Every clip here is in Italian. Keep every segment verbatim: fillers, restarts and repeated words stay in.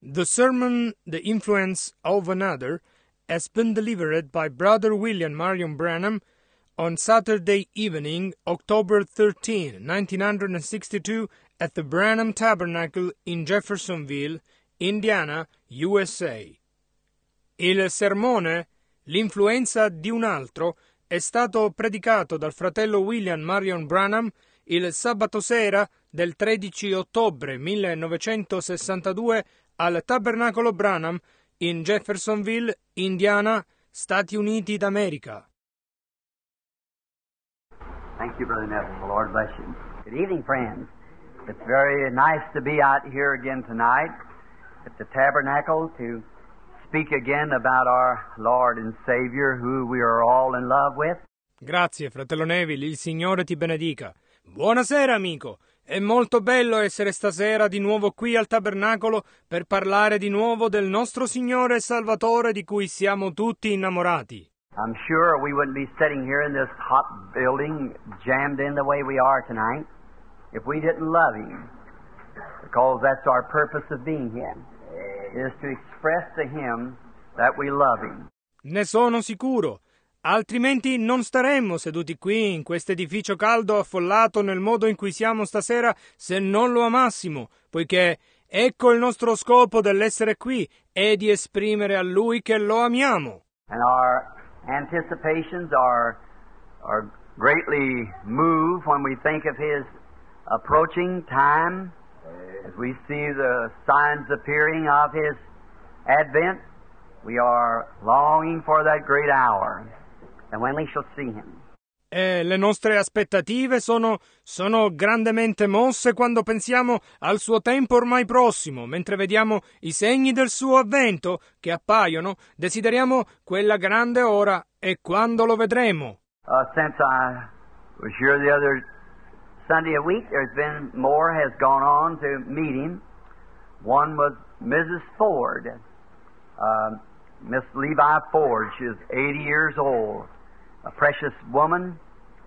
The sermon, The Influence of Another, has been delivered by Brother William Marion Branham on Saturday evening, October thirteenth, nineteen sixty-two, at the Branham Tabernacle in Jeffersonville, Indiana, U S A. Il sermone, L'influenza di un altro, è stato predicato dal fratello William Marion Branham il sabato sera del tredici ottobre millenovecentosessantadue al Tabernacolo Branham in Jeffersonville, Indiana, Stati Uniti d'America. Thank you, Brother Neville. The Lord bless you. Good evening, friends. It's very nice to be out here again tonight at the Tabernacle to speak again about our Lord and Savior, who we are all in love with. Grazie, fratello Neville, il Signore ti benedica. Buonasera, amico. È molto bello essere stasera di nuovo qui al Tabernacolo per parlare di nuovo del nostro Signore e Salvatore di cui siamo tutti innamorati. I'm sure we wouldn't be sitting here in this hot building jammed in the way we are tonight if we didn't love Him, because that's our purpose of being here, is to express to Him that we love Him. Ne sono sicuro. Altrimenti non staremmo seduti qui in questo edificio caldo affollato nel modo in cui siamo stasera se non lo amassimo, poiché ecco il nostro scopo dell'essere qui, è di esprimere a Lui che lo amiamo. And our anticipations are, are greatly moved when we think of His approaching time, as we see the signs appearing of His advent. We are longing for that great hour. And when we shall see Him. E le nostre aspettative sono, sono grandemente mosse quando pensiamo al suo tempo ormai prossimo, mentre vediamo i segni del suo avvento che appaiono, desideriamo quella grande ora e quando lo vedremo. Uh, since I was here the other Sunday a week, there's been more has gone on to meet Him. One was Missus Ford, uh, Miss Levi Ford. She was eighty years old. A precious woman.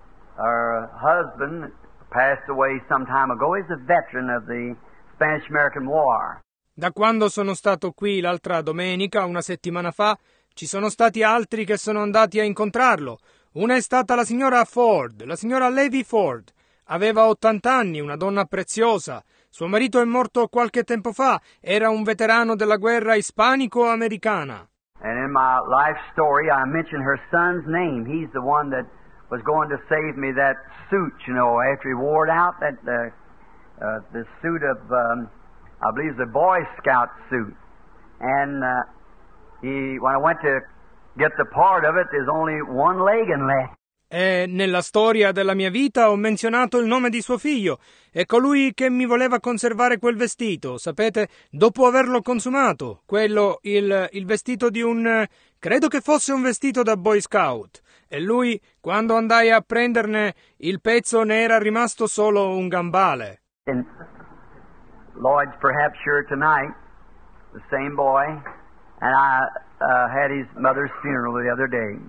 Her husband passed away some time ago. He's a veteran of the Spanish-American War. Da quando sono stato qui l'altra domenica, una settimana fa, ci sono stati altri che sono andati a incontrarlo. Una è stata la signora Ford, la signora Levi Ford. Aveva ottanta anni, una donna preziosa. Suo marito è morto qualche tempo fa. Era un veterano della guerra ispanico-americana. And in my life story, I mentioned her son's name. He's the one that was going to save me that suit, you know, after he wore it out, that uh, uh, the suit of, um, I believe, the Boy Scout suit. And uh, he, when I went to get the part of it, there's only one leg in left. E nella storia della mia vita ho menzionato il nome di suo figlio. È colui che mi voleva conservare quel vestito, sapete, dopo averlo consumato. Quello, il, il vestito di un... credo che fosse un vestito da Boy Scout. E lui, quando andai a prenderne il pezzo, ne era rimasto solo un gambale. And Lloyd's perhaps sure tonight, the same boy, and I uh, had his mother's funeral the other day.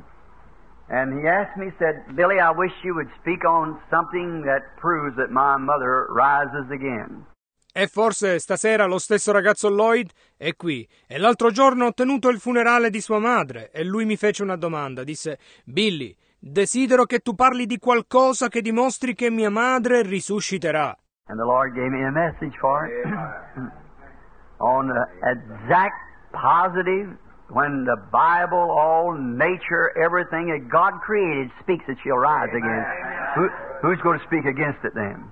And he asked me, said, Billy, I wish you would speak on something that proves that my mother rises again. E forse stasera lo stesso ragazzo Lloyd è qui. E l'altro giorno ho tenuto il funerale di sua madre e lui mi fece una domanda. Disse, Billy, desidero che tu parli di qualcosa che dimostri che mia madre risusciterà. And the Lord gave me a message for it. On the exact positive, when the Bible, all nature, everything that God created speaks that she'll rise again. Who, who's going to speak against it then?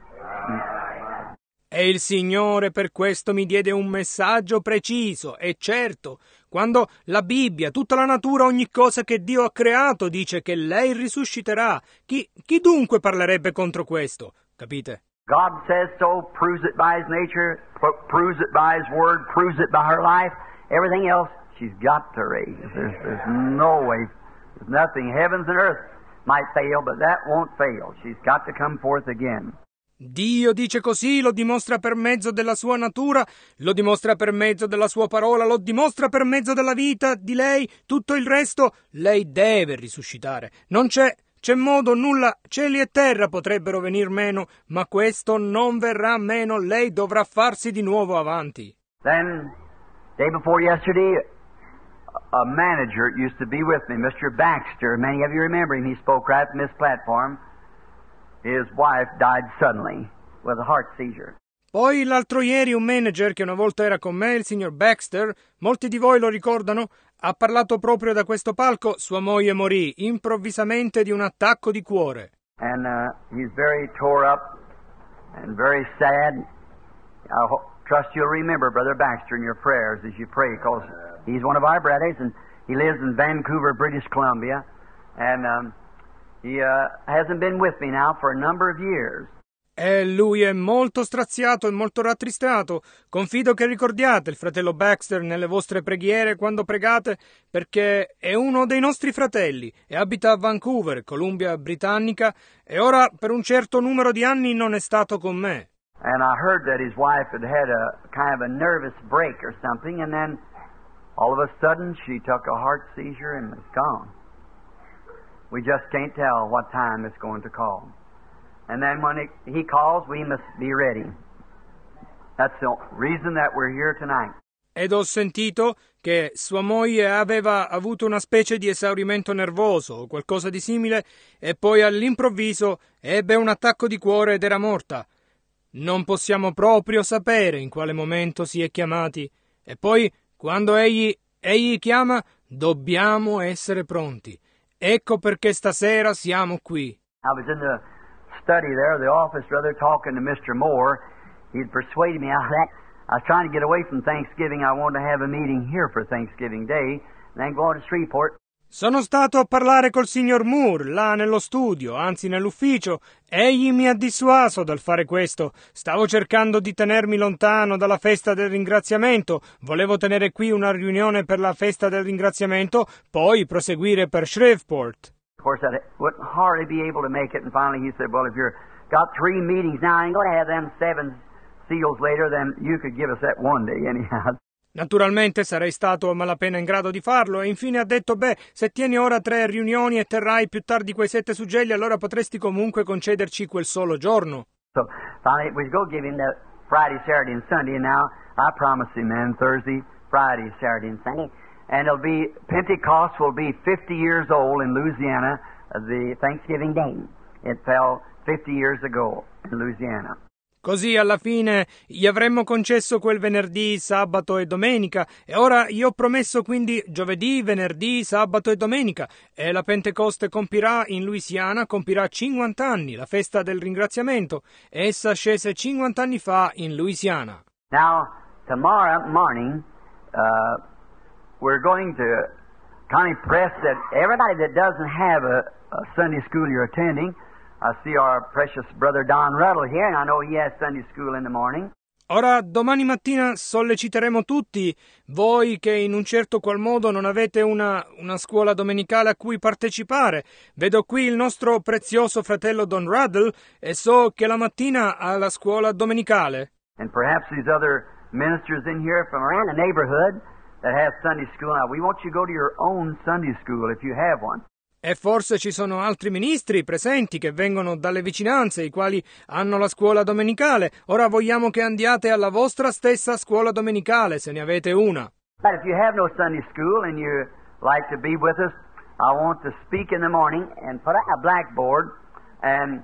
E il Signore per questo mi diede un messaggio preciso e certo. Quando la Bibbia, tutta la natura, ogni cosa che Dio ha creato dice che lei risusciterà, chi, chi dunque parlerebbe contro questo? Capite? God says so, proves it by His nature, pro- proves it by His word, proves it by her life. Everything else, she's got to raise. There's, there's no way, there's nothing. Heavens and earth might fail, but that won't fail. She's got to come forth again. Dio dice così, lo dimostra per mezzo della sua natura, lo dimostra per mezzo della sua parola, lo dimostra per mezzo della vita di lei, tutto il resto, lei deve risuscitare. Non c'è, c'è modo, nulla, cieli e terra potrebbero venir meno, ma questo non verrà meno, lei dovrà farsi di nuovo avanti. Then Day before yesterday, a manager used to be with me, Mister Baxter. Many of you remember him. He spoke right from this platform. His wife died suddenly with a heart seizure. Poi l'altro ieri un manager che una volta era con me, il signor Baxter, molti di voi lo ricordano, ha parlato proprio da questo palco. Sua moglie morì improvvisamente di un attacco di cuore. And uh, he's very tore up and very sad. I ho- trust you'll remember Brother Baxter in your prayers as you pray, because he's one of our brothers, and he lives in Vancouver, British Columbia, and um, he uh, hasn't been with me now for a number of years. E lui è molto straziato e molto rattristato. Confido che ricordiate il fratello Baxter nelle vostre preghiere quando pregate, perché è uno dei nostri fratelli e abita a Vancouver, Columbia Britannica, e ora per un certo numero di anni non è stato con me. And I heard that his wife had had a kind of a nervous break or something, and then all of a sudden she took a heart seizure and was gone. We just can't tell what time it's going to call. And then when it, he calls, we must be ready. That's the reason that we're here tonight. Ed ho sentito che sua moglie aveva avuto una specie di esaurimento nervoso o qualcosa di simile, e poi all'improvviso ebbe un attacco di cuore ed era morta. Non possiamo proprio sapere in quale momento si è chiamati. E poi, quando egli, egli chiama, dobbiamo essere pronti. Ecco perché stasera siamo qui. I was in the study there, the office, rather, talking to Mister Moore. He'd persuaded me out of that. I was trying to get away from Thanksgiving. I wanted to have a meeting here for Thanksgiving Day, and then go on to Shreveport. Sono stato a parlare col signor Moore, là nello studio, anzi nell'ufficio. Egli mi ha dissuaso dal fare questo. Stavo cercando di tenermi lontano dalla festa del ringraziamento. Volevo tenere qui una riunione per la festa del ringraziamento, poi proseguire per Shreveport. Of course, I wouldn't hardly be able to make it, and finally he said, well, if you've got three meetings now, I ain't going to have them seven seals later, then you could give us that one day anyhow. Naturalmente sarei stato a malapena in grado di farlo, e infine ha detto, beh, se tieni ora tre riunioni e terrai più tardi quei sette suggelli, allora potresti comunque concederci quel solo giorno. So finally we go give him the Friday, Saturday, and Sunday, and now I promise him, man, Thursday, Friday, Saturday, and Sunday, and it'll be, Pentecost will be fifty years old in Louisiana, the Thanksgiving Day. It fell fifty years ago in Louisiana. Così alla fine gli avremmo concesso quel venerdì, sabato e domenica, e ora gli ho promesso quindi giovedì, venerdì, sabato e domenica, e la Pentecoste compirà in Louisiana, compirà cinquanta anni, la festa del ringraziamento. Essa scese cinquanta anni fa in Louisiana. Now, tomorrow morning, uh, we're going to kind of press that everybody that doesn't have a, a Sunday school you're attending. I see our precious brother Don Ruddle here, and I know he has Sunday school in the morning. Ora, domani mattina solleciteremo tutti voi che in un certo qual modo non avete una, una scuola domenicale a cui partecipare. Vedo qui il nostro prezioso fratello Don Ruddle e so che la mattina ha la scuola domenicale. And perhaps these other ministers in here from around the neighborhood that have Sunday school. Now, we want you to go to your own Sunday school if you have one. E forse ci sono altri ministri presenti che vengono dalle vicinanze, i quali hanno la scuola domenicale. Ora vogliamo che andiate alla vostra stessa scuola domenicale, se ne avete una. But if you have no Sunday school and you like to be with us, I want to speak in the morning and put out a blackboard and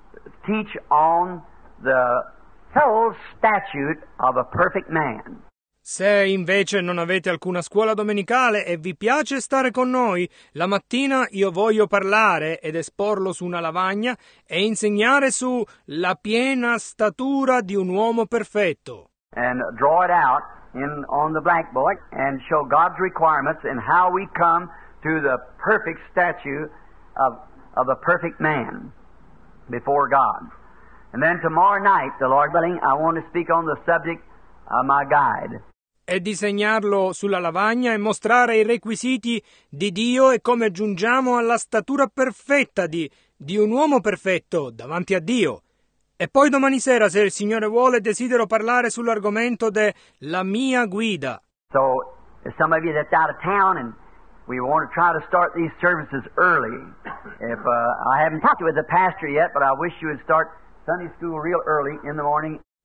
teach on the whole statute of a perfect man. Se invece non avete alcuna scuola domenicale e vi piace stare con noi, la mattina io voglio parlare ed esporlo su una lavagna e insegnare su la piena statura di un uomo perfetto. And draw it out in on the blackboard and show God's requirements and how we come to the perfect statue of, of a perfect man before God. And then tomorrow night, the Lord willing, I want to speak on the subject of my guide. E disegnarlo sulla lavagna e mostrare i requisiti di Dio e come giungiamo alla statura perfetta di, di un uomo perfetto davanti a Dio. E poi domani sera, se il Signore vuole, desidero parlare sull'argomento della mia guida. So, if some of you that's out of town and we want to try to start these services early. If uh, I haven't talked with the pastor yet, but I wish you would start Sunday school real early in the morning.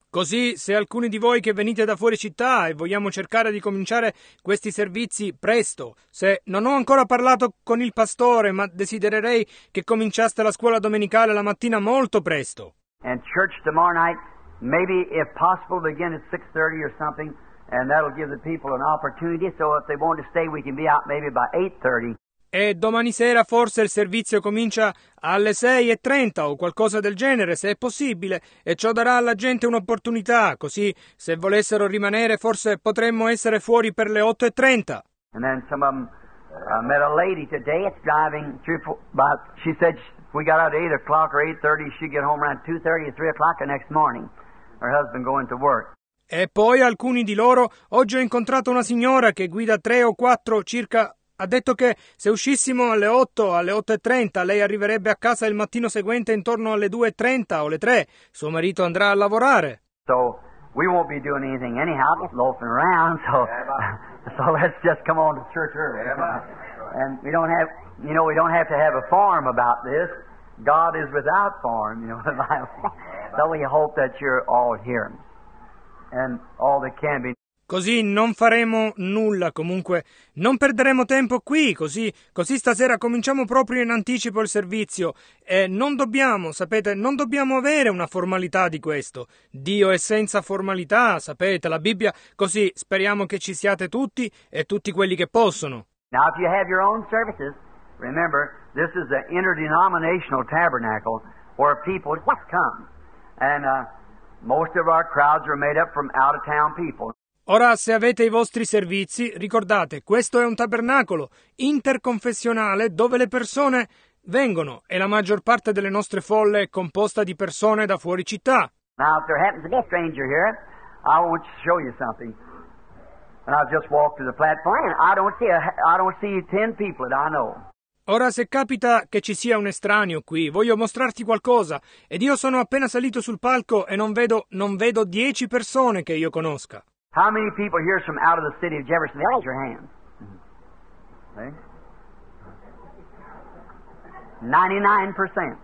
Così, se alcuni di voi che venite da fuori città e vogliamo cercare di cominciare questi servizi presto, se non ho ancora parlato con il pastore, ma desidererei che cominciaste la scuola domenicale la mattina molto presto. And church tomorrow night, maybe if possible, begin at six thirty or something, and that'll give the people an opportunity, so if they want to stay, we can be out maybe by eight thirty. E domani sera forse il servizio comincia alle sei e trenta o qualcosa del genere, se è possibile, e ciò darà alla gente un'opportunità, così se volessero rimanere forse potremmo essere fuori per le otto e trenta. And then some of them, I met a lady today, it's driving through, about, she said if we got out at eight o'clock or eight thirty, she'd get home around two thirty or three o'clock the next morning, her husband going to work. E poi alcuni di loro, oggi ho incontrato una signora che guida tre o quattro circa. Ha detto che se uscissimo alle otto, alle otto e trenta, lei arriverebbe a casa il mattino seguente intorno alle due e trenta o le tre. Suo marito andrà a lavorare. So we won't be doing anything anyhow, just loafing around. So, so let's just come on to church early. And we don't have, you know, we don't have to have a form about this. God is without form, you know, the Bible. So we hope that you're all here and all that can be. Così non faremo nulla, comunque non perderemo tempo qui, così, così stasera cominciamo proprio in anticipo il servizio e non dobbiamo, sapete, non dobbiamo avere una formalità di questo. Dio è senza formalità, sapete, la Bibbia, così speriamo che ci siate tutti e tutti quelli che possono. Now if you have your own services, remember, this is an interdenominational tabernacle where people just come. And uh, most of our crowds are made up from out-of-town people. Ora, se avete i vostri servizi, ricordate, questo è un tabernacolo interconfessionale dove le persone vengono e la maggior parte delle nostre folle è composta di persone da fuori città. Now, if there happens to be a stranger here, I want to show you something. And I've just walked to the platform, and I don't see a, I don't see ten people that I know. Ora, se capita che ci sia un estraneo qui, voglio mostrarti qualcosa, ed io sono appena salito sul palco e non vedo, non vedo dieci persone che io conosca. How many people here from out of the city of Jeffersonville? Raise your hands. See? ninety-nine percent.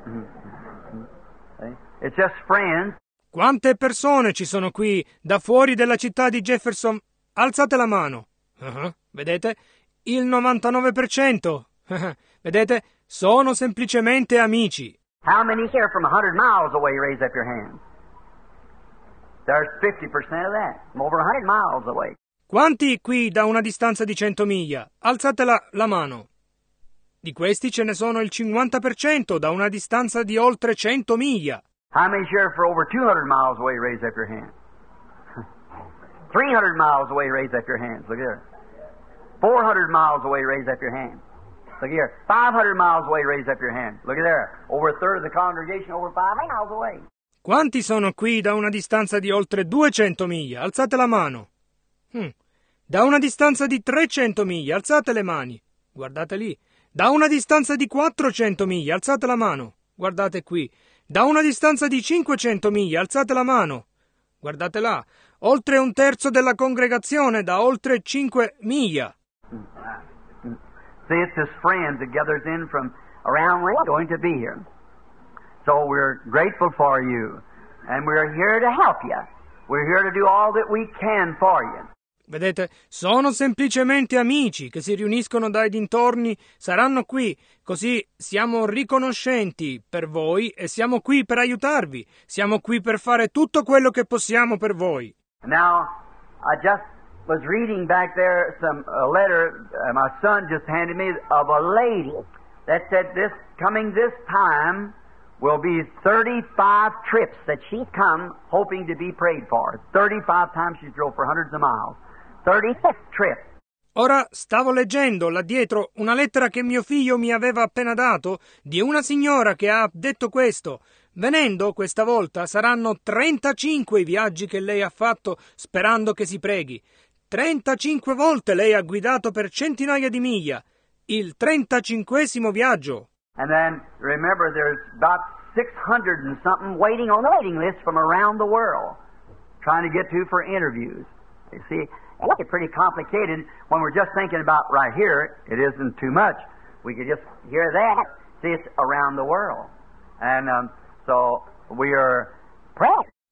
See? It's just friends. Quante persone ci sono qui da fuori della città di Jefferson? Alzate la mano. Uh-huh. Vedete? Il novantanove per cento. Vedete? Sono semplicemente amici. How many here from one hundred miles away raise up your hands? There's fifty percent of that, from over one hundred miles away. Quanti qui da una distanza di cento miglia? Alzate la, la mano. Di questi ce ne sono il cinquanta per cento da una distanza di oltre cento miglia. How many here for over two hundred miles away raise up your hands? three hundred miles away raise up your hands. Look here. four hundred miles away raise up your hands. Look here. five hundred miles away raise up your hands. Look at there. Over a third of the congregation over five miles away. Quanti sono qui da una distanza di oltre duecento miglia? Alzate la mano. Hm. Da una distanza di trecento miglia, alzate le mani. Guardate lì. Da una distanza di quattrocento miglia, alzate la mano. Guardate qui. Da una distanza di cinquecento miglia, alzate la mano. Guardate là. Oltre un terzo della congregazione da oltre cinque miglia. See, it's his friends that gathers in from around where he's going to be here. So we're grateful for you, and we're here to help you. We're here to do all that we can for you. Vedete, sono semplicemente amici che si riuniscono dai dintorni, saranno qui, così siamo riconoscenti per voi e siamo qui per aiutarvi, siamo qui per fare tutto quello che possiamo per voi. Now, I just was reading back there some a letter uh, my son just handed me of a lady that said this coming this time will be thirty-five trips that she's come hoping to be prayed for. thirty-five times she's drove for hundreds of miles. thirty-fifth trip. Ora stavo leggendo là dietro una lettera che mio figlio mi aveva appena dato di una signora che ha detto questo. Venendo questa volta saranno trentacinque i viaggi che lei ha fatto sperando che si preghi. trentacinque volte lei ha guidato per centinaia di miglia. Il trentacinquesimo viaggio. And then, remember, there's about six hundred and something waiting on the waiting list from around the world, trying to get to for interviews. You see, it makes it pretty complicated when we're just thinking about right here. It isn't too much. We could just hear that. See, it's around the world. And um, so we are praying.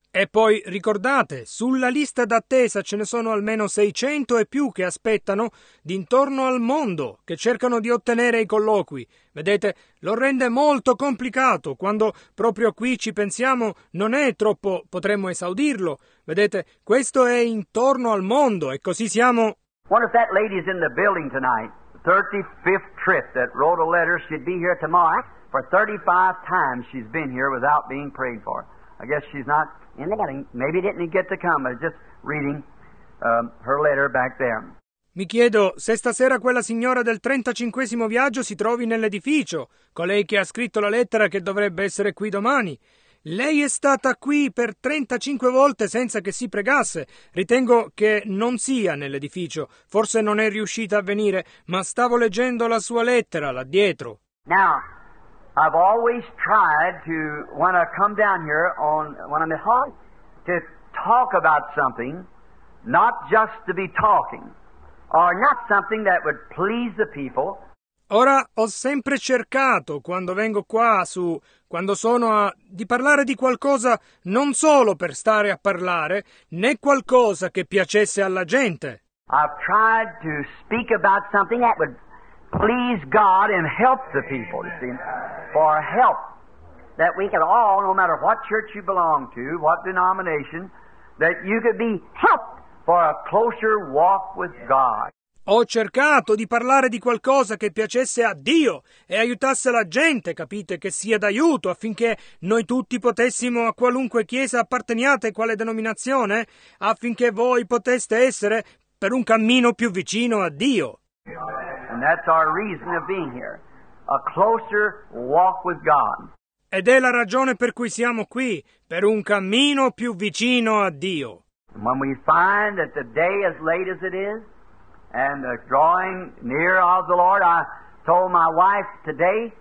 E poi ricordate, sulla lista d'attesa ce ne sono almeno seicento e più che aspettano d'intorno al mondo, che cercano di ottenere i colloqui. Vedete, lo rende molto complicato. Quando proprio qui ci pensiamo non è troppo, potremmo esaudirlo. Vedete, questo è intorno al mondo e così siamo... Wonder if that lady's in the building tonight, thirty-fifth trip, that wrote a letter, she'd be here tomorrow. For thirty-five times she's been here without being prayed for. I guess she's not in the building. Maybe didn't get to come, but just reading um, her letter back there. Mi chiedo se stasera quella signora del trentacinquesimo viaggio si trovi nell'edificio, colei che ha scritto la lettera che dovrebbe essere qui domani. Lei è stata qui per trentacinque volte senza che si pregasse. Ritengo che non sia nell'edificio. Forse non è riuscita a venire, ma stavo leggendo la sua lettera là dietro. Now, I've always tried to, when I come down here on, when I'm at home, to talk about something, not just to be talking, or not something that would please the people. Ora ho sempre cercato, quando vengo qua su, quando sono a, di parlare di qualcosa non solo per stare a parlare, né qualcosa che piacesse alla gente. I've tried to speak about something that would please God and help the people, you see, for help, that we could all, no matter what church you belong to, what denomination, that you could be helped for a closer walk with God. Ho cercato di parlare di qualcosa che piacesse a Dio e aiutasse la gente, capite, che sia d'aiuto affinché noi tutti potessimo, a qualunque chiesa apparteniate, quale denominazione, affinché voi poteste essere per un cammino più vicino a Dio. And that's our reason of being here, a closer walk with God. Ed è la ragione per cui siamo qui, per un cammino più vicino a Dio. And when we find that the day as late as it is, and the drawing near of the Lord, I told my wife today,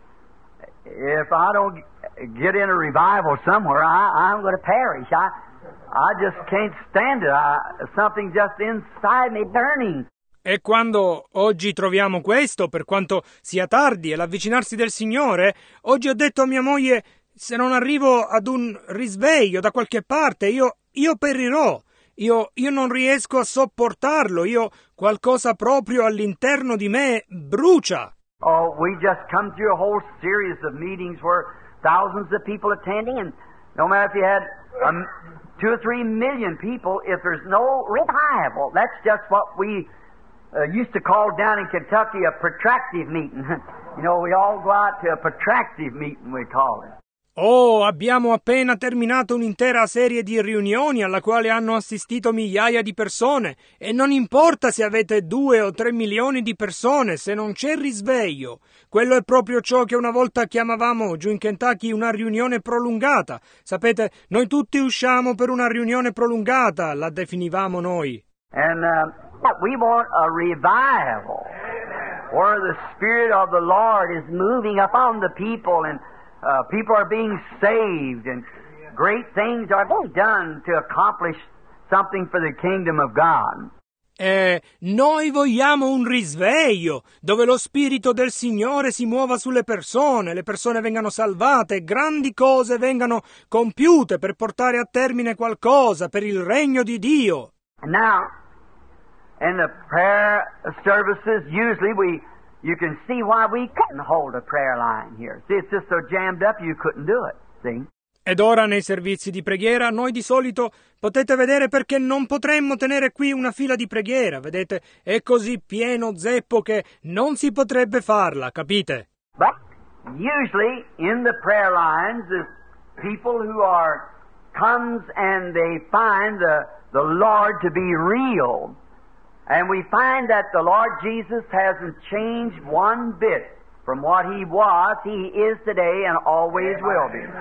if I don't get in a revival somewhere, I, I'm going to perish. I, I just can't stand it. I, something just inside me burning. E quando oggi troviamo questo, per quanto sia tardi e l'avvicinarsi del Signore, oggi ho detto a mia moglie, se non arrivo ad un risveglio da qualche parte, io, io perirò. Io, io non riesco a sopportarlo, io qualcosa proprio all'interno di me brucia. Oh, we just come through a whole series of meetings where thousands of people attending, and no matter if you had um, two or three million people, if there's no revival, that's just what we uh, used to call down in Kentucky a protractive meeting. You know, we all go out to a protractive meeting, we call it. Oh, abbiamo appena terminato un'intera serie di riunioni alla quale hanno assistito migliaia di persone e non importa se avete due o tre milioni di persone, se non c'è risveglio. Quello è proprio ciò che una volta chiamavamo giù in Kentucky una riunione prolungata. Sapete, noi tutti usciamo per una riunione prolungata, la definivamo noi. And uh, we want a revival where the Spirit of the Lord is moving upon the people and Uh, people are being saved and great things are being done to accomplish something for the kingdom of God. Eh, noi vogliamo un risveglio dove lo Spirito del Signore si muova sulle persone, le persone vengano salvate, grandi cose vengano compiute per portare a termine qualcosa per il regno di Dio. And now, in the prayer services, usually we you can see why we couldn't hold a prayer line here. See, it's just so jammed up you couldn't do it, see? Ed ora nei servizi di preghiera noi di solito potete vedere perché non potremmo tenere qui una fila di preghiera, vedete? È così pieno zeppo che non si potrebbe farla, capite? But usually in the prayer lines the people who are comes and they find the the Lord to be real. And we find that the Lord Jesus hasn't changed one bit from what He was, He is today, and always will be.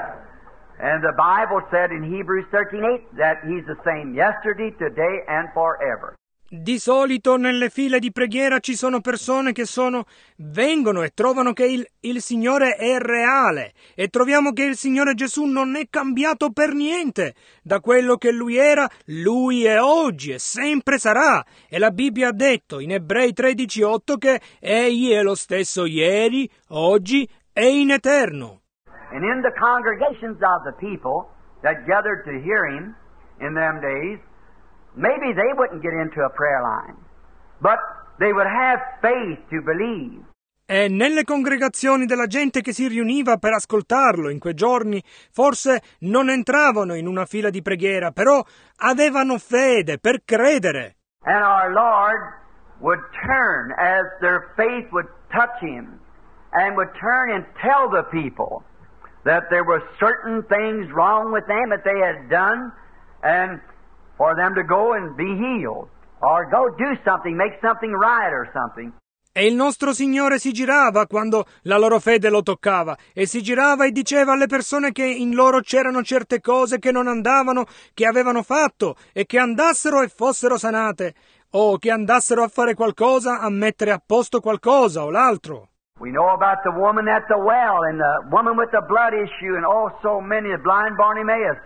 And the Bible said in Hebrews thirteen eight that He's the same yesterday, today, and forever. Di solito nelle file di preghiera ci sono persone che sono, vengono e trovano che il, il Signore è reale e troviamo che il Signore Gesù non è cambiato per niente. Da quello che Lui era, Lui è oggi e sempre sarà. E la Bibbia ha detto in Ebrei tredici otto che Egli è lo stesso ieri, oggi e in eterno. And in the congregations of the people, that gathered to hear him in them days, maybe they wouldn't get into a prayer line, but they would have faith to believe. E nelle congregazioni della gente che si riuniva per ascoltarlo in quei giorni, forse non entravano in una fila di preghiera, però avevano fede per credere. And our Lord would turn as their faith would touch him, and would turn and tell the people that there were certain things wrong with them that they had done, and for them to go and be healed, or go do something, make something right or something. E il nostro Signore si girava quando la loro fede lo toccava, e si girava e diceva alle persone che in loro c'erano certe cose che non andavano, che avevano fatto, e che andassero e fossero sanate, o che andassero a fare qualcosa, a mettere a posto qualcosa o l'altro. We know about the woman at the well, and the woman with the blood issue, and also many, the blind Bartimaeus,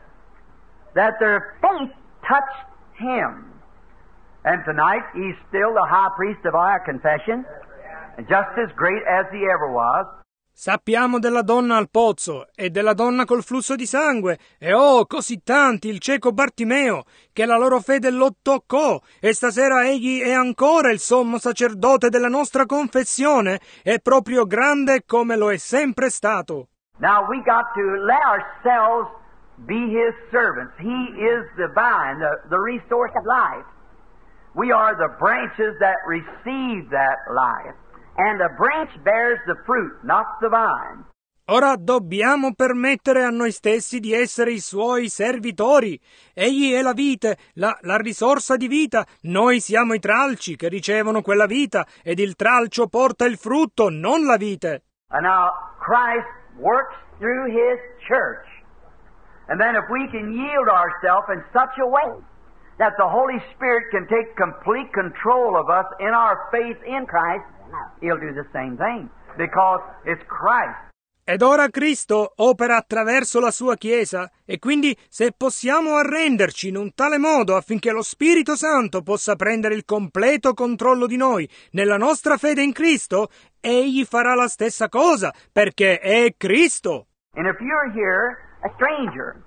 that their faith touched him. And tonight, he's still the high priest of our confession, just as great as he ever was. Sappiamo della donna al pozzo e della donna col flusso di sangue, e oh, così tanti, il cieco Bartimeo, che la loro fede lo toccò, e stasera egli è ancora il sommo sacerdote della nostra confessione, è proprio grande come lo è sempre stato. Now we got to let ourselves be his servants. He is the vine, the, the resource of life. We are the branches that receive that life, and the branch bears the fruit, not the vine. Ora dobbiamo permettere a noi stessi di essere i suoi servitori. Egli è la vite, la, la risorsa di vita. Noi siamo i tralci che ricevono quella vita, ed il tralcio porta il frutto, non la vite. And now Christ works through his church. And then if we can yield ourselves in such a way that the Holy Spirit can take complete control of us in our faith in Christ, he'll do the same thing, because it's Christ. Ed ora Cristo opera attraverso la sua Chiesa, e quindi se possiamo arrenderci in un tale modo affinché lo Spirito Santo possa prendere il completo controllo di noi nella nostra fede in Cristo, egli farà la stessa cosa, perché è Cristo. And if you're here, a stranger,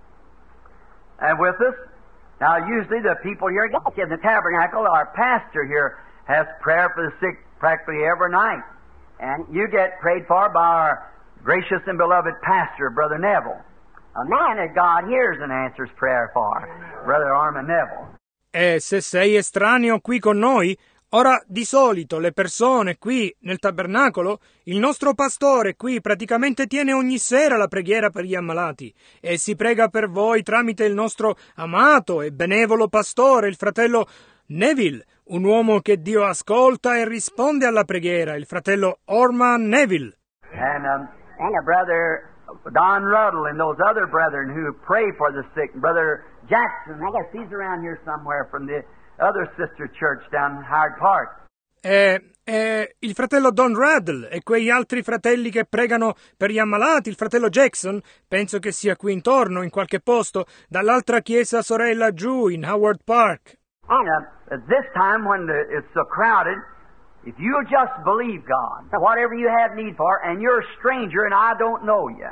and with us, now usually the people here in the tabernacle, our pastor here has prayer for the sick practically every night. And you get prayed for by our gracious and beloved pastor, Brother Neville. A man that God hears and answers prayer for, Brother Armin Neville. E se sei estraneo qui con noi, ora di solito le persone qui nel tabernacolo, il nostro pastore qui praticamente tiene ogni sera la preghiera per gli ammalati, e si prega per voi tramite il nostro amato e benevolo pastore, il fratello Neville, un uomo che Dio ascolta e risponde alla preghiera, il fratello Orman Neville. And, um, and a brother Don Ruddle and those other brethren who pray for the sick. Brother Jackson, I guess he's around here somewhere from the other sister church down in Howard Park. E, e il fratello Don Ruddle e quegli altri fratelli che pregano per gli ammalati, il fratello Jackson, penso che sia qui intorno, in qualche posto, dall'altra chiesa sorella giù in Howard Park. And uh, at this time when the, it's so crowded, if you'll just believe God, whatever you have need for, and you're a stranger and I don't know you,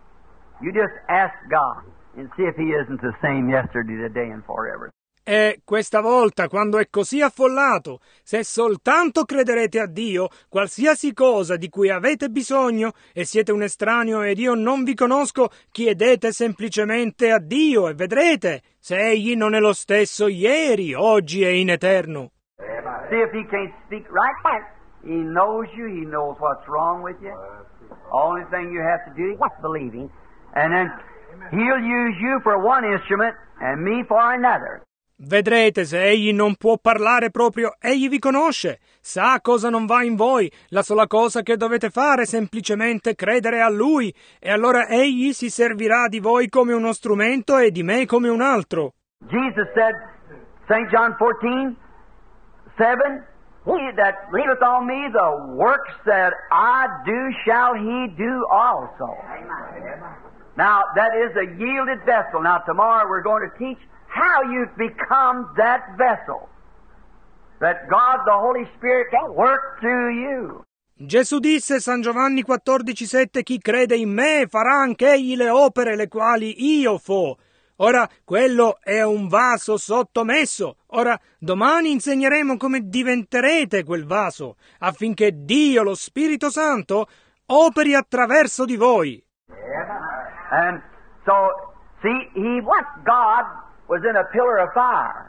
you just ask God and see if He isn't the same yesterday, today, and forever. E questa volta, quando è così affollato, se soltanto crederete a Dio, qualsiasi cosa di cui avete bisogno, e siete un estraneo ed io non vi conosco, chiedete semplicemente a Dio e vedrete se Egli non è lo stesso ieri, oggi e in eterno. See if He can't speak right back. He knows you. He knows what's wrong with you. Only thing you have to do is believe Him. And then He'll use you for one instrument and me for another. Vedrete se egli non può parlare proprio, egli vi conosce, sa cosa non va in voi, la sola cosa che dovete fare è semplicemente credere a lui, e allora egli si servirà di voi come uno strumento e di me come un altro. Jesus said, Saint John fourteen, seven, He that believeth on me, the works that I do shall he do also. Amen. Now, that is a yielded vessel. Now, tomorrow we're going to teach how you become that vessel, that God, the Holy Spirit, can work through you. Gesù disse, San Giovanni quattordici sette, chi crede in me farà anche egli le opere le quali io fo. Ora, quello è un vaso sottomesso. Ora, domani insegneremo come diventerete quel vaso, affinché Dio, lo Spirito Santo, operi attraverso di voi. And so, see, he once God was in a pillar of fire.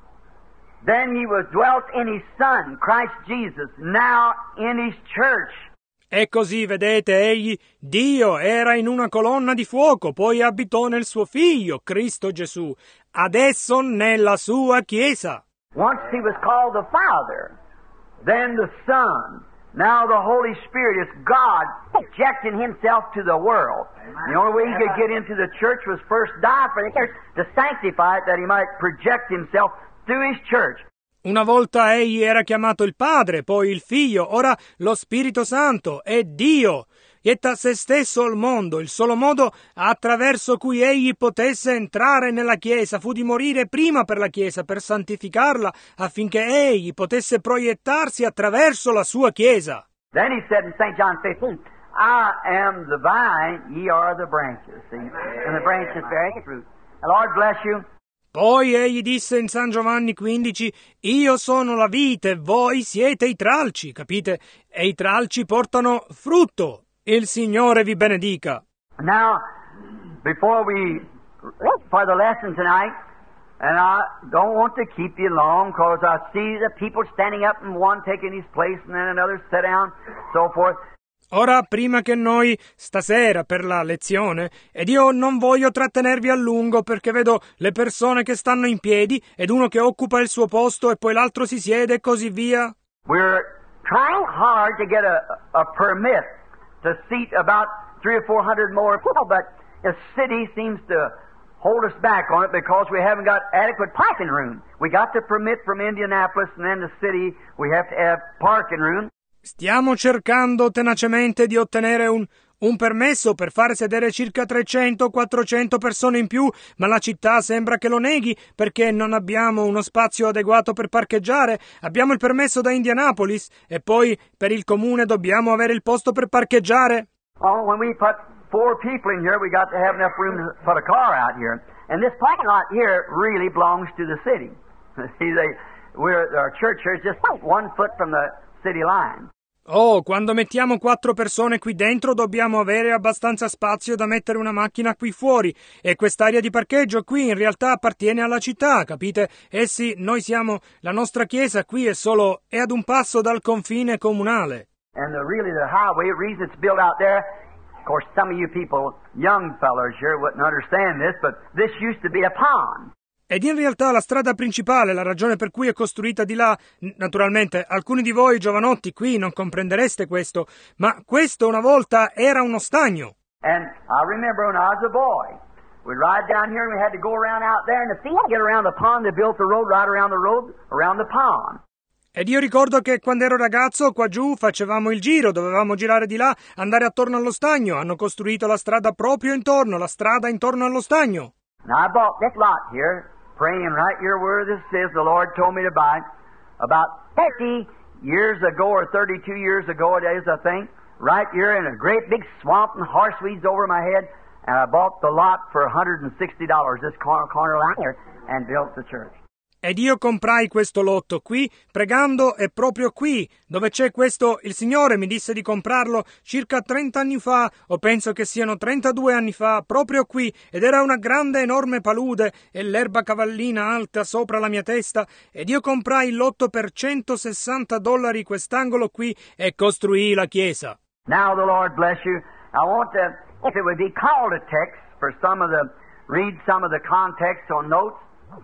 Then he was dwelt in his Son, Christ Jesus, now in his church. E così, vedete, egli, Dio, era in una colonna di fuoco, poi abitò nel suo Figlio, Cristo Gesù, adesso nella sua Chiesa. Once he was called the Father, then the Son, now the Holy Spirit is God projecting himself to the world. The only way he could get into the church was first die for the church, to sanctify it, that he might project himself through his church. Una volta egli era chiamato il Padre, poi il Figlio, ora lo Spirito Santo è Dio. Ietta se stesso al mondo, il solo modo attraverso cui egli potesse entrare nella Chiesa fu di morire prima per la Chiesa, per santificarla, affinché egli potesse proiettarsi attraverso la sua Chiesa. Then he said in Saint John fifteen, I am the vine, ye are the branches. See? And the branches bear its fruit. The Lord bless you. Poi egli disse in San Giovanni quindici, io sono la vite, voi siete i tralci, capite? E i tralci portano frutto. Il Signore vi benedica. Now, before we, for the lesson tonight, and I don't want to keep you long, because I see the people standing up and one taking his place and then another sit down, so forth. Ora, prima che noi stasera per la lezione, ed io non voglio trattenervi a lungo perché vedo le persone che stanno in piedi ed uno che occupa il suo posto e poi l'altro si siede e così via. We're trying hard to get a, a permit to seat about three or four hundred more people, but the city seems to hold us back on it because we haven't got adequate parking room. We got the permit from Indianapolis, and then the city, we have to have parking room. Stiamo cercando tenacemente di ottenere un, un permesso per fare sedere circa trecento quattrocento persone in più, ma la città sembra che lo neghi perché non abbiamo uno spazio adeguato per parcheggiare. Abbiamo il permesso da Indianapolis e poi per il comune dobbiamo avere il posto per parcheggiare. Oh, when we put four people in here, we got to have enough room to put a car out here. And this parking lot here really belongs to the city. See, they, we're, our church here is just one foot from the city line. Oh, quando mettiamo quattro persone qui dentro dobbiamo avere abbastanza spazio da mettere una macchina qui fuori e quest'area di parcheggio qui in realtà appartiene alla città, capite? Eh sì, noi siamo, la nostra chiesa qui è solo, è ad un passo dal confine comunale. And the, really the highway, the reason it's built out there, of course some of you people, young fellows here wouldn't understand this, but this used to be a pond. Ed in realtà la strada principale, la ragione per cui è costruita di là, naturalmente alcuni di voi giovanotti qui non comprendereste questo, ma questo una volta era uno stagno. And I remember when I was a boy, we'd ride down here and we had to go around out there in the field, get around the pond. They built the road right around the road, around the pond. Ed io ricordo che quando ero ragazzo qua giù facevamo il giro, dovevamo girare di là, andare attorno allo stagno. Hanno costruito la strada proprio intorno, la strada intorno allo stagno. Now I bought this lot here, praying right here where this is, the Lord told me to buy, about thirty years ago or thirty-two years ago it is, I think, right here in a great big swamp and horseweeds over my head, and I bought the lot for one hundred sixty dollars, this corner, corner lot here, and built the church. Ed io comprai questo lotto qui, pregando, e proprio qui, dove c'è questo, il Signore mi disse di comprarlo circa trenta anni fa, o penso che siano trentadue anni fa, proprio qui, ed era una grande enorme palude, e l'erba cavallina alta sopra la mia testa, ed io comprai il lotto per centosessanta dollari quest'angolo qui, e costruii la chiesa. Now the Lord bless you. I want to, if it would be called a text, for some of the, read some of the context on notes,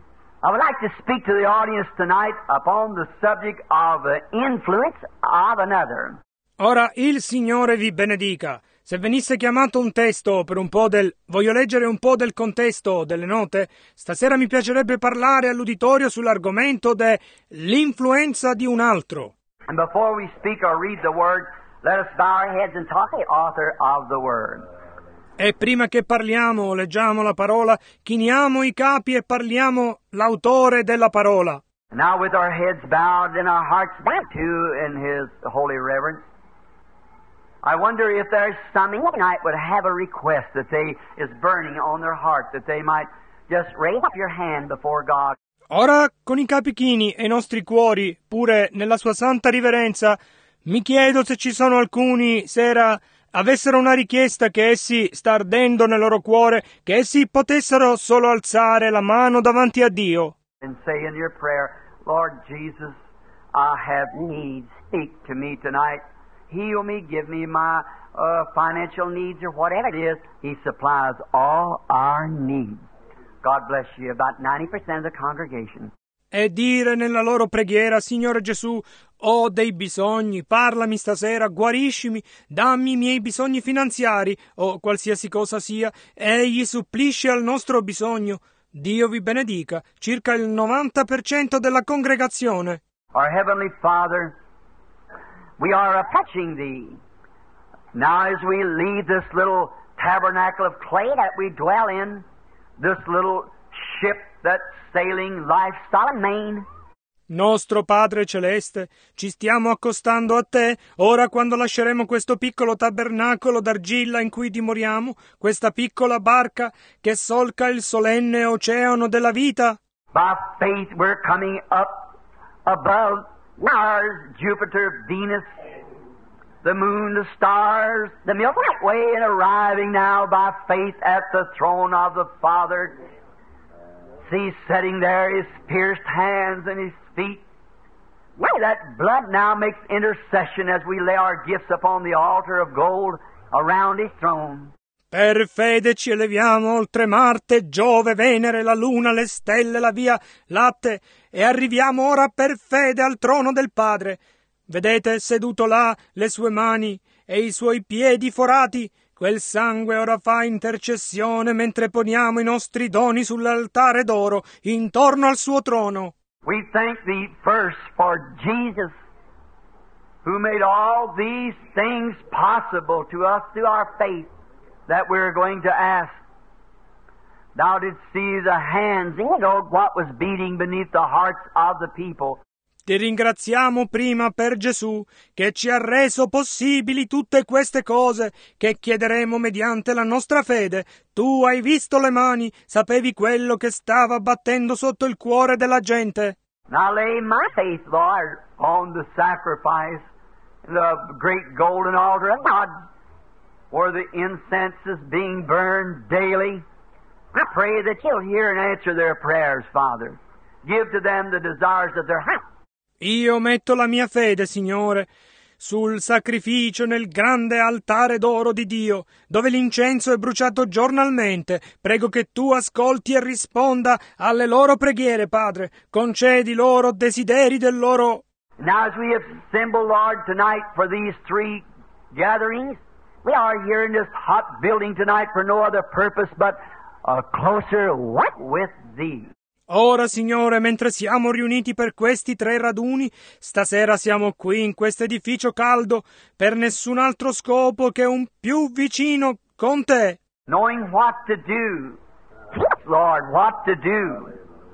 I would like to speak to the audience tonight upon the subject of the influence of another. Ora il Signore vi benedica. Se venisse chiamato un testo per un po' del... Voglio leggere un po' del contesto, delle note. Stasera mi piacerebbe parlare all'uditorio sull'argomento dell'influenza di un altro. And before we speak or read the word, let us bow our heads and talk the author of the word. E prima che parliamo o leggiamo la parola, chiniamo i capi e parliamo l'autore della parola. Now with our heads bowed and our hearts bowed too in His holy reverence, I wonder if there's some tonight would have a request that they is burning on their heart, that they might just raise up your hand before God. Ora, con i capi chini e i nostri cuori, pure nella sua santa riverenza, mi chiedo se ci sono alcuni, sera, avessero una richiesta che essi sta ardendo nel loro cuore, che essi potessero solo alzare la mano davanti a Dio. And say in your prayer, Lord Jesus, I have needs. Speak to me tonight. Heal me, give me my uh, financial needs or whatever it is. He supplies all our needs. God bless you. About ninety percent of the congregation. E dire nella loro preghiera, Signore Gesù, ho dei bisogni, parlami stasera, guariscimi, dammi i miei bisogni finanziari, o qualsiasi cosa sia, egli supplisce al nostro bisogno. Dio vi benedica, circa il novanta per cento della congregazione. Our Heavenly Father, we are approaching Thee. Now as we leave this little tabernacle of clay that we dwell in, this little ship that's sailing life's solid main. Nostro Padre Celeste, ci stiamo accostando a Te, ora quando lasceremo questo piccolo tabernacolo d'argilla in cui dimoriamo, questa piccola barca che solca il solenne oceano della vita. By faith we're coming up above Mars, Jupiter, Venus, the moon, the stars, the Milky Way, and arriving now by faith at the throne of the Father. See, sitting there, His pierced hands and His feet. That blood now makes intercession as we lay our gifts upon the altar of gold around His throne. Per fede ci eleviamo oltre Marte, Giove, Venere, la Luna, le stelle, la Via Latte, e arriviamo ora per fede al trono del Padre. Vedete seduto là le sue mani e i suoi piedi forati? Quel sangue ora fa intercessione mentre poniamo i nostri doni sull'altare d'oro intorno al suo trono. We thank Thee first for Jesus, who made all these things possible to us through our faith that we're going to ask. Thou didst see the hands, you know what was beating beneath the hearts of the people. Ti ringraziamo prima per Gesù, che ci ha reso possibili tutte queste cose che chiederemo mediante la nostra fede. Tu hai visto le mani, sapevi quello che stava battendo sotto il cuore della gente. Now lay my faith, Lord, on the sacrifice, the great golden altar of God, where the incense is being burned daily. I pray that You'll hear and answer their prayers, Father. Give to them the desires of their heart. Io metto la mia fede, Signore, sul sacrificio nel grande altare d'oro di Dio, dove l'incenso è bruciato giornalmente. Prego che Tu ascolti e risponda alle loro preghiere, Padre. Concedi loro desideri del loro... Now as we assemble, Lord, tonight for these three gatherings, we are here in this hot building tonight for no other purpose but a closer walk with Thee. Ora, Signore, mentre siamo riuniti per questi tre raduni, stasera siamo qui in questo edificio caldo per nessun altro scopo che un più vicino con Te. Knowing what to do, Lord, what to do.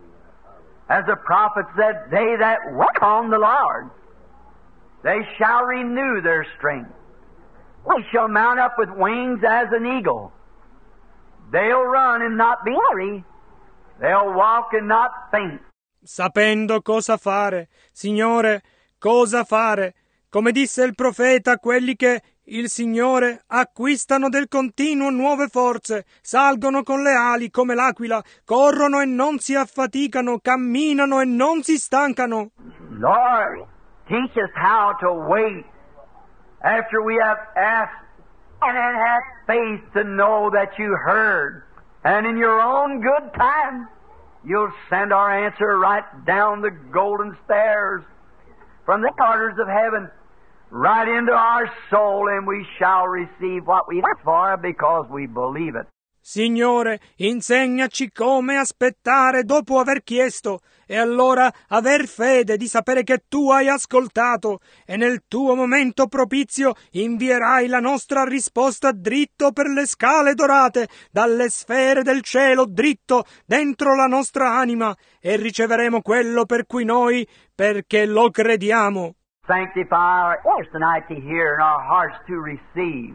As the prophet said, they that wait on the Lord, they shall renew their strength. They shall mount up with wings as an eagle. They'll run and not be weary. They'll walk and not faint. Sapendo cosa fare, Signore, cosa fare. Come disse il profeta, quelli che il Signore acquistano del continuo nuove forze, salgono con le ali come l'aquila, corrono e non si affaticano, camminano e non si stancano. Lord, teach us how to wait after we have asked, and then have faith to know that You heard. And in Your own good time, You'll send our answer right down the golden stairs from the corners of heaven, right into our soul, and we shall receive what we ask for because we believe it. Signore, insegnaci come aspettare dopo aver chiesto, e allora aver fede di sapere che Tu hai ascoltato, e nel Tuo momento propizio invierai la nostra risposta dritto per le scale dorate, dalle sfere del cielo dritto dentro la nostra anima, e riceveremo quello per cui noi, perché lo crediamo. sanctify our ears tonight to hear and our hearts to receive.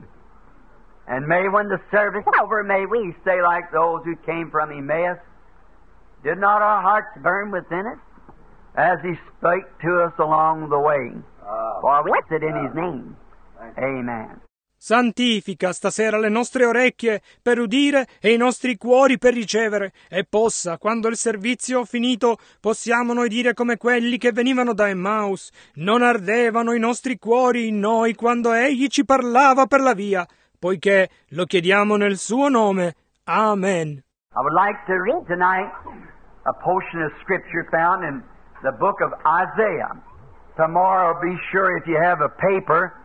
And may when the service is over, may we say like those who came from Emmaus, did not our hearts burn within us as He spake to us along the way? For we sit in His name. Amen. Santifica stasera le nostre orecchie per udire e i nostri cuori per ricevere, e possa, quando il servizio finito, possiamo noi dire come quelli che venivano da Emmaus: non ardevano i nostri cuori in noi quando Egli ci parlava per la via, poiché lo chiediamo nel suo nome. Amen. I would like to read tonight a portion of Scripture found in the book of Isaiah. Tomorrow, be sure if you have a paper,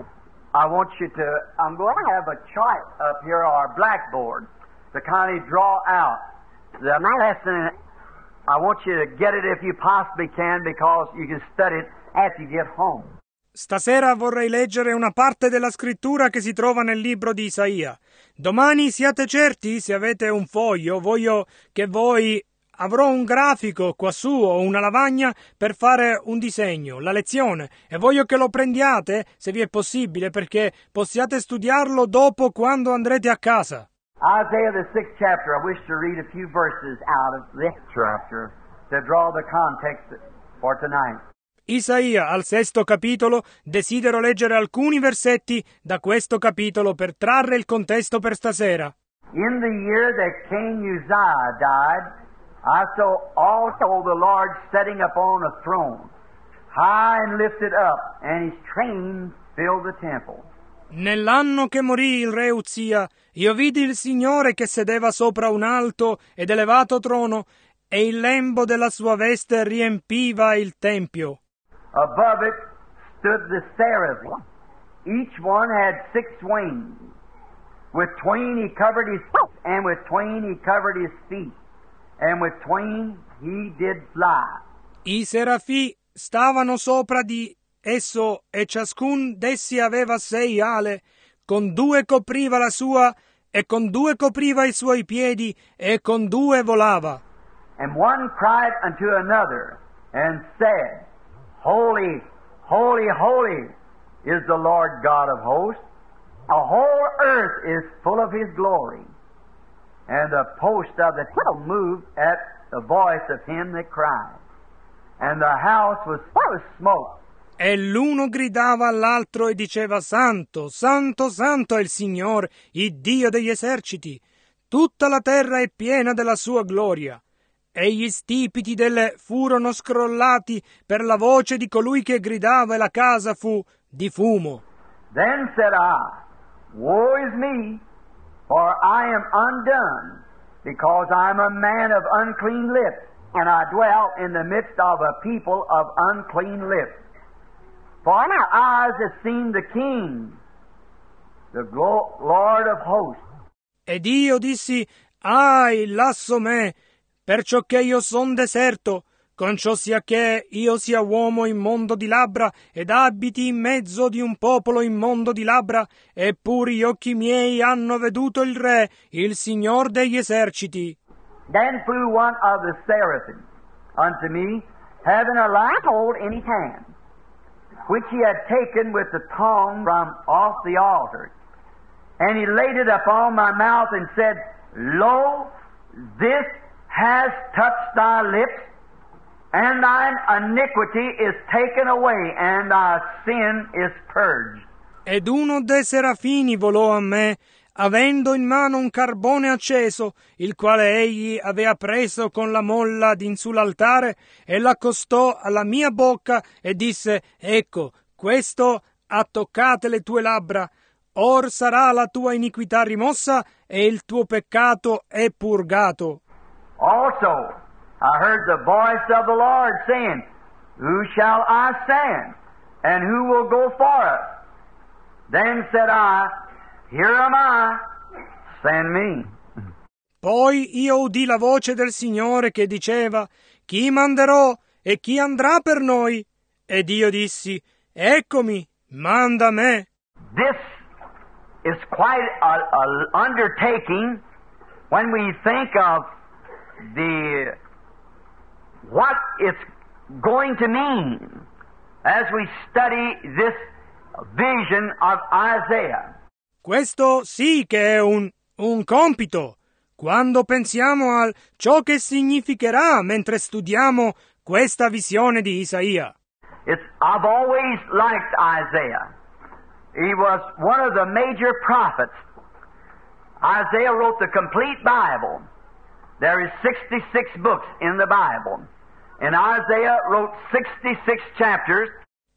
I want you to, I'm going to have a chart up here, our blackboard, to kind of draw out the lesson. I want you to get it if you possibly can, because you can study it after you get home. Stasera vorrei leggere una parte della scrittura che si trova nel libro di Isaia. Domani siate certi, se avete un foglio, voglio che voi avrò un grafico quassù o una lavagna per fare un disegno, la lezione, e voglio che lo prendiate, se vi è possibile, perché possiate studiarlo dopo quando andrete a casa. Isaiah the sixth chapter, I wish to read a few verses out of this chapter to draw the context for tonight. Isaia al sesto capitolo, desidero leggere alcuni versetti da questo capitolo per trarre il contesto per stasera. In the year that King Uzziah died, I saw also the Lord setting upon a throne, high and lifted up, and His train filled the temple. Nell'anno che morì il re Uzia, io vidi il Signore che sedeva sopra un alto ed elevato trono, e il lembo della sua veste riempiva il tempio. Above it stood the seraphim. Each one had six wings. With twain he covered his face, and with twain he covered his feet. And with twain he did fly. I serafi stavano sopra di esso, e ciascun d'essi aveva sei ale, con due copriva la sua, e con due copriva i suoi piedi, e con due volava. And one cried unto another, and said, Holy, holy, holy is the Lord God of hosts. The whole earth is full of His glory. And the post of the temple moved at the voice of him that cried. And the house was full of smoke. E l'uno gridava all'altro e diceva: Santo, santo, santo è il Signore, il Dio degli eserciti. Tutta la terra è piena della sua gloria. E gli stipiti delle furono scrollati per la voce di colui che gridava, e la casa fu di fumo. Then said I, Woe is me! For I am undone, because I am a man of unclean lips, and I dwell in the midst of a people of unclean lips. For my eyes have seen the King, the glo- Lord of hosts. Ed io dissi: Ahi, lasso me, perciò che io son deserto, con ciò sia che io sia uomo immondo di labbra, ed abiti in mezzo di un popolo immondo di labbra, eppure gli occhi miei hanno veduto il Re, il Signor degli eserciti. Then flew one of the seraphim unto me, having a live coal in his hand, which he had taken with the tongue from off the altar. And he laid it upon my mouth and said, Lo, this has touched thy lips, and thine iniquity is taken away, and thy sin is purged. Ed uno dei serafini volò a me, avendo in mano un carbone acceso, il quale egli aveva preso con la molla din sull'altare, e l'accostò alla mia bocca e disse: Ecco, questo ha toccate le tue labbra. Or sarà la tua iniquità rimossa, e il tuo peccato è purgato. Also, I heard the voice of the Lord saying, Who shall I send, and who will go for us? Then said I, Here am I, send me. Poi io udì la voce del Signore che diceva: Chi manderò e chi andrà per noi? Ed io dissi: Eccomi, manda me. This is quite an undertaking when we think of the what it's going to mean as we study this vision of Isaiah. Questo sì che è un, un compito. Quando pensiamo a ciò che significherà mentre studiamo questa visione di Isaia. It's, I've always liked Isaiah. He was one of the major prophets. Isaiah wrote the complete Bible. There is sixty-six books in the Bible. And Isaiah wrote sixty-six chapters.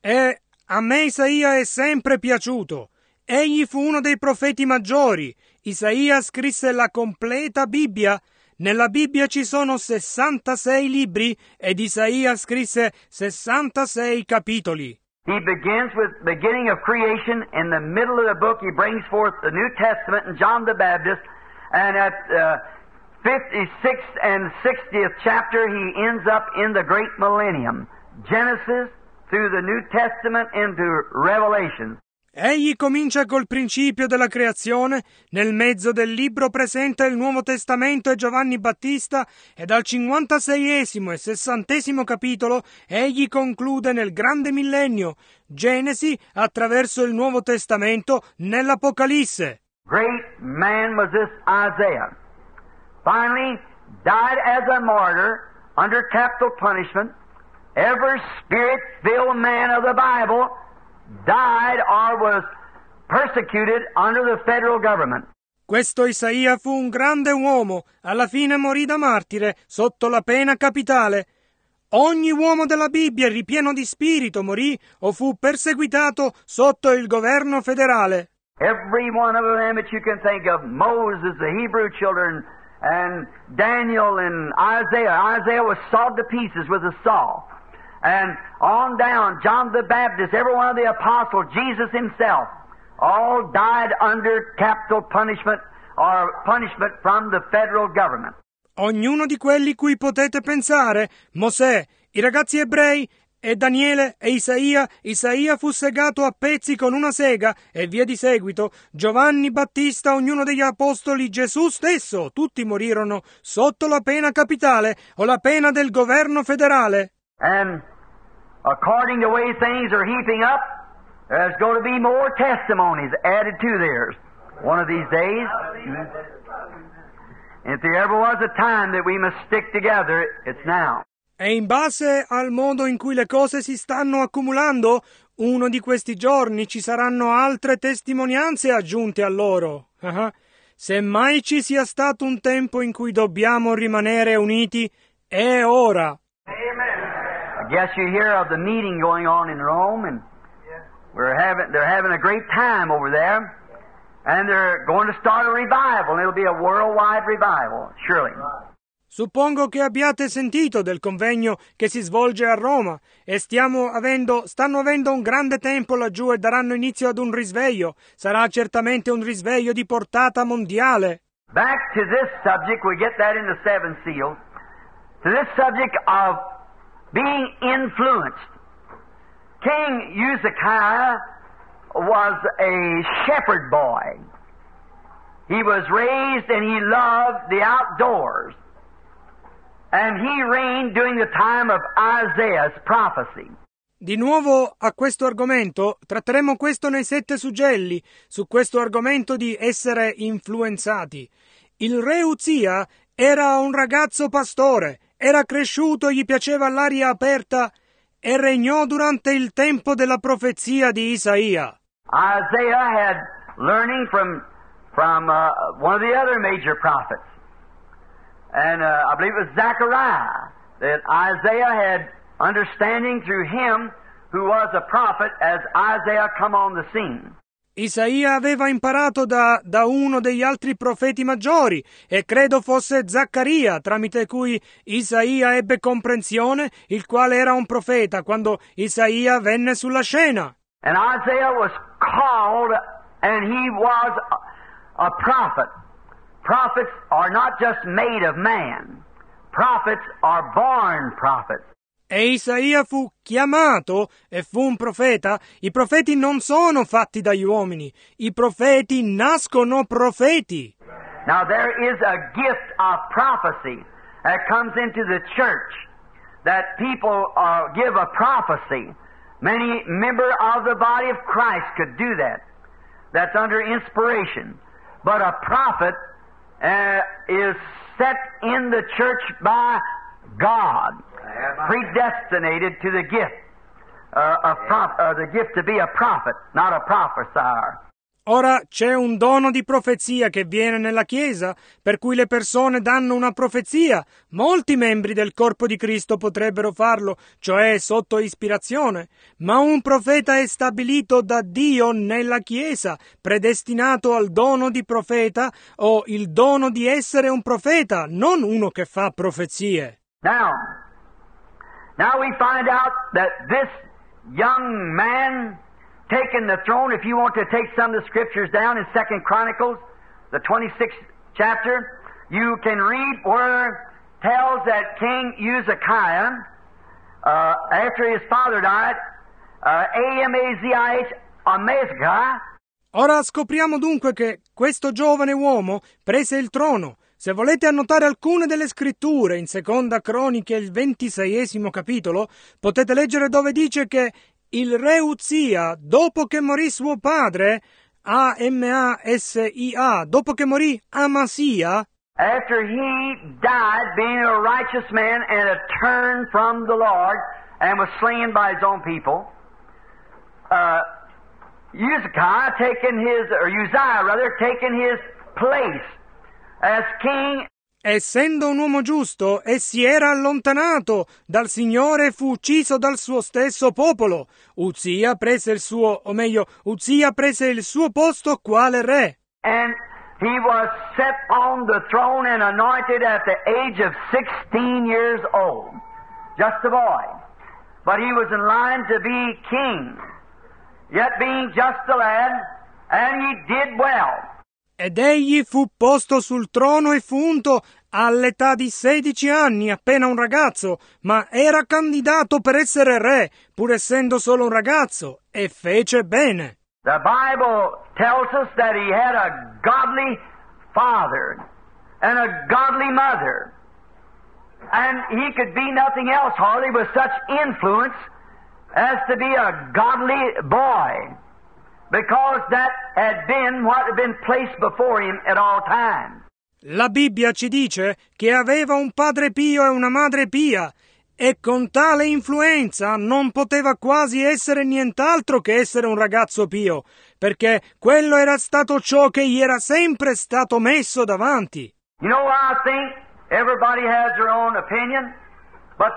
E a me Isaia è sempre piaciuto. Egli fu uno dei profeti maggiori. Isaia scrisse la completa Bibbia. Nella Bibbia ci sono sessantasei libri ed Isaia scrisse sessantasei capitoli. He begins with the beginning of creation. In the middle of the book he brings forth the New Testament and John the Baptist. And at uh, fifty-sixth and sixtieth chapter he ends up in the great millennium. Genesis through the New Testament into Revelation. Egli comincia col principio della creazione, nel mezzo del libro presenta il Nuovo Testamento e Giovanni Battista e dal cinquantaseiesimo e sessantesimo capitolo egli conclude nel grande millennio, Genesi attraverso il Nuovo Testamento nell'Apocalisse. Great man was this Isaiah. Finally died as a martyr under capital punishment. Every spirit-filled man of the Bible died or was persecuted under the federal government. Questo Isaia fu un grande uomo, alla fine morì da martire sotto la pena capitale. Ogni uomo della Bibbia ripieno di spirito morì o fu perseguitato sotto il governo federale. Every one of them that you can think of, Moses, the Hebrew children, and Daniel and Isaiah. Isaiah was sawed to pieces with a saw. And on down, John the Baptist, every one of the apostles, Jesus himself, all died under capital punishment or punishment from the federal government. Ognuno di quelli cui potete pensare, Mosè, i ragazzi ebrei, e Daniele e Isaia, Isaia fu segato a pezzi con una sega, e via di seguito, Giovanni Battista, ognuno degli apostoli, Gesù stesso, tutti morirono sotto la pena capitale o la pena del governo federale. And according to the way things are heaping up, there's going to be more testimonies added to theirs one of these days. If there ever was a time that we must stick together, it's now. E in base al modo in cui le cose si stanno accumulando, uno di questi giorni ci saranno altre testimonianze aggiunte a loro. Uh-huh. Se mai ci sia stato un tempo in cui dobbiamo rimanere uniti, è ora. I guess you hear of the meeting going on in Rome, and we're having they're having a great time over there, and they're going to start a revival, and it'll be a worldwide revival, surely. Suppongo che abbiate sentito del convegno che si svolge a Roma e stiamo avendo, stanno avendo un grande tempo laggiù e daranno inizio ad un risveglio. Sarà certamente un risveglio di portata mondiale. Back to this subject, we get that in the seven seals. To this subject of being influenced. King Uzziah was a shepherd boy. He was raised and he loved the outdoors. And he reigned during the time of Isaiah's prophecy. Di nuovo a questo argomento, tratteremo questo nei sette suggelli, su questo argomento di essere influenzati. Il re Uzia era un ragazzo pastore, era cresciuto, gli piaceva l'aria aperta e regnò durante il tempo della profezia di Isaia. Isaiah had learning from, from uh, one of the other major prophets. And uh, I believe it was Zechariah, that Isaiah had understanding through him who was a prophet as Isaiah come on the scene. Isaia aveva imparato da, da uno degli altri profeti maggiori e credo fosse Zaccaria, tramite cui Isaia ebbe comprensione, il quale era un profeta quando Isaia venne sulla scena. And Isaiah was called and he was a, a prophet. Prophets are not just made of man. Prophets are born prophets. E Isaia fu chiamato e fu un profeta. I profeti non sono fatti dagli uomini. I profeti nascono profeti. Now there is a gift of prophecy that comes into the church. That people uh, give a prophecy. many member of the body of Christ could do that. That's under inspiration. But a prophet uh, is set in the church by God, predestinated to the gift, uh, of prof- uh, the gift to be a prophet, not a prophesier. Ora c'è un dono di profezia che viene nella Chiesa, per cui le persone danno una profezia. Molti membri del corpo di Cristo potrebbero farlo, cioè sotto ispirazione, ma un profeta è stabilito da Dio nella Chiesa, predestinato al dono di profeta o il dono di essere un profeta, non uno che fa profezie. Now, now we find out that this young man taking the throne, if you want to take some of the scriptures down in Second Chronicles, the twenty-sixth chapter, you can read where it tells that King Uzziah, uh, after his father died, uh, A M A Z I H, Amazgah. Ora scopriamo dunque che questo giovane uomo prese il trono. Se volete annotare alcune delle scritture in Seconda Croniche, il ventiseiesimo capitolo, potete leggere dove dice che il re Uzia, dopo che morì suo padre, A M A S I A, dopo che morì Amasia, after he died, being a righteous man and a turn from the Lord, and was slain by his own people, uh, Uzziah taken his, or Uzziah rather, taken his place as king. Essendo un uomo giusto, e si era allontanato dal Signore e fu ucciso dal suo stesso popolo. Uzia prese il suo, o meglio, Uzia prese il suo posto quale re. And he was set on the throne and anointed at the age of sixteen years old. Just a boy. But he was in line to be king. Yet being just a lad, and he did well. Ed egli fu posto sul trono e fu unto all'età di sedici anni, appena un ragazzo, ma era candidato per essere re, pur essendo solo un ragazzo, e fece bene. The Bible tells us that he had a godly father and a godly mother, and he could be nothing else hardly with such influence as to be a godly boy, because that had been what had been placed before him at all times. La Bibbia ci dice che aveva un padre pio e una madre pia, e con tale influenza non poteva quasi essere nient'altro che essere un ragazzo pio, perché quello era stato ciò che gli era sempre stato messo davanti. You know, I think everybody has their own opinion, but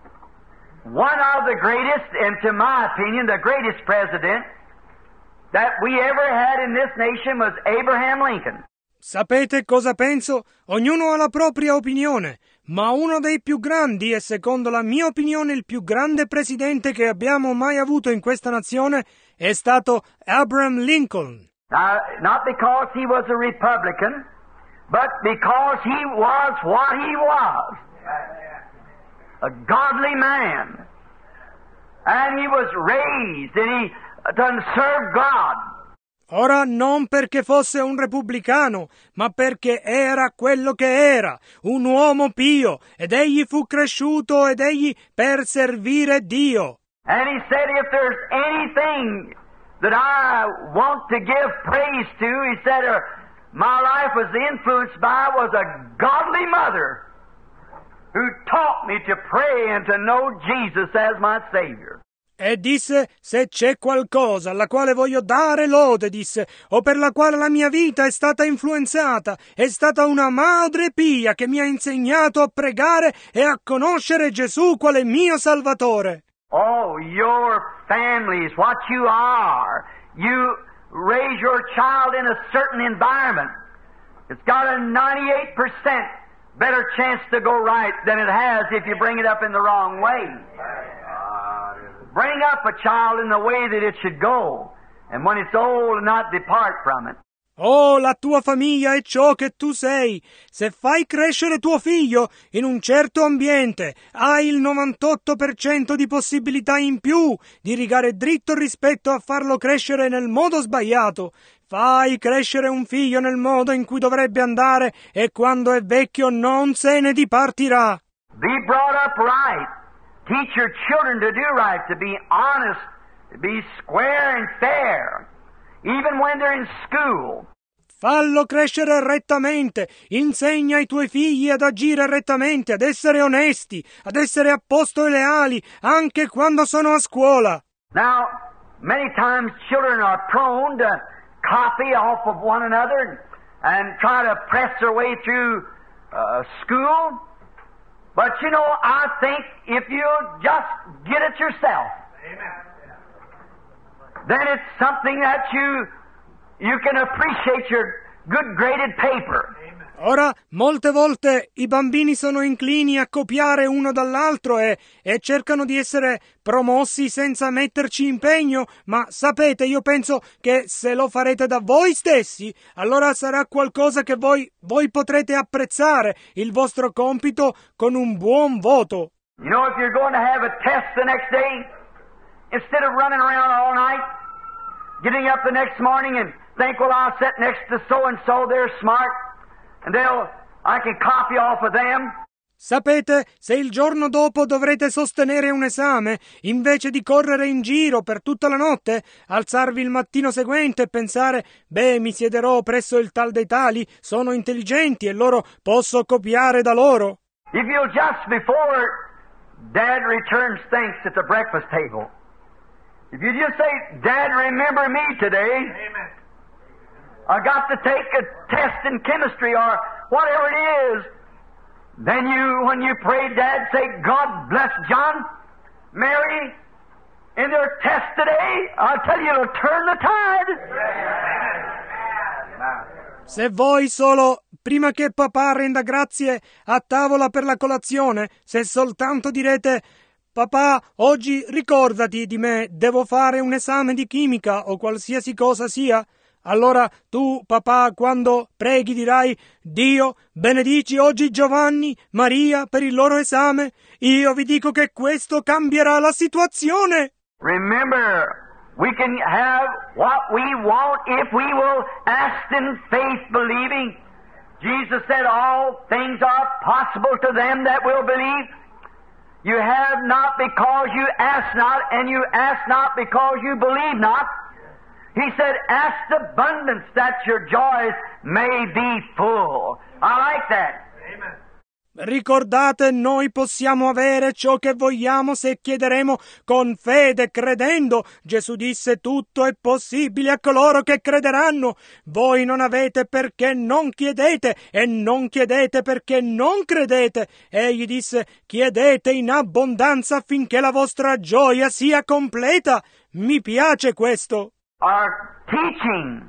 one of the greatest, and to my opinion, the greatest president that we ever had in this nation was Abraham Lincoln. Sapete cosa penso? Ognuno ha la propria opinione, ma uno dei più grandi, e secondo la mia opinione il più grande presidente che abbiamo mai avuto in questa nazione, è stato Abraham Lincoln. Now, not because he was a Republican, but because he was what he was. A godly man. And he was raised, and he to serve God. Ora non perché fosse un repubblicano, ma perché era quello che era, un uomo pio, ed egli fu cresciuto ed egli per servire Dio. And he said, if there's anything that I want to give praise to, he said, uh, my life was influenced by was a godly mother who taught me to pray and to know Jesus as my Savior. E disse, se c'è qualcosa alla quale voglio dare lode, disse, o per la quale la mia vita è stata influenzata, è stata una madre pia che mi ha insegnato a pregare e a conoscere Gesù quale mio Salvatore. Oh, your family is what you are. You raise your child in a certain environment. It's got a ninety-eight percent better chance to go right than it has if you bring it up in the wrong way. Bring up a child in the way that it should go, and when it's old, not depart from it. Oh, la tua famiglia è ciò che tu sei. Se fai crescere tuo figlio in un certo ambiente, hai il novantotto per cento di possibilità in più di rigare dritto rispetto a farlo crescere nel modo sbagliato. Fai crescere un figlio nel modo in cui dovrebbe andare e quando è vecchio non se ne dipartirà. Be brought up right. Teach your children to do right, to be honest, to be square and fair, even when they're in school. Fallo crescere rettamente, insegna ai tuoi figli ad agire rettamente, ad essere onesti, ad essere a posto e leali, anche quando sono a scuola. Now, many times children are prone to copy off of one another and try to press their way through uh, school. But you know, I think if you just get it yourself, Amen. Then it's something that you you can appreciate your good graded paper. Ora, molte volte i bambini sono inclini a copiare uno dall'altro e, e cercano di essere promossi senza metterci impegno, ma sapete, io penso che se lo farete da voi stessi, allora sarà qualcosa che voi, voi potrete apprezzare, il vostro compito, con un buon voto. You know, if you're going to have a test the next day, instead of running around all night, getting up the next morning and think, well, I'll sit next to so-and-so, they're smart, and they'll, I can copy off of them. Sapete, se il giorno dopo dovrete sostenere un esame, invece di correre in giro per tutta la notte, alzarvi il mattino seguente e pensare, beh, mi siederò presso il tal dei tali, sono intelligenti e loro posso copiare da loro. If you'll just before Dad returns thanks at the breakfast table, if you just say, Dad, remember me today. Amen. I got to take a test in chemistry or whatever it is. Then you, when you pray, Dad, say, God bless John, Mary, in their test today. I'll tell you, it'll turn the tide. Se voi solo, prima che papà renda grazie a tavola per la colazione, se soltanto direte, papà, oggi ricordati di me, devo fare un esame di chimica o qualsiasi cosa sia, allora tu, papà, quando preghi dirai, Dio, benedici oggi Giovanni, Maria per il loro esame. Io vi dico che questo cambierà la situazione. Remember, we can have what we want if we will ask in faith believing. Jesus said all things are possible to them that will believe. You have not because you ask not, and you ask not because you believe not. He said, ask abundance that your joys may be full. I like that. Amen. Ricordate, noi possiamo avere ciò che vogliamo se chiederemo con fede, credendo. Gesù disse, tutto è possibile a coloro che crederanno. Voi non avete perché non chiedete, e non chiedete perché non credete. Egli disse, chiedete in abbondanza affinché la vostra gioia sia completa. Mi piace questo. Are teaching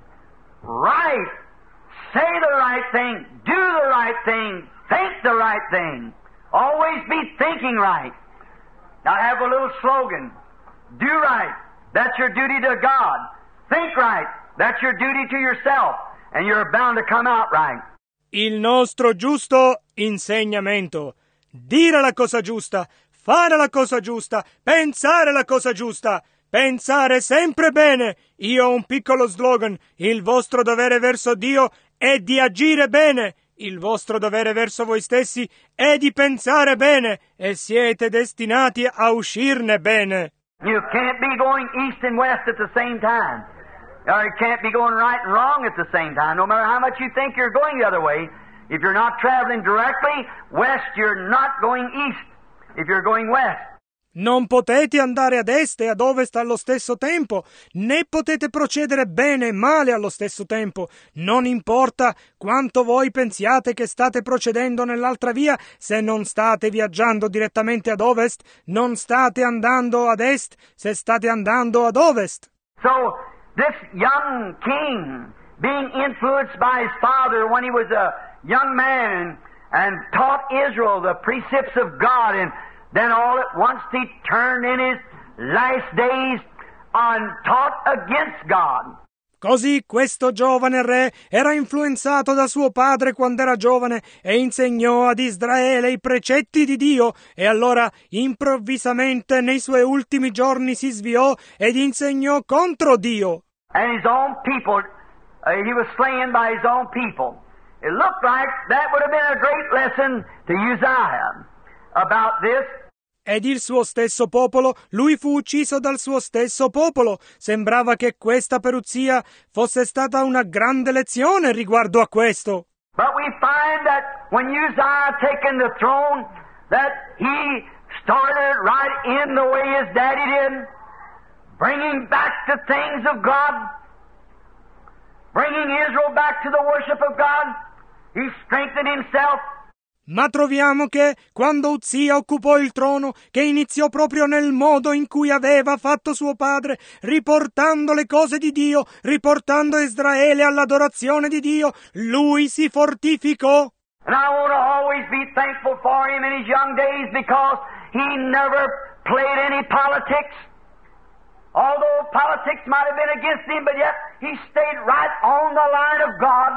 right, say the right thing, do the right thing, think the right thing, always be thinking right. Now I have a little slogan, do right, that's your duty to God, think right, that's your duty to yourself, and you're bound to come out right. Il nostro giusto insegnamento, dire la cosa giusta, fare la cosa giusta, pensare la cosa giusta, pensare sempre bene. Io ho un piccolo slogan, il vostro dovere verso Dio è di agire bene, il vostro dovere verso voi stessi è di pensare bene, e siete destinati a uscirne bene. You can't be going east and west at the same time, or you can't be going right and wrong at the same time, no matter how much you think you're going the other way. If you're not traveling directly west, you're not going east. If you're going west. Non potete andare ad est e ad ovest allo stesso tempo, né potete procedere bene e male allo stesso tempo. Non importa quanto voi pensiate che state procedendo nell'altra via, se non state viaggiando direttamente ad ovest, non state andando ad est, se state andando ad ovest. So, this young king, being influenced by his father when he was a young man, and taught Israel the precepts of God, and then all at once he turned in his last days and taught against God. Così questo giovane re era influenzato da suo padre quando era giovane e insegnò ad Israele i precetti di Dio, e allora improvvisamente nei suoi ultimi giorni si sviò ed insegnò contro Dio. And his own people, uh, he was slain by his own people. It looked like that would have been a great lesson to Uzziah about this. ed il suo stesso popolo, lui fu ucciso dal suo stesso popolo. Sembrava che questa peruzia fosse stata una grande lezione riguardo a questo. But we find that when Uzziah taken the throne, that he started right in the way his daddy did, bringing back the things of God, bringing Israel back to the worship of God. He strengthened himself. Ma troviamo che quando Uzia occupò il trono, che iniziò proprio nel modo in cui aveva fatto suo padre, riportando le cose di Dio, riportando Israele all'adorazione di Dio, lui si fortificò. And I want to always be thankful for him in his young days because he never played any politics. Although politics might have been against him, but yet he stayed right on the line of God.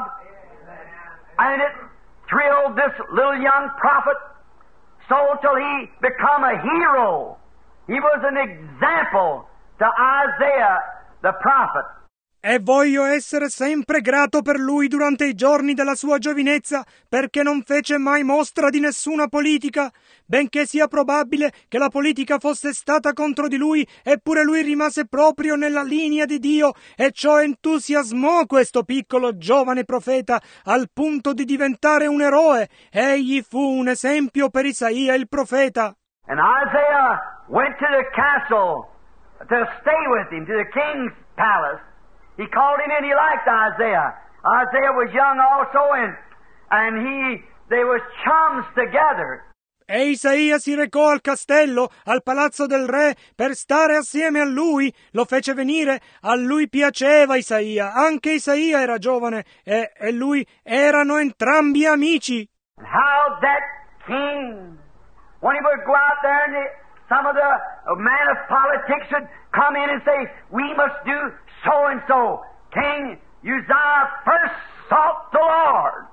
And it thrilled this little young prophet so till he become a hero. He was an example to Isaiah the prophet. E voglio essere sempre grato per lui durante i giorni della sua giovinezza, perché non fece mai mostra di nessuna politica. Benché sia probabile che la politica fosse stata contro di lui, eppure lui rimase proprio nella linea di Dio, e ciò entusiasmò questo piccolo giovane profeta al punto di diventare un eroe. Egli fu un esempio per Isaia il profeta. And Isaiah went to the castle to stay with him, to the king's palace. He called him in, he liked Isaiah. Isaiah was young also, and, and he, they was chums together. E Isaia si recò al castello, al palazzo del re, per stare assieme a lui. Lo fece venire, a lui piaceva Isaia. Anche Isaia era giovane, e, e lui erano entrambi amici. How that king, when he would go out there, and the, some of the uh, man of politics would come in and say, we must do so and so. King Uzziah first sought the Lord.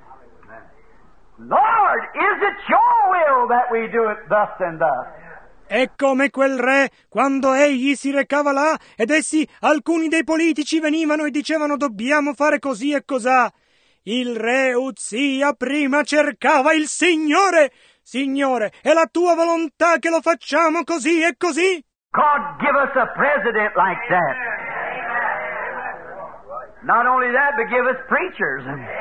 Lord, is it your will that we do it thus and thus? E come quel re, quando egli si recava là, ed essi, alcuni dei politici, venivano e dicevano dobbiamo fare così e cosà. Il re Uzia prima cercava il Signore. Signore, è la tua volontà che lo facciamo così e così? God give us a president like that. Not only that, but give us preachers.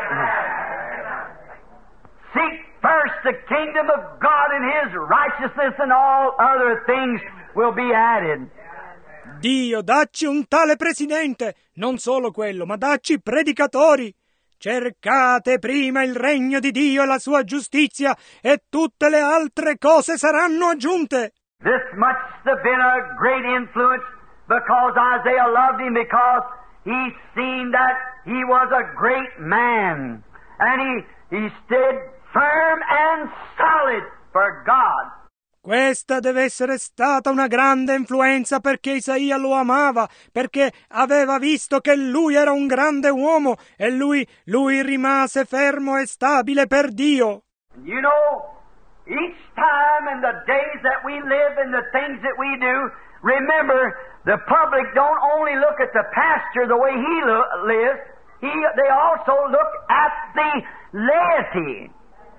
Seek first the kingdom of God and His righteousness, and all other things will be added. Dio, dacci un tale presidente, non solo quello, ma dacci predicatori. Cercate prima il regno di Dio e la sua giustizia, e tutte le altre cose saranno aggiunte. This must have been a great influence because Isaiah loved him, because he seen that he was a great man, and he, he stood firm and solid for God. Questa deve essere stata una grande influenza perché Isaia lo amava, perché aveva visto che lui era un grande uomo e lui, lui rimase fermo e stabile per Dio. You know, each time in the days that we live and the things that we do, remember, the public don't only look at the pastor the way he lo- lives, he, they also look at the laity.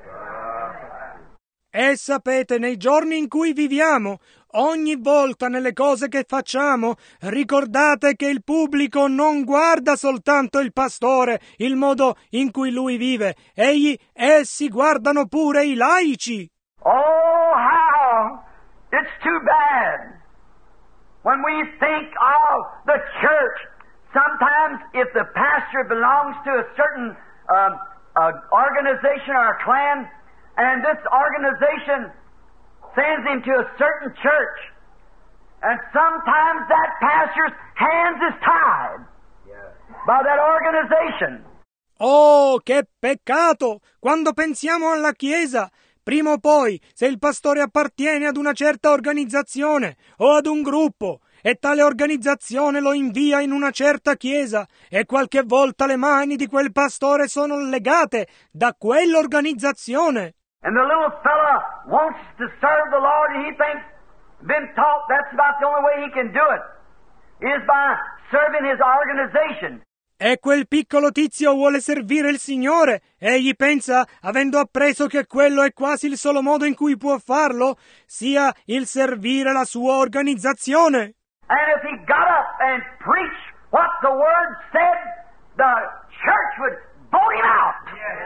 E sapete, nei giorni in cui viviamo, ogni volta nelle cose che facciamo, ricordate che il pubblico non guarda soltanto il pastore, il modo in cui lui vive, egli, essi guardano pure i laici. Oh, how it's too bad when we think of the church. Sometimes if the pastor belongs to a certain um, uh, organization or a clan, and this organization sends him to a certain church, and sometimes that pastor's hands is tied by that organization. Oh, che peccato! Quando pensiamo alla Chiesa, prima o poi, se il pastore appartiene ad una certa organizzazione o ad un gruppo, e tale organizzazione lo invia in una certa chiesa, e qualche volta le mani di quel pastore sono legate da quell'organizzazione. And the little fella wants to serve the Lord, and he thinks, been taught that's about the only way he can do it, is by serving his organization. E quel piccolo tizio vuole servire il Signore. Egli pensa, avendo appreso che quello è quasi il solo modo in cui può farlo, sia il servire la sua organizzazione. And if he got up and preached what the Word said, the church would vote him out.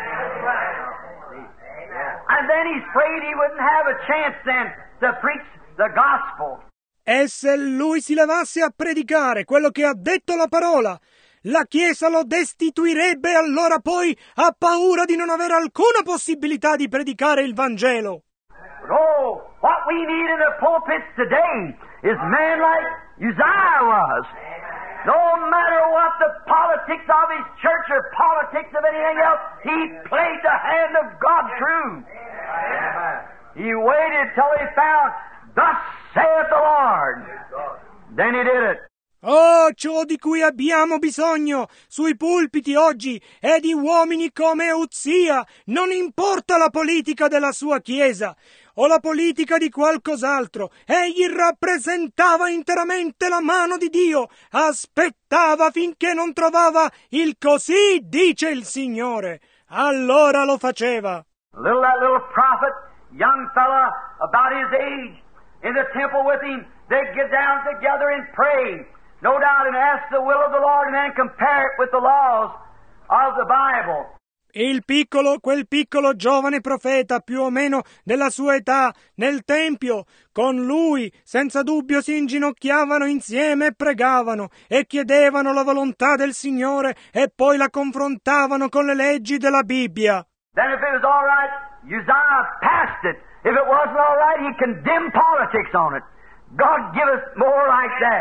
And then he's afraid he wouldn't have a chance then to preach the gospel. E se lui si levasse a predicare quello che ha detto la parola, la Chiesa lo destituirebbe, allora poi ha paura di non avere alcuna possibilità di predicare il Vangelo. Oh, what we need in the pulpits today is men like Uzziah was. No matter what the politics of his church or politics of anything else, he played the hand of God true. He waited till he found, thus saith the Lord. Then he did it. Oh, ciò di cui abbiamo bisogno sui pulpiti oggi è di uomini come Uzia. Non importa la politica della sua chiesa o la politica di qualcos'altro, egli rappresentava interamente la mano di Dio, aspettava finché non trovava il così dice il Signore, allora lo faceva. Little that little prophet, young fella about his age, in the temple with him, they'd get down together and pray, no doubt, and ask the will of the Lord and then compare it with the laws of the Bible. Il piccolo, quel piccolo giovane profeta, più o meno della sua età, nel tempio, con lui, senza dubbio si inginocchiavano insieme e pregavano e chiedevano la volontà del Signore e poi la confrontavano con le leggi della Bibbia. Then if it was all right, Uzziah passed it. If it wasn't all right, he condemned politics on it. God give us more like that.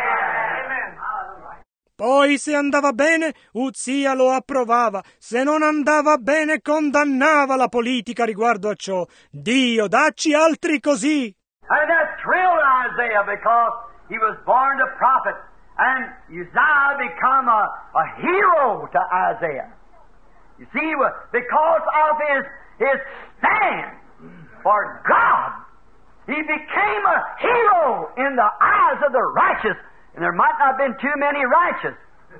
Poi se andava bene, Uzia lo approvava, se non andava bene condannava la politica riguardo a ciò. Dio, dacci altri così! And that thrilled Isaiah because he was born a prophet, and Uzziah become a, a hero to Isaiah. You see, because of his, his stand for God, he became a hero in the eyes of the righteous. And there might not have been too many righteous.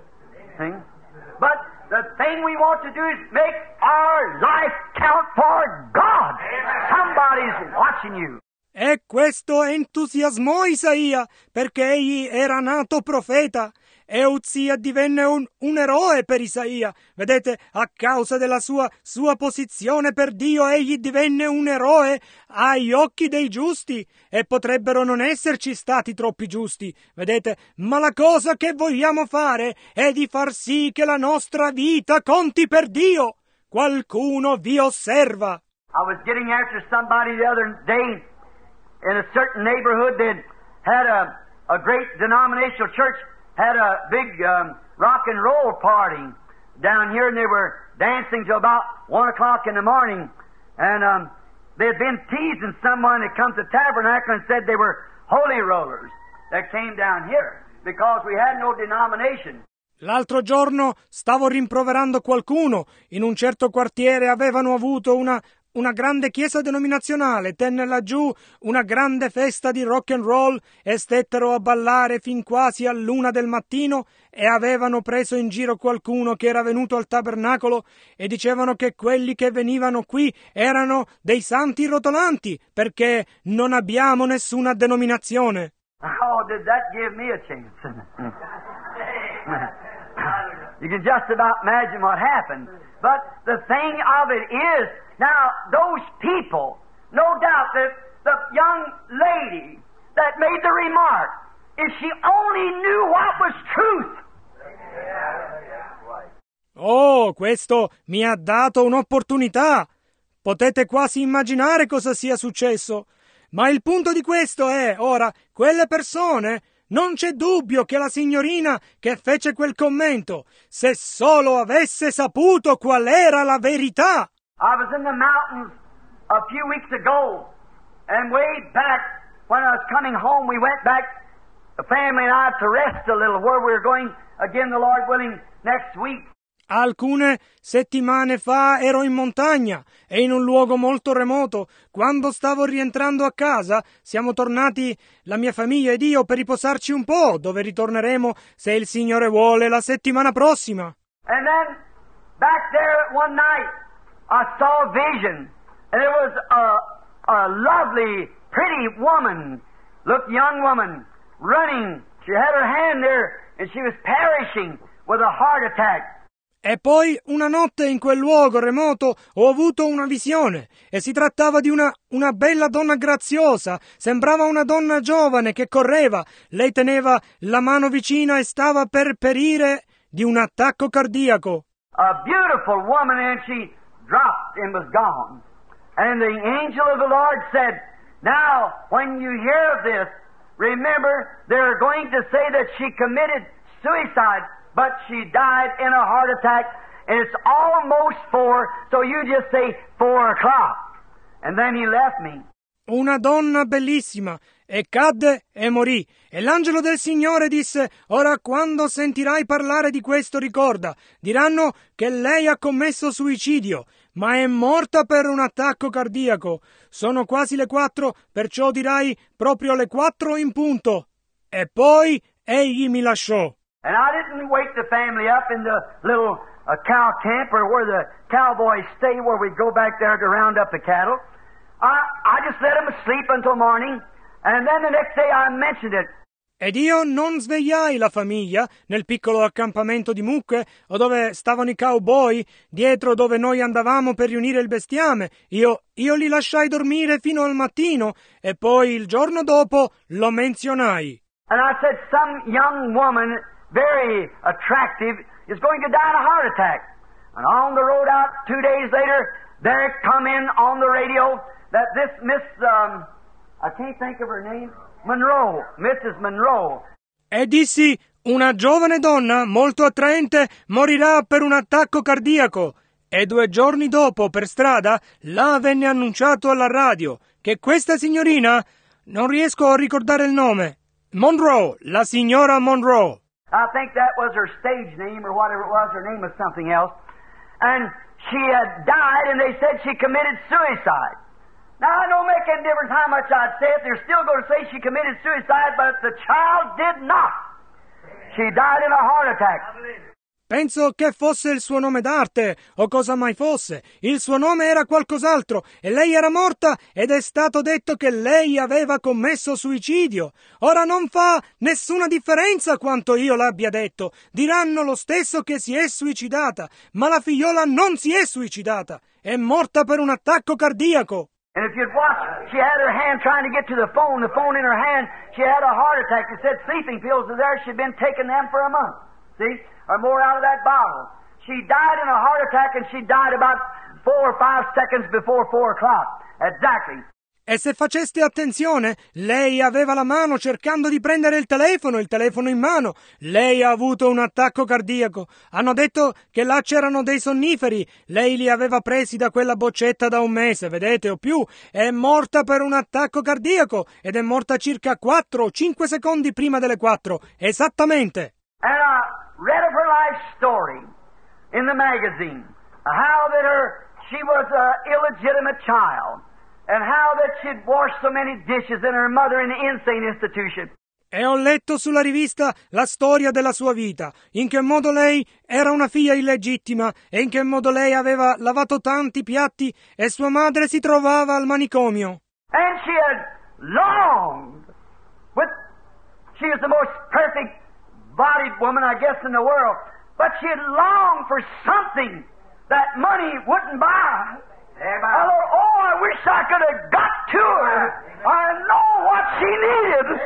See? But the thing we want to do is make our life count for God. Somebody's watching you. E questo entusiasmò Isaia, perché egli era nato profeta, e Uzia divenne un, un eroe per Isaia. Vedete, a causa della sua, sua posizione per Dio, egli divenne un eroe agli occhi dei giusti, e potrebbero non esserci stati troppi giusti, vedete, ma la cosa che vogliamo fare è di far sì che la nostra vita conti per Dio. Qualcuno vi osserva. I was getting after somebody the other day in a certain neighborhood that had a, a great denominational church, had a big um, rock and roll party down here, and they were dancing till about one o'clock in the morning. And um, they had been teasing someone that come to Tabernacle and said they were holy rollers that came down here because we had no denomination. L'altro giorno stavo rimproverando qualcuno. In un certo quartiere avevano avuto una, una grande chiesa denominazionale, tenne laggiù una grande festa di rock and roll e stettero a ballare fin quasi all'una del mattino e avevano preso in giro qualcuno che era venuto al tabernacolo e dicevano che quelli che venivano qui erano dei santi rotolanti perché non abbiamo nessuna denominazione. Oh, did that give me a chance? You can just about imagine what happened. But the thing of it is, now, those people, no doubt that the young lady that made the remark, if she only knew what was truth. Oh, questo mi ha dato un'opportunità. Potete quasi immaginare cosa sia successo. Ma il punto di questo è, ora, quelle persone, non c'è dubbio che la signorina che fece quel commento, se solo avesse saputo qual era la verità. I was in the mountains a few weeks ago, and way back when I was coming home, we went back, the family and I, to rest a little, where we were going again, the Lord willing, next week. Alcune settimane fa ero in montagna e in un luogo molto remoto. Quando stavo rientrando a casa, siamo tornati, la mia famiglia ed io, per riposarci un po', dove ritorneremo, se il Signore vuole, la settimana prossima. And then, back there one night, I saw a vision, and it was a, a lovely, pretty woman, looked young woman, running. She had her hand there, and she was perishing with a heart attack. E poi una notte in quel luogo remoto ho avuto una visione e si trattava di una, una bella donna graziosa, sembrava una donna giovane che correva, lei teneva la mano vicina e stava per perire di un attacco cardiaco. A beautiful woman, and she dropped and was gone. And the angel of the Lord said, now when you hear of this, remember they're going to say that she committed suicide, but she died in a heart attack, and it's almost four, so you just say four o'clock. And then he left me. Una donna bellissima, e cadde e morì. E l'angelo del Signore disse, ora quando sentirai parlare di questo ricorda, diranno che lei ha commesso suicidio, ma è morta per un attacco cardiaco. Sono quasi le quattro, perciò dirai proprio le quattro in punto. E poi egli mi lasciò. And I didn't wake the family up in the little uh, cow camp or where the cowboys stay, where we go back there to round up the cattle. I, I just let them sleep until morning, and then the next day I mentioned it. Ed io non svegliai la famiglia nel piccolo accampamento di mucche o dove stavano i cowboy, dietro dove noi andavamo per riunire il bestiame. Io, io li lasciai dormire fino al mattino e poi il giorno dopo lo menzionai. And I said, some young woman, very attractive, is going to die in a heart attack. And on the road out two days later, there it come in on the radio that this Miss, um, I can't think of her name, Monroe, Missus Monroe. E dissi, una giovane donna molto attraente morirà per un attacco cardiaco. E due giorni dopo, per strada, là venne annunciato alla radio che questa signorina, non riesco a ricordare il nome, Monroe, la signora Monroe. I think that was her stage name or whatever it was. Her name was something else. And she had died, and they said she committed suicide. Now, it don't make any difference how much I'd say it. They're still going to say she committed suicide, but the child did not. She died in a heart attack. Penso che fosse il suo nome d'arte, o cosa mai fosse. Il suo nome era qualcos'altro, e lei era morta, ed è stato detto che lei aveva commesso suicidio. Ora non fa nessuna differenza quanto io l'abbia detto. Diranno lo stesso che si è suicidata, ma la figliola non si è suicidata. È morta per un attacco cardiaco. And if you'd watch, she had her hand trying to get to the phone, the phone in her hand, she had a heart attack. They said sleeping pills are there. She'd been taking them for a month. See? Or more out of that bottle. She died in a heart attack, and she died about four or five seconds before four o'clock. Exactly. E se faceste attenzione, lei aveva la mano cercando di prendere il telefono, il telefono in mano. Lei ha avuto un attacco cardiaco. Hanno detto che là c'erano dei sonniferi. Lei li aveva presi da quella boccetta da un mese, vedete, o più. È morta per un attacco cardiaco ed è morta circa quattro o cinque secondi prima delle quattro. Esattamente. And I read of her life story in the magazine. How that her she was an illegitimate child. And how that she'd washed so many dishes and her mother in the insane institution. E ho letto sulla rivista la storia della sua vita, in che modo lei era una figlia illegittima e in che modo lei aveva lavato tanti piatti e sua madre si trovava al manicomio. And she had longed with, she was the most perfect bodied woman, I guess, in the world, but she had longed for something that money wouldn't buy. I thought, oh, I wish I could have got to her. I know what she needed.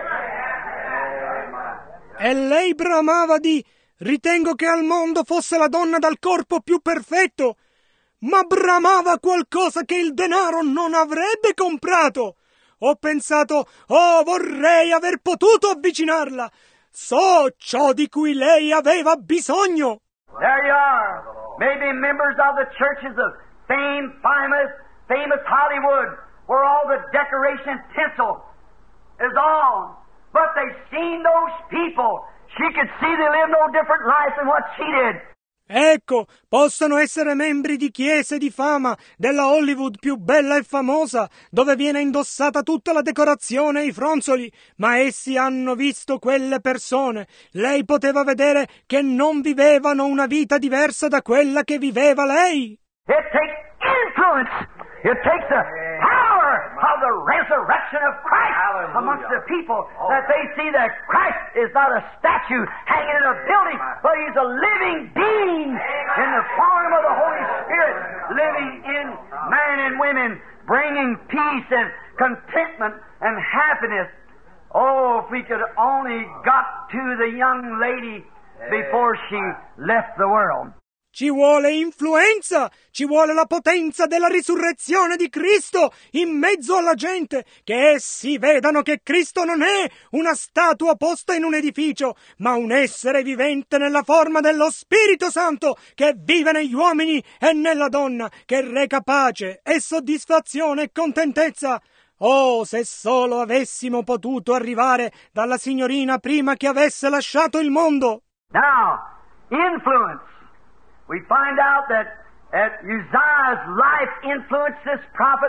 E lei bramava di, ritengo che al mondo fosse la donna dal corpo più perfetto, ma bramava qualcosa che il denaro non avrebbe comprato. Ho pensato, oh, vorrei aver potuto avvicinarla. So ciò di cui lei aveva bisogno. There you are. Maybe members of the churches of fame, famous, famous Hollywood, where all the decoration tinsel is on. But they've seen those people. She could see they live no different life than what she did. Ecco, possono essere membri di chiese di fama, della Hollywood più bella e famosa, dove viene indossata tutta la decorazione e i fronzoli, ma essi hanno visto quelle persone. Lei poteva vedere che non vivevano una vita diversa da quella che viveva lei. It takes influence. It takes the power of the resurrection of Christ Hallelujah. Amongst the people, that they see that Christ is not a statue hanging in a building, but He's a living being in the form of the Holy Spirit, living in men and women, bringing peace and contentment and happiness. Oh, if we could only got to the young lady before she left the world. Ci vuole influenza, ci vuole la potenza della risurrezione di Cristo in mezzo alla gente, che essi vedano che Cristo non è una statua posta in un edificio, ma un essere vivente nella forma dello Spirito Santo, che vive negli uomini e nella donna, che reca pace e soddisfazione e contentezza. Oh, se solo avessimo potuto arrivare dalla signorina prima che avesse lasciato il mondo! Now, influence. We find out that, that Uzziah's life influenced this prophet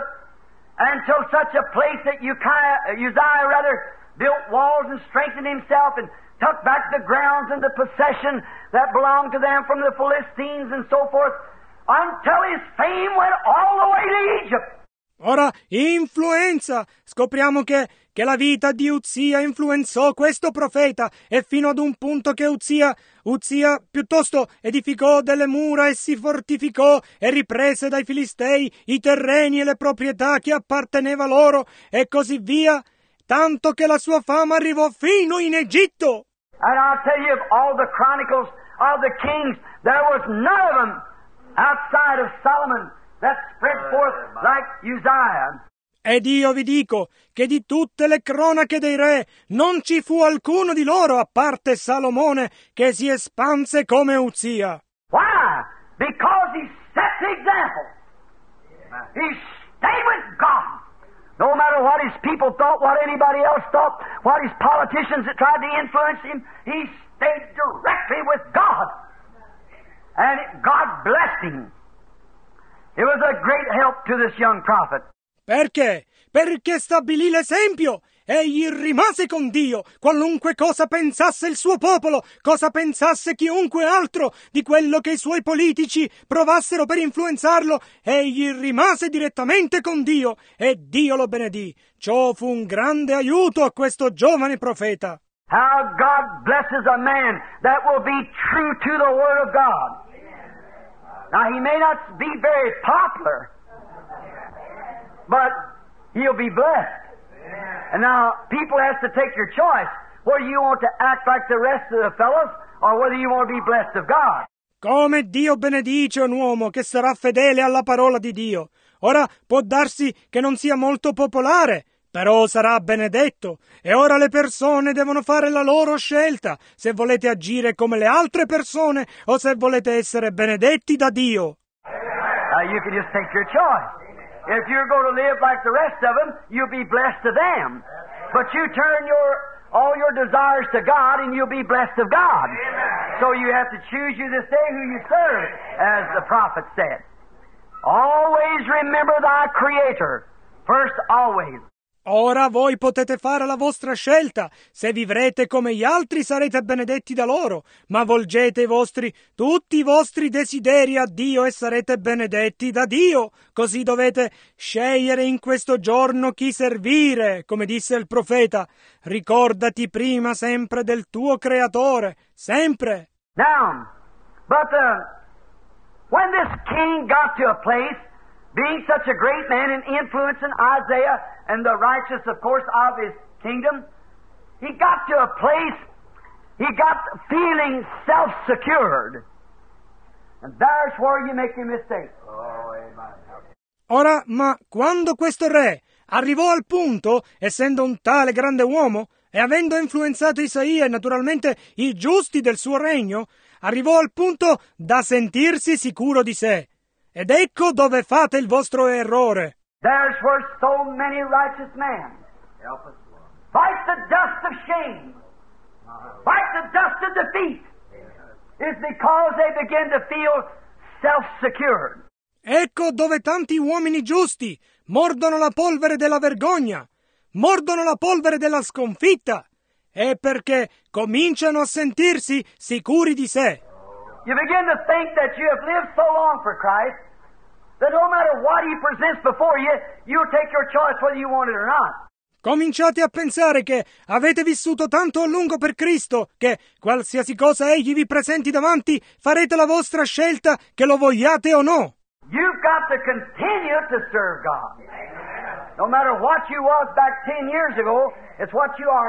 until such a place that Uzziah, Uzziah rather built walls and strengthened himself and took back the grounds and the possession that belonged to them from the Philistines and so forth, until his fame went all the way to Egypt. Ora, influenza! Scopriamo che, che la vita di Uzia influenzò questo profeta, e fino ad un punto che Uzia, Uzia piuttosto edificò delle mura e si fortificò e riprese dai Filistei i terreni e le proprietà che apparteneva loro, e così via, tanto che la sua fama arrivò fino in Egitto. And I'll tell you, of all the chronicles of the kings, there was none of them outside of Solomon that spread forth like Uzziah. Ed io vi dico che di tutte le cronache dei re non ci fu alcuno di loro, a parte Salomone, che si espanse come Uzia. Why? Because he set the example. He stayed with God. No matter what his people thought, what anybody else thought, what his politicians that tried to influence him, he stayed directly with God. And God blessed him. It was a great help to this young prophet. Perché? Perché stabilì l'esempio. Egli rimase con Dio, qualunque cosa pensasse il suo popolo, cosa pensasse chiunque altro di quello che i suoi politici provassero per influenzarlo, egli rimase direttamente con Dio e Dio lo benedì. Ciò fu un grande aiuto a questo giovane profeta. How God blesses a man that will be true to the Word of God. Now, he may not be very popular, but he'll be blessed. And now, people have to take your choice, whether you want to act like the rest of the fellows, or whether you want to be blessed of God. Come Dio benedice un uomo che sarà fedele alla parola di Dio. Ora, può darsi che non sia molto popolare, però sarà benedetto. E ora le persone devono fare la loro scelta, se volete agire come le altre persone o se volete essere benedetti da Dio. Now you can just take your choice. If you're going to live like the rest of them, you'll be blessed to them. But you turn your all your desires to God and you'll be blessed of God. So you have to choose you this day who you serve, as the prophet said. Always remember thy Creator. First, always. Ora voi potete fare la vostra scelta. Se vivrete come gli altri sarete benedetti da loro, ma volgete i vostri, tutti i vostri desideri a Dio e sarete benedetti da Dio. Così dovete scegliere in questo giorno chi servire, come disse il profeta. Ricordati prima sempre del tuo Creatore, sempre. Now, but uh, when this king got to a place, being such a great man and influencing Isaiah and the righteous, of course, of his kingdom, he got to a place, he got feeling self-secured. And there's where you make your mistake. Oh, amen. Ora, ma quando questo re arrivò al punto, essendo un tale grande uomo, e avendo influenzato Isaia e naturalmente i giusti del suo regno, arrivò al punto da sentirsi sicuro di sé. Ed ecco dove fate il vostro errore. There's where so many righteous men help us, Lord. Fight the dust of shame. Fight the dust of defeat. is because they begin to feel self-secured. Ecco dove tanti uomini giusti mordono la polvere della vergogna, mordono la polvere della sconfitta, è perché cominciano a sentirsi sicuri di sé. You begin to think that you have lived so long for Christ that no matter what He presents before you, you'll take your choice whether you want it or not. Cominciate a pensare che avete vissuto tanto a lungo per Cristo che qualsiasi cosa Egli vi presenti davanti farete la vostra scelta che lo vogliate o no. You've got to continue to serve God. No matter what you was back ten years ago, it's what you are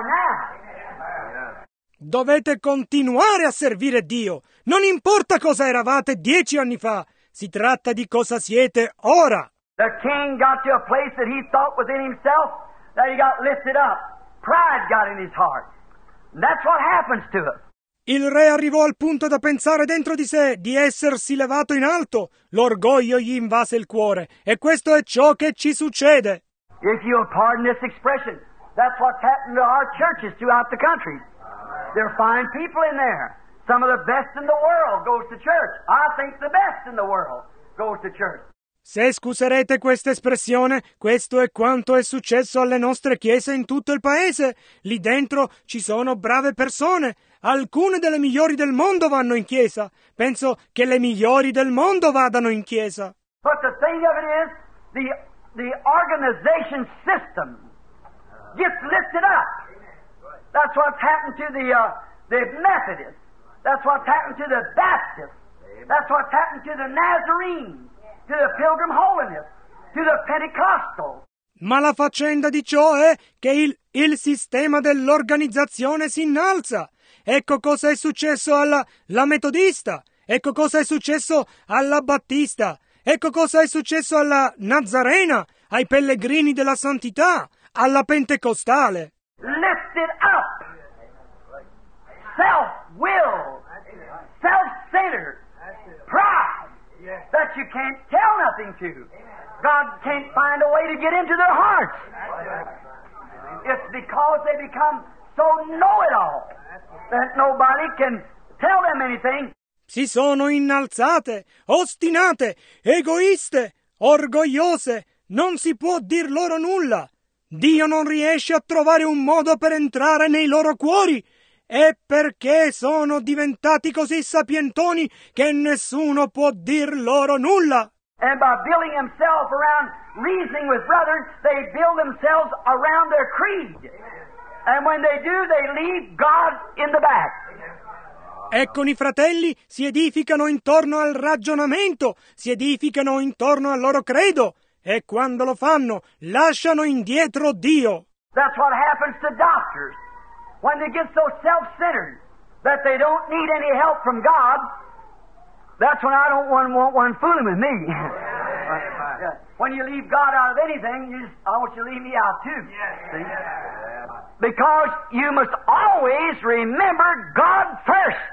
now. Dovete continuare a servire Dio. Non importa cosa eravate dieci anni fa. Si tratta di cosa siete ora. The king got to a place that he thought within himself that he got lifted up. Pride got in his heart. And that's what happens to us. Il re arrivò al punto da pensare dentro di sé di essersi levato in alto. L'orgoglio gli invase il cuore. E questo è ciò che ci succede. If you'll pardon this expression, that's what's happened to our churches throughout the country. There are fine people in there. Some of the best in the world goes to church. I think the best in the world goes to church. Se scuserete questa espressione, questo è quanto è successo alle nostre chiese in tutto il paese. Lì dentro ci sono brave persone. Alcune delle migliori del mondo vanno in chiesa. Penso che le migliori del mondo vadano in chiesa. But the thing of it is, the, the organization system gets lifted up. That's what's happened to the, uh, the Methodists. That's what's happened to the Baptists. That's what's happened to the Nazarenes, to the Pilgrim Holiness, to the Pentecostals. Ma la faccenda di ciò è che il, il sistema dell'organizzazione si innalza. Ecco cosa è successo alla la metodista. Ecco cosa è successo alla battista. Ecco cosa è successo alla nazarena, ai pellegrini della santità, alla pentecostale. Lifted up. Self-willed. Self-centered. Pride. That you can't tell nothing to. God can't find a way to get into their hearts. It's because they become so know-it-all that nobody can tell them anything. Si sono innalzate, ostinate, egoiste, orgogliose. Non si può dir loro nulla. Dio non riesce a trovare un modo per entrare nei loro cuori. È perché sono diventati così sapientoni che nessuno può dir loro nulla. And by building themselves around reasoning with brethren, they build themselves around their creed. And when they do, they leave God in the back. E con i fratelli si edificano intorno al ragionamento, si edificano intorno al loro credo. E quando lo fanno, lasciano indietro Dio. That's what happens to doctors. When they get so self-centered that they don't need any help from God, that's when I don't want, want one fooling with me. When you leave God out of anything, you just, I want you to leave me out too. See? Because you must always remember God first.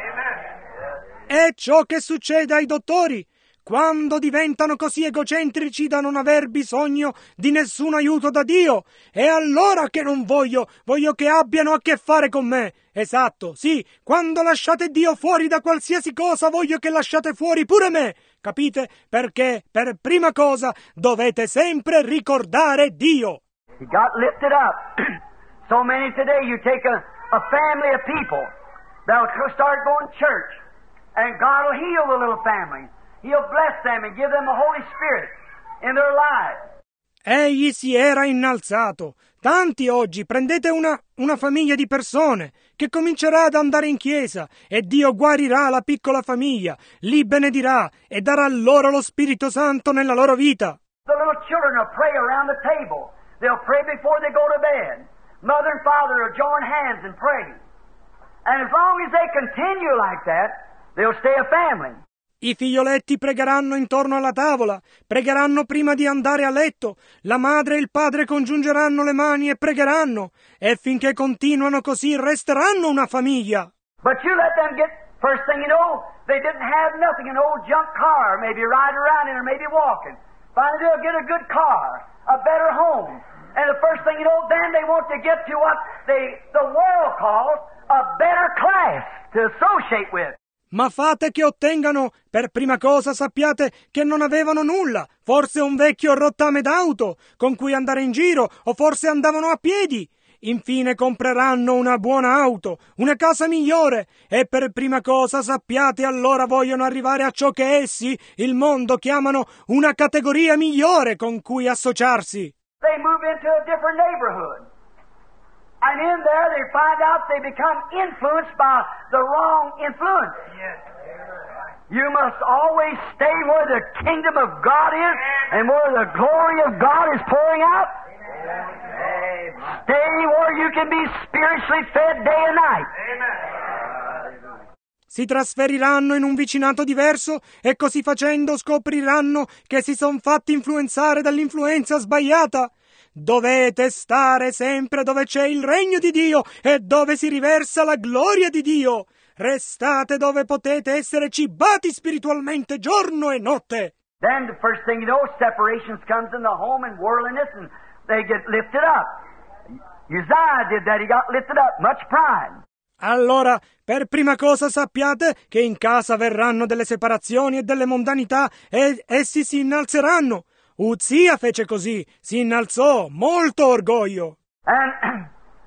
È ciò che succede ai dottori. Quando diventano così egocentrici da non aver bisogno di nessun aiuto da Dio. È allora che non voglio, voglio che abbiano a che fare con me. Esatto, sì, quando lasciate Dio fuori da qualsiasi cosa, voglio che lasciate fuori pure me. Capite? Perché, per prima cosa, dovete sempre ricordare Dio. He got lifted up. So many today, you take a, a family of people that'll start going to church, and God will heal the little family. He'll bless them and give them the Holy Spirit in their lives. Egli si era innalzato. Tanti oggi prendete una, una famiglia di persone che comincerà ad andare in chiesa e Dio guarirà la piccola famiglia, li benedirà e darà loro lo Spirito Santo nella loro vita. The little children will pray around the table. They'll pray before they go to bed. Mother and father will join hands and pray. And as long as they continue like that, they'll stay a family. I figlioletti pregheranno intorno alla tavola, pregheranno prima di andare a letto, la madre e il padre congiungeranno le mani e pregheranno, e finché continuano così resteranno una famiglia. But you let them get, first thing you know, they didn't have nothing, an old junk car, maybe riding around in or maybe walking. Finally they'll get a good car, a better home. And the first thing you know, then they want to get to what they, the world calls a better class to associate with. Ma fate che ottengano. Per prima cosa sappiate che non avevano nulla, forse un vecchio rottame d'auto con cui andare in giro, o forse andavano a piedi. Infine compreranno una buona auto, una casa migliore, e per prima cosa sappiate allora vogliono arrivare a ciò che essi, il mondo, chiamano una categoria migliore con cui associarsi. They move into a different neighborhood. And in there they find out they become influenced by the wrong influence. Yes. You must always stay where the kingdom of God is and where the glory of God is pouring out. Amen. Stay where you can be spiritually fed day and night. Amen. Si trasferiranno in un vicinato diverso e così facendo scopriranno che si sono fatti influenzare dall'influenza sbagliata. Dovete stare sempre dove c'è il regno di Dio e dove si riversa la gloria di Dio. Restate dove potete essere cibati spiritualmente giorno e notte. Then the first thing you know, separations comes in the home and worldliness and they get lifted up. Uzziah did that, he got lifted up, much pride. Allora, per prima cosa sappiate che in casa verranno delle separazioni e delle mondanità e essi si innalzeranno. Uzia fece così, si innalzò, molto orgoglio. And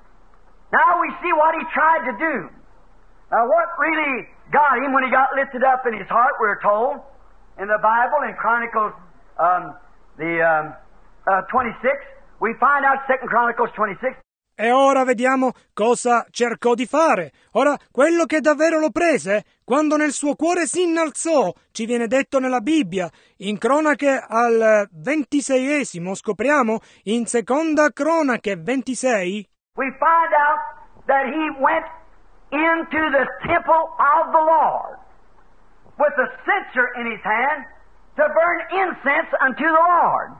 now we see what he tried to do. Now what really got him when he got lifted up in his heart, we're told, in the Bible, in Chronicles, um, the um, uh, twenty-six, we find out Second Chronicles twenty-six. E ora vediamo cosa cercò di fare. Ora, quello che davvero lo prese, quando nel suo cuore si innalzò, ci viene detto nella Bibbia, in Cronache al ventiseiesimo, scopriamo, in Seconda Cronache ventisei, we find out that he went into the temple of the Lord with a censer in his hand to burn incense unto the Lord.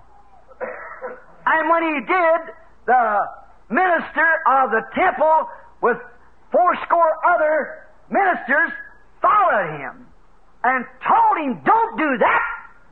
And when he did, the minister of the temple with fourscore other ministers followed him and told him, don't do that.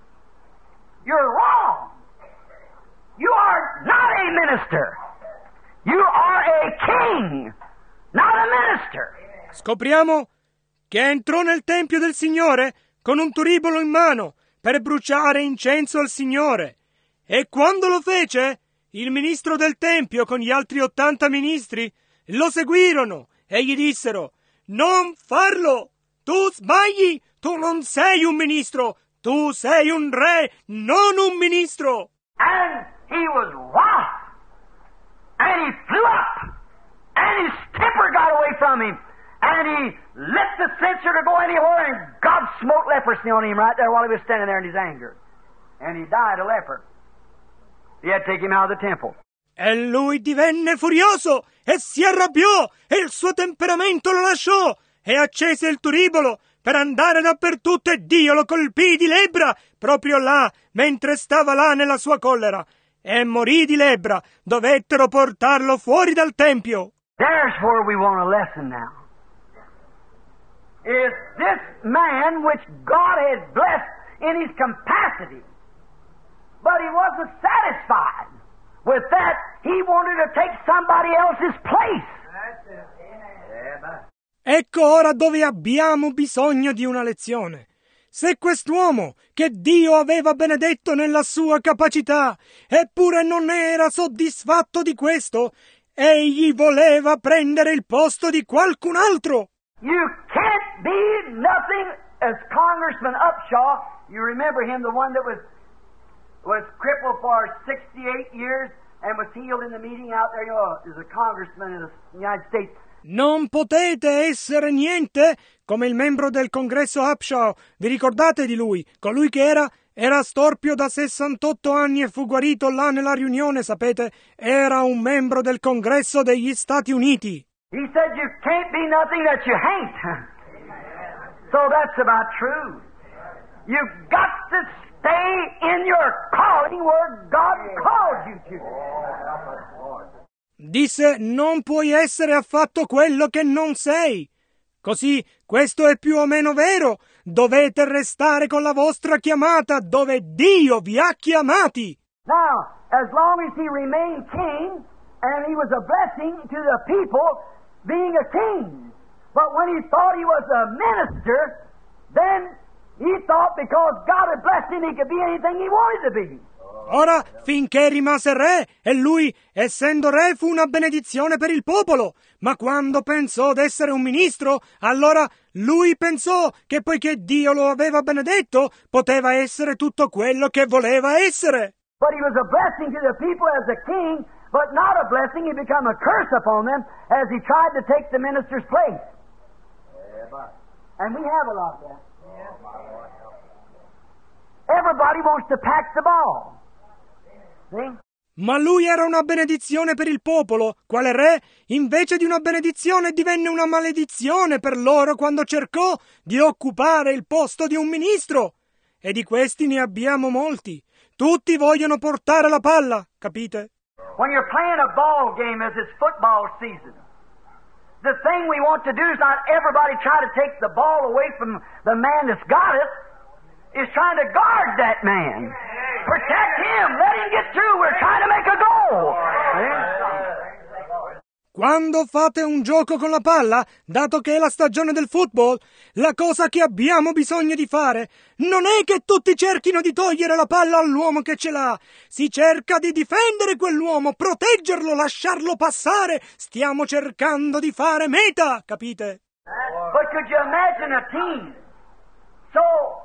You're wrong. You are not a minister. You are a king, not a minister. Scopriamo che entrò nel Tempio del Signore con un turibolo in mano per bruciare incenso al Signore. E quando lo fece, il ministro del Tempio con gli altri ottanta ministri lo seguirono e gli dissero: non farlo! Tu sbagli! Tu non sei un ministro! Tu sei un re, non un ministro! And he was wroth. And he flew up. And his temper got away from him. And he lit the censer to go anywhere, and God smote leprosy on him right there while he was standing there in his anger. And he died a leper. He had to take him out of the temple. E lui divenne furioso e si arrabbiò e il suo temperamento lo lasciò e accese il turibolo per andare dappertutto e Dio lo colpì di lebbra proprio là, mentre stava là nella sua collera, e morì di lebbra. Dovettero portarlo fuori dal tempio. There's where we want a lesson now. Is this man which God has blessed in his capacity, but he wasn't satisfied with that. He wanted to take somebody else's place. That's it. Amen. Ecco ora dove abbiamo bisogno di una lezione. Se quest'uomo, che Dio aveva benedetto nella sua capacità, eppure non era soddisfatto di questo, egli voleva prendere il posto di qualcun altro. You can't be nothing as Congressman Upshaw. You remember him, the one that was was crippled for sixty-eight years and was healed in the meeting out there, you know, as a congressman in the United States. Non potete essere niente come il membro del congresso Upshaw. Vi ricordate di lui? Colui che era era storpio da sessantotto anni e fu guarito là nella riunione, sapete? Era un membro del congresso degli Stati Uniti. He said you can't be nothing that you ain't. So that's about true. You've got to stay in your calling where God called you to. Disse: non puoi essere affatto quello che non sei. Così, questo è più o meno vero. Dovete restare con la vostra chiamata dove Dio vi ha chiamati. Now, as long as he remained king, and he was a blessing to the people, being a king. But when he thought he was a minister, then he thought because God had blessed him, he could be anything he wanted to be. Ora, finché rimase re, e lui, essendo re, fu una benedizione per il popolo. Ma quando pensò d'essere un ministro, allora lui pensò che poiché Dio lo aveva benedetto, poteva essere tutto quello che voleva essere. But he was a blessing to the people as a king, but not a blessing. He became a curse upon them as he tried to take the minister's place. And we have a lot of that. Everybody wants to pack the ball. See? Ma lui era una benedizione per il popolo, quale re, invece di una benedizione divenne una maledizione per loro quando cercò di occupare il posto di un ministro. E di questi ne abbiamo molti. Tutti vogliono portare la palla, capite? When you're playing a ball game as it's football season, the thing we want to do is not everybody try to take the ball away from the man that's got it. Is trying to guard that man. Protect him. Let him get through. We're trying to make a goal. Quando fate un gioco con la palla, dato che è la stagione del football, la cosa che abbiamo bisogno di fare non è che tutti cerchino di togliere la palla all'uomo che ce l'ha. Si cerca di difendere quell'uomo, proteggerlo, lasciarlo passare. Stiamo cercando di fare meta, capite? But could you imagine a team so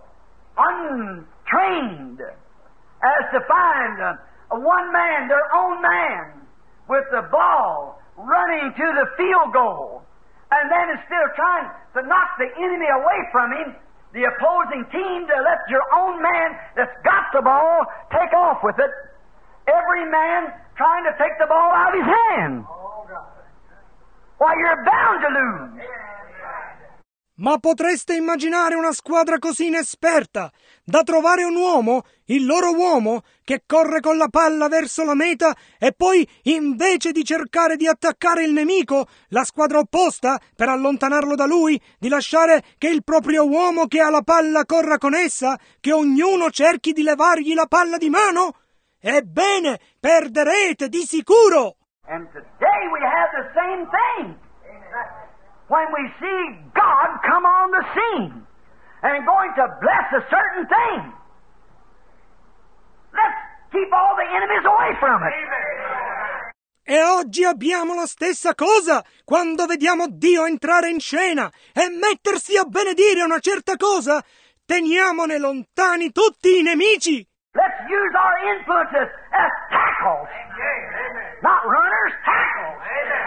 untrained as to find a, a one man, their own man, with the ball running to the field goal, and then instead of trying to knock the enemy away from him, the opposing team to let your own man that's got the ball take off with it, every man trying to take the ball out of his hand. Why, you're bound to lose. Ma potreste immaginare una squadra così inesperta da trovare un uomo, il loro uomo, che corre con la palla verso la meta e poi, invece di cercare di attaccare il nemico, la squadra opposta, per allontanarlo da lui, di lasciare che il proprio uomo che ha la palla corra con essa, che ognuno cerchi di levargli la palla di mano? Ebbene, perderete di sicuro! And today we have the same thing. When we see God come on the scene and going to bless a certain thing, let's keep all the enemies away from it. E oggi abbiamo la stessa cosa quando vediamo Dio entrare in scena e mettersi a benedire una certa cosa. Teniamone lontani tutti i nemici. Let's use our influences as tackles, not runners, tackles.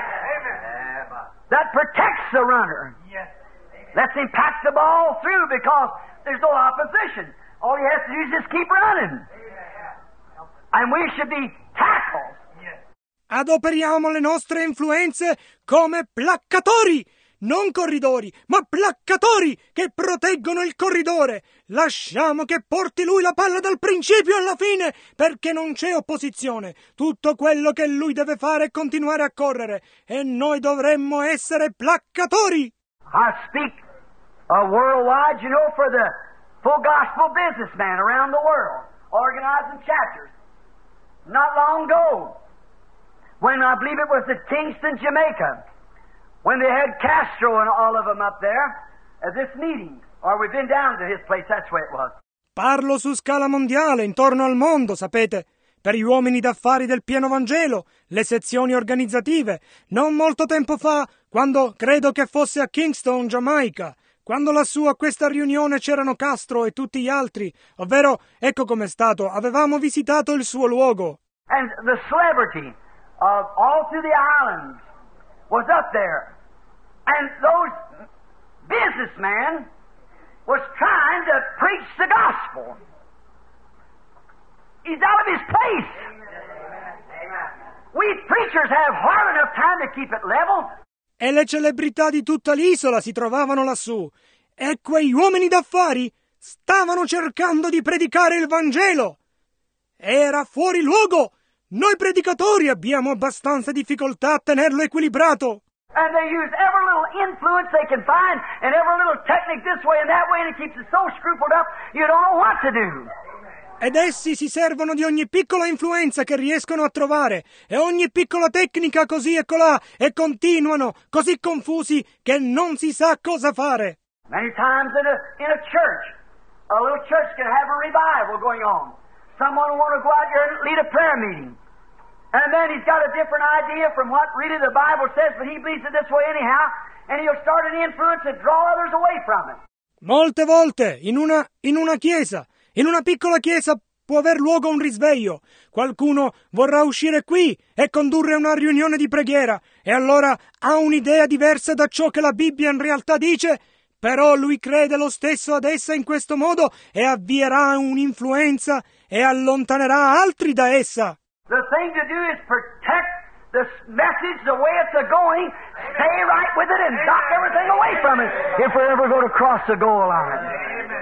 That protects the runner. Lets him pack the ball through because there's no opposition. All he has to do is just keep running. And we should be tackles. Adoperiamo le nostre influenze come placcatori, non corridori, ma placcatori che proteggono il corridore. Lasciamo che porti lui la palla dal principio alla fine, perché non c'è opposizione. Tutto quello che lui deve fare è continuare a correre, e noi dovremmo essere placcatori. I speak uh, worldwide, you know, for the full gospel businessman around the world, organizing chapters. Not long ago, when I believe it was at Kingston, Jamaica, when they had Castro and all of them up there at this meeting, or we've been down to his place, that's where it was. Parlo su scala mondiale, intorno al mondo, sapete, per gli uomini d'affari del pieno Vangelo, le sezioni organizzative, non molto tempo fa, quando credo che fosse a Kingston, Giamaica, quando lassù a questa riunione c'erano Castro e tutti gli altri, ovvero, ecco com'è stato, avevamo visitato il suo luogo. And the celebrity of all through the islands was up there. And those businessmen was trying to preach the gospel. He's out of his place. We preachers have hard enough time to keep it level. E le celebrità di tutta l'isola si trovavano lassù. E quei uomini d'affari stavano cercando di predicare il Vangelo. Era fuori luogo. Noi predicatori abbiamo abbastanza difficoltà a tenerlo equilibrato. And they use every little influence they can find and every little technique this way and that way, and it keeps it so scrupled up you don't know what to do. Ed essi si servono di ogni piccola influenza che riescono a trovare e ogni piccola tecnica così e colà e continuano così confusi che non si sa cosa fare. Many times in a, in a church, a little church can have a revival going on. Someone will want to go out there and lead a prayer meeting. And then he's got a different idea from what really the Bible says, but he believes it this way anyhow, and he'll start an influence and draw others away from it. Molte volte in una, in una chiesa, in una piccola chiesa può aver luogo un risveglio. Qualcuno vorrà uscire qui e condurre una riunione di preghiera e allora ha un'idea diversa da ciò che la Bibbia in realtà dice, però lui crede lo stesso ad essa in questo modo e avvierà un'influenza e allontanerà altri da essa. The thing to do is protect the message the way it's a-going, stay right with it and knock everything away from it if we're ever going to cross the goal line.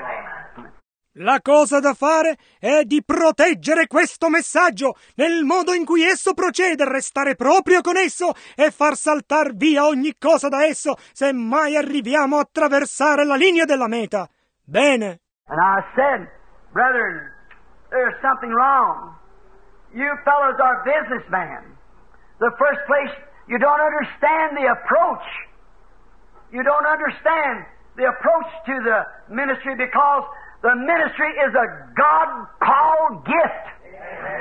La cosa da fare è di proteggere questo messaggio nel modo in cui esso procede, restare proprio con esso e far saltar via ogni cosa da esso se mai arriviamo a attraversare la linea della meta. Bene. And I said, brethren, there's something wrong. You fellows are businessmen. The first place, you don't understand the approach. You don't understand the approach to the ministry because the ministry is a God-called gift.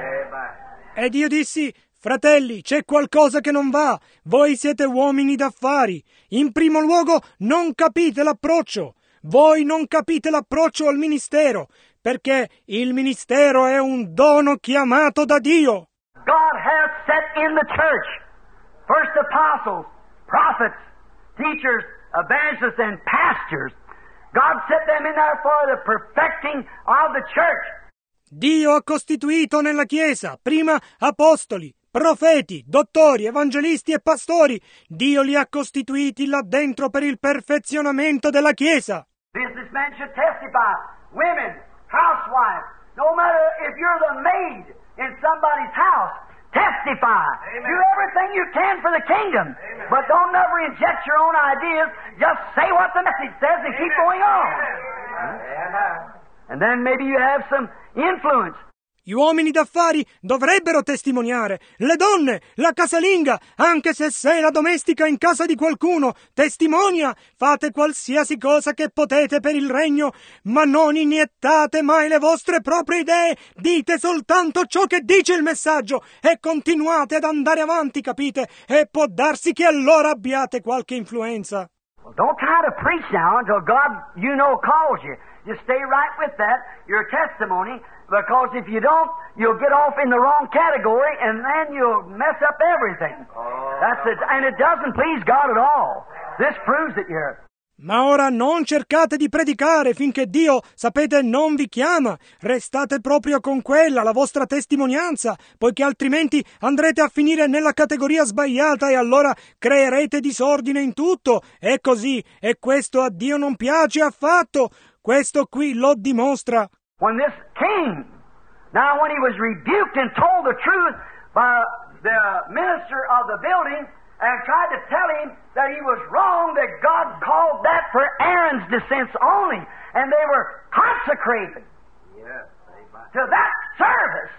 Ed io dissi, fratelli, c'è qualcosa che non va. Voi siete uomini d'affari. In primo luogo, non capite l'approccio. Voi non capite l'approccio al ministero, perché il ministero è un dono chiamato da Dio. God has set in the church first apostles, prophets, teachers, evangelists, and pastors. God set them in there for the perfecting of the church. Dio ha costituito nella Chiesa prima apostoli, profeti, dottori, evangelisti e pastori. Dio li ha costituiti là dentro per il perfezionamento della Chiesa. Businessmen should testify. Women, housewives, no matter if you're the maid in somebody's house, testify. Amen. Do everything you can for the kingdom. Amen. But don't never inject your own ideas. Just say what the message says and Amen. Keep going on. Amen. And then maybe you have some influence. Gli uomini d'affari dovrebbero testimoniare. Le donne, la casalinga, anche se sei la domestica in casa di qualcuno, testimonia. Fate qualsiasi cosa che potete per il regno, ma non iniettate mai le vostre proprie idee. Dite soltanto ciò che dice il messaggio e continuate ad andare avanti, capite? E può darsi che allora abbiate qualche influenza. Well, don't try to preach now until God, you know, calls you. Just stay right with that, your testimony. Because if you don't, you'll get off in the wrong category and then you'll mess up everything. Oh. That's it. And it doesn't please God at all. This proves it here. Ma ora non cercate di predicare finché Dio, sapete, non vi chiama. Restate proprio con quella, la vostra testimonianza, poiché altrimenti andrete a finire nella categoria sbagliata e allora creerete disordine in tutto. È così, e questo a Dio non piace affatto. Questo qui lo dimostra. When this king, now when he was rebuked and told the truth by the minister of the building and tried to tell him that he was wrong, that God called that for Aaron's descendants only, and they were consecrated yes, to that service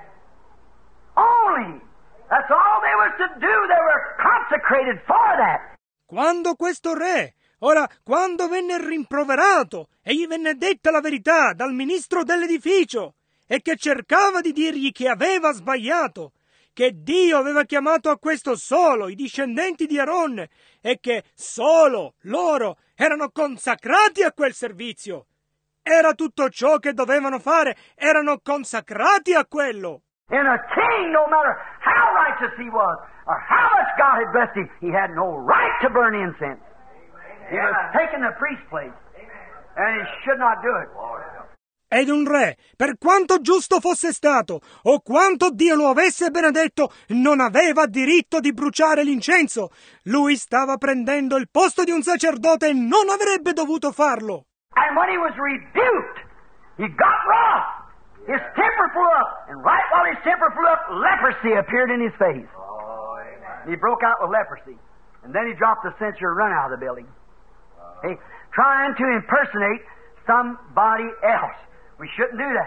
only. That's all they was to do. They were consecrated for that. Quando questo re Ora, quando venne rimproverato e gli venne detta la verità dal ministro dell'edificio e che cercava di dirgli che aveva sbagliato, che Dio aveva chiamato a questo solo i discendenti di Aaron e che solo loro erano consacrati a quel servizio. Era tutto ciò che dovevano fare, erano consacrati a quello. And a king, no matter how righteous he was or how much God had blessed him, he had no right to burn incense. He was taking the priest's place, and he should not do it. Ed un re, per quanto giusto fosse stato, o quanto Dio lo avesse benedetto, non aveva diritto di bruciare l'incenso. Lui stava prendendo il posto di un sacerdote e non avrebbe dovuto farlo. And when he was rebuked, he got wroth. His temper flew up, and right while his temper flew up, leprosy appeared in his face. He broke out with leprosy, and then he dropped the censer and run out of the building. Hey, trying to impersonate somebody else. We shouldn't do that.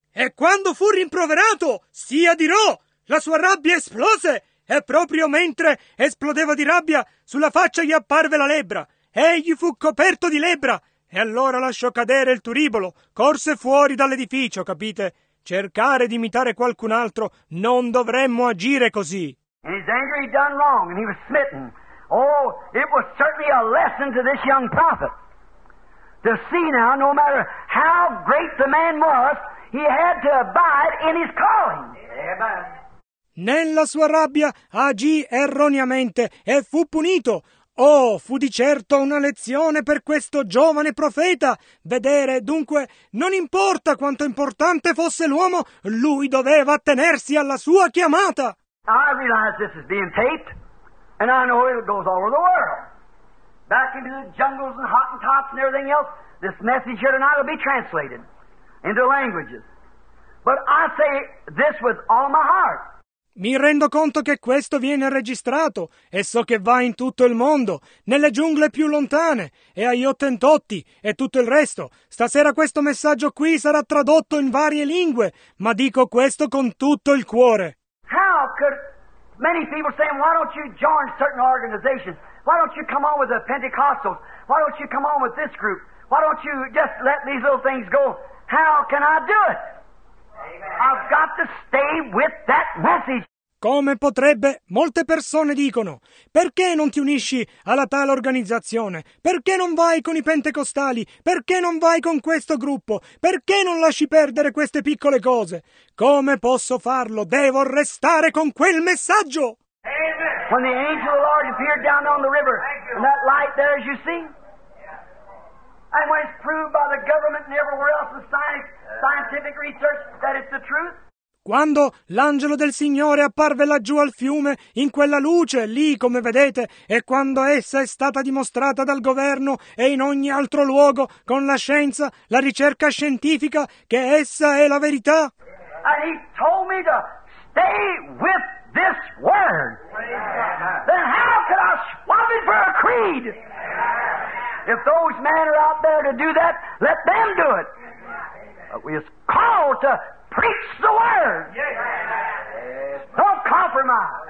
E quando fu rimproverato, sia dirò, la sua rabbia esplose, e proprio mentre esplodeva di rabbia, sulla faccia gli apparve la lebbra. Egli fu coperto di lebbra, e allora lasciò cadere il turibolo, corse fuori dall'edificio, capite? Cercare di imitare qualcun altro, non dovremmo agire così. In his anger he done wrong, and he was smitten. Oh, it was certainly a lesson to this young prophet. To see now, no matter how great the man was, he had to abide in his calling. Amen. Nella sua rabbia agì erroneamente e fu punito. Oh, fu di certo una lezione per questo giovane profeta. Vedere, dunque, non importa quanto importante fosse l'uomo, lui doveva attenersi alla sua chiamata. I realize this is being taped, and I know it goes all over the world. Back into the jungles and Hottentots and everything else, this message here tonight will be translated into languages. But I say this with all my heart. Mi rendo conto che questo viene registrato e so che va in tutto il mondo, nelle giungle più lontane e agli Ottentotti e tutto il resto. Stasera questo messaggio qui sarà tradotto in varie lingue, ma dico questo con tutto il cuore. How could many people saying, why don't you join certain organizations? Why don't you come on with the Pentecostals? Why don't you come on with this group? Why don't you just let these little things go? How can I do it? I've got to stay with that message. Come potrebbe, molte persone dicono, perché non ti unisci alla tale organizzazione? Perché non vai con i pentecostali? Perché non vai con questo gruppo? Perché non lasci perdere queste piccole cose? Come posso farlo? Devo restare con quel messaggio! Amen. When the angel of the Lord appeared down on the river, and that light there as you see, and when it's proved by the government and everywhere else in science, scientific research that it's the truth. Quando l'angelo del Signore apparve laggiù al fiume, in quella luce, lì come vedete, e quando essa è stata dimostrata dal governo e in ogni altro luogo, con la scienza, la ricerca scientifica, che essa è la verità. And he told me to stay with this word. Then how could I swap it for a creed? If those men are out there to do that, let them do it. But we are called to preach the word. Don't compromise.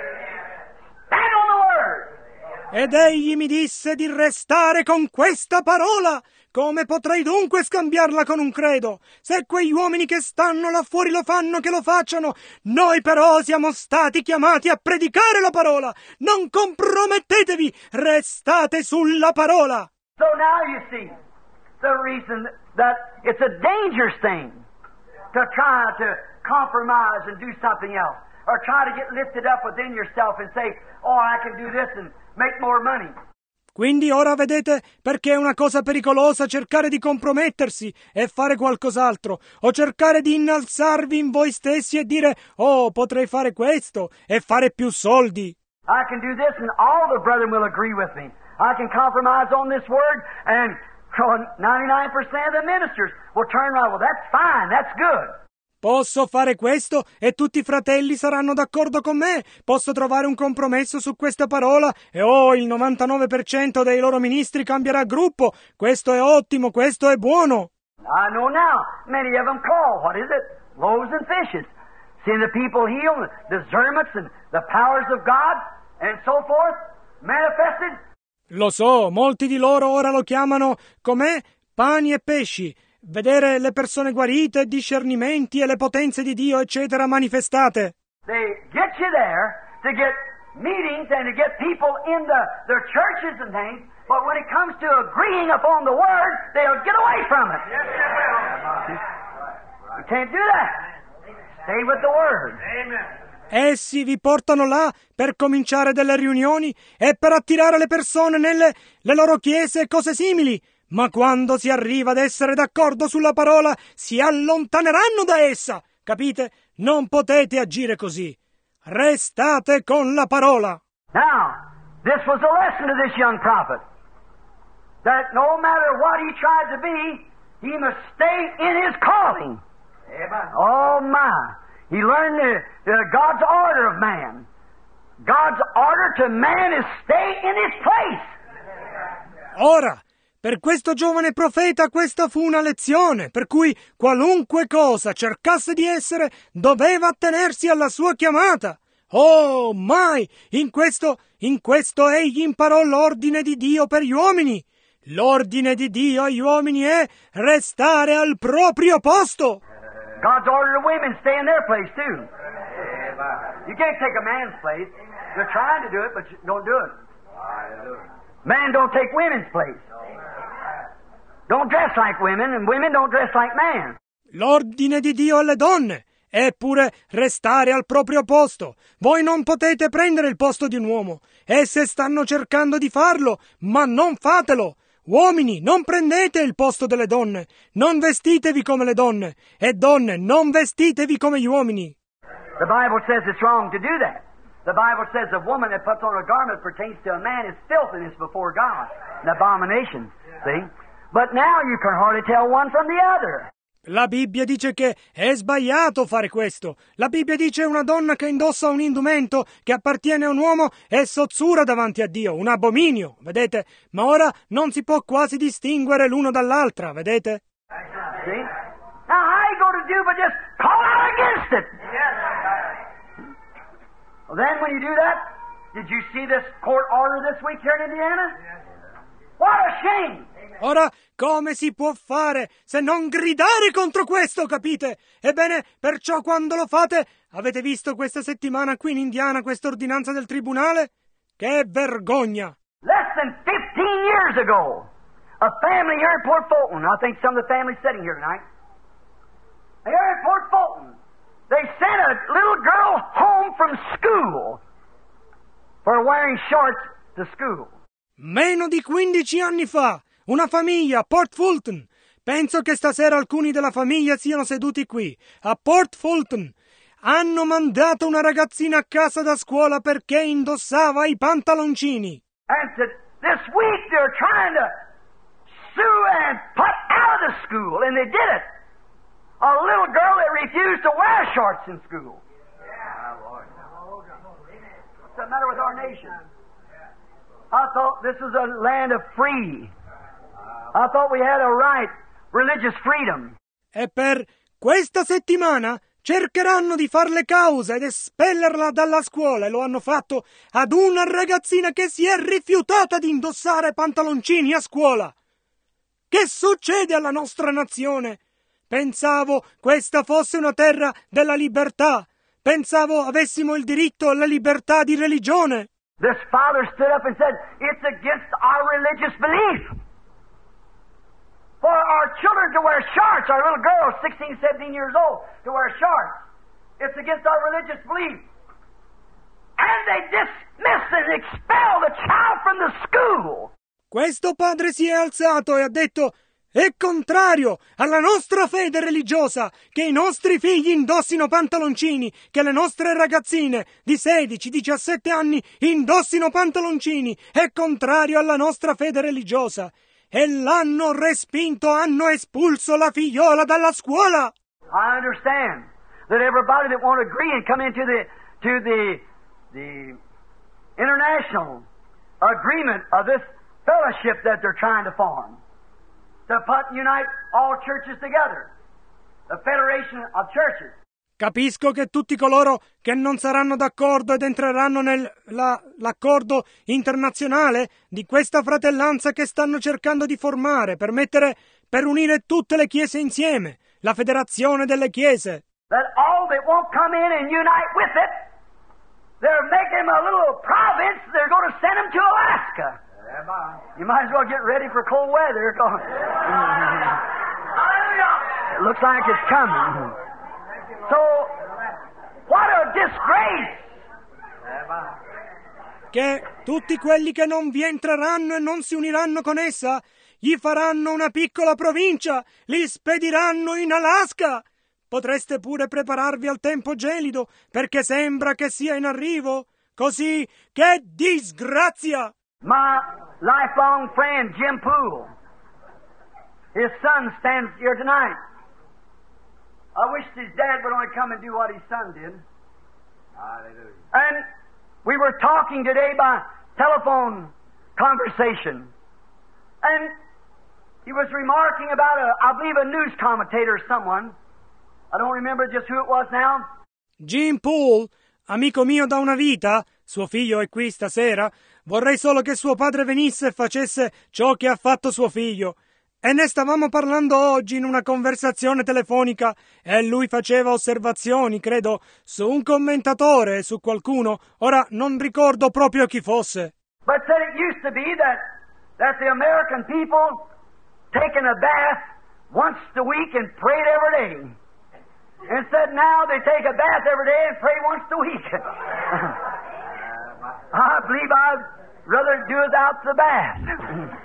Stand on the word. Ed egli mi disse di restare con questa parola. Come potrei dunque scambiarla con un credo? Se quegli uomini che stanno là fuori lo fanno, che lo facciano. Noi però siamo stati chiamati a predicare la parola. Non compromettetevi, restate sulla parola. So now you see the reason that it's a dangerous thing to try to compromise and do something else, or try to get lifted up within yourself and say, oh, I can do this and make more money. Quindi ora vedete perché è una cosa pericolosa cercare di compromettersi e fare qualcos'altro, o cercare di innalzarvi in voi stessi e dire, oh, potrei fare questo e fare più soldi. I can do this and all the brethren will agree with me. I can compromise on this word and ninety-nine percent of the ministers will turn around. Well, that's fine, that's good. Posso fare questo e tutti i fratelli saranno d'accordo con me. Posso trovare un compromesso su questa parola e oh, il novantanove per cento dei loro ministri cambierà gruppo. Questo è ottimo, questo è buono. I know now, many of them call, what is it? Loaves and fishes. Seeing the people healed, discernments and the powers of God and so forth manifested. Lo so, molti di loro ora lo chiamano com'è? Pani e pesci. Vedere le persone guarite, discernimenti e le potenze di Dio, eccetera, manifestate. They get you there to get meetings and to get people in the, their churches and things, but when it comes to agreeing upon the word, they'll get away from it. Yes, they will. You can't do that. Stay with the word. Amen. Essi vi portano là per cominciare delle riunioni e per attirare le persone nelle le loro chiese e cose simili. Ma quando si arriva ad essere d'accordo sulla parola, si allontaneranno da essa. Capite? Non potete agire così. Restate con la parola. Now, this was a lesson to this young prophet. That no matter what he tried to be, he must stay in his calling. Oh my. He learned the, the God's order of man. God's order to man is stay in his place. Ora, Per questo giovane profeta questa fu una lezione, per cui qualunque cosa cercasse di essere, doveva attenersi alla sua chiamata. Oh, mai! In questo, in questo egli imparò l'ordine di Dio per gli uomini. L'ordine di Dio agli uomini è restare al proprio posto. God's ordered the women stay in their place too. You can't take a man's place. You're trying to do it, but you don't do it. Man don't take women's place. Don't dress like women, and women don't dress like man. L'ordine di Dio alle donne è pure restare al proprio posto. Voi non potete prendere il posto di un uomo. Esse stanno cercando di farlo, ma non fatelo. Uomini, non prendete il posto delle donne. Non vestitevi come le donne. E donne, non vestitevi come gli uomini. The Bible says it's wrong to do that. The Bible says a woman that puts on a garment pertains to a man is filthiness before God, an abomination. See? But now you can hardly tell one from the other. La Bibbia dice che è sbagliato fare questo. La Bibbia dice una donna che indossa un indumento che appartiene a un uomo è sozzura davanti a Dio, un abominio, vedete? Ma ora non si può quasi distinguere l'uno dall'altra, vedete? See? Now how you going to do but just call out against it? Well, then when you do that, did you see this court order this week here in Indiana? What a shame! Ora, come si può fare se non gridare contro questo, capite? Ebbene, perciò quando lo fate, avete visto questa settimana qui in Indiana questa ordinanza del tribunale? Che vergogna! Less than fifteen years ago, a family here in Port Fulton, I think some of the families sitting here tonight, here in Port Fulton, they sent a little girl home from school for wearing shorts to school. Meno di quindici anni fa, una famiglia a Port Fulton. Penso che stasera alcuni della famiglia siano seduti qui, a Port Fulton. Hanno mandato una ragazzina a casa da scuola perché indossava i pantaloncini. And said, this week they're trying to sue and put out of the school, and they did it. A little girl that refused to wear shorts in school. What's the matter with our nation? I thought this was a land of free. I thought we had a right, religious freedom. E per questa settimana cercheranno di farle causa ed espellerla dalla scuola, e lo hanno fatto ad una ragazzina che si è rifiutata di indossare pantaloncini a scuola. Che succede alla nostra nazione? Pensavo questa fosse una terra della libertà. Pensavo avessimo il diritto alla libertà di religione. This father stood up and said, it's against our religious belief for our children to wear shorts, our little girls, sixteen, seventeen years old, to wear shorts. It's against our religious belief. And they dismissed and expelled the child from the school. Questo padre si è alzato e ha detto: è contrario alla nostra fede religiosa che i nostri figli indossino pantaloncini, che le nostre ragazzine di sedici diciassette anni indossino pantaloncini. È contrario alla nostra fede religiosa. E l'hanno respinto, hanno espulso la figliola dalla scuola. I understand that everybody that won't agree and come into the to the the international agreement of this fellowship that they're trying to form. To put, unite all churches together. The Federation of Churches. Capisco che tutti coloro che non saranno d'accordo ed entreranno nell'accordo internazionale di questa fratellanza che stanno cercando di formare per mettere, per unire tutte le chiese insieme, la Federazione delle Chiese. That all that won't come in and unite with it, they're making them a little province, they're going to send them to Alaska. You might as well get ready for cold weather. It looks like it's coming. So, what a disgrace! Che tutti quelli che non vi entreranno e non si uniranno con essa, gli faranno una piccola provincia, li spediranno in Alaska. Potreste pure prepararvi al tempo gelido, perché sembra che sia in arrivo. Così, che disgrazia! My lifelong friend, Jim Poole, his son stands here tonight. I wish his dad would only come and do what his son did. Hallelujah. And we were talking today by telephone conversation. And he was remarking about, a, I believe, a news commentator or someone. I don't remember just who it was now. Jim Poole, amico mio da una vita, suo figlio è qui stasera, vorrei solo che suo padre venisse e facesse ciò che ha fatto suo figlio. E ne stavamo parlando oggi in una conversazione telefonica e lui faceva osservazioni, credo, su un commentatore e su qualcuno. Ora non ricordo proprio chi fosse. But said it used to be that, that the American people taken a bath once a week and prayed every day. And said now they take a bath every day and pray once a week. I believe I'd rather do without the bath.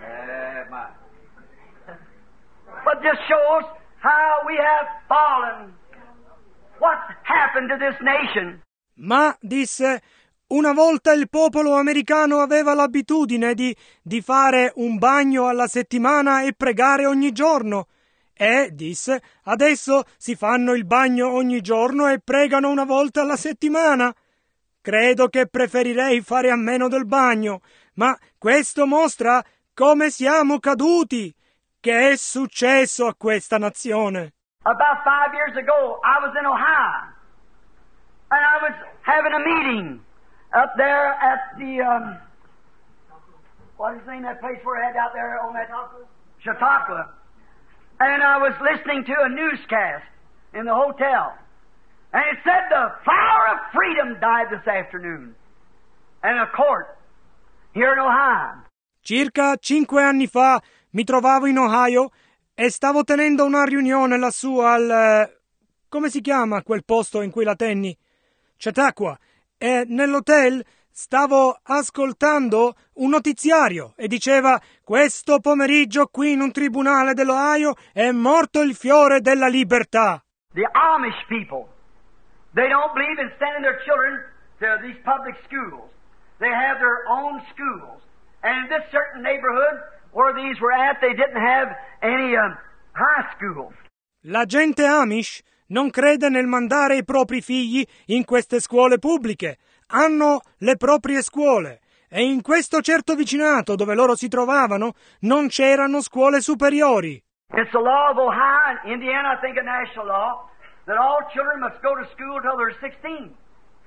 But just shows how we have fallen. What's happened to this nation? Ma, disse, una volta il popolo americano aveva l'abitudine di, di fare un bagno alla settimana e pregare ogni giorno. E, disse, adesso si fanno il bagno ogni giorno e pregano una volta alla settimana. Credo che preferirei fare a meno del bagno, ma questo mostra come siamo caduti. Che è successo a questa nazione? About five years ago, I was in Ohio, and I was having a meeting up there at the, um, what is the name of that place we're at out there on that Chautauqua. And I was listening to a newscast in the hotel, and it said the flower of freedom died this afternoon in a court here in Ohio. Circa cinque anni fa mi trovavo in Ohio e stavo tenendo una riunione lassù al... come si chiama quel posto in cui la tenni? Chautauqua. E nell'hotel stavo ascoltando un notiziario e diceva: questo pomeriggio qui in un tribunale dell'Ohio è morto il fiore della libertà. The Amish people, they don't believe in sending their children to these public schools. They have their own schools. And in this certain neighborhood where these were at, they didn't have any um, high schools. La gente Amish non crede nel mandare i propri figli in queste scuole pubbliche. Hanno le proprie scuole. E in questo certo vicinato dove loro si trovavano non c'erano scuole superiori. It's the law of Ohio and Indiana, I think a national law, that all children must go to school till they're sixteen.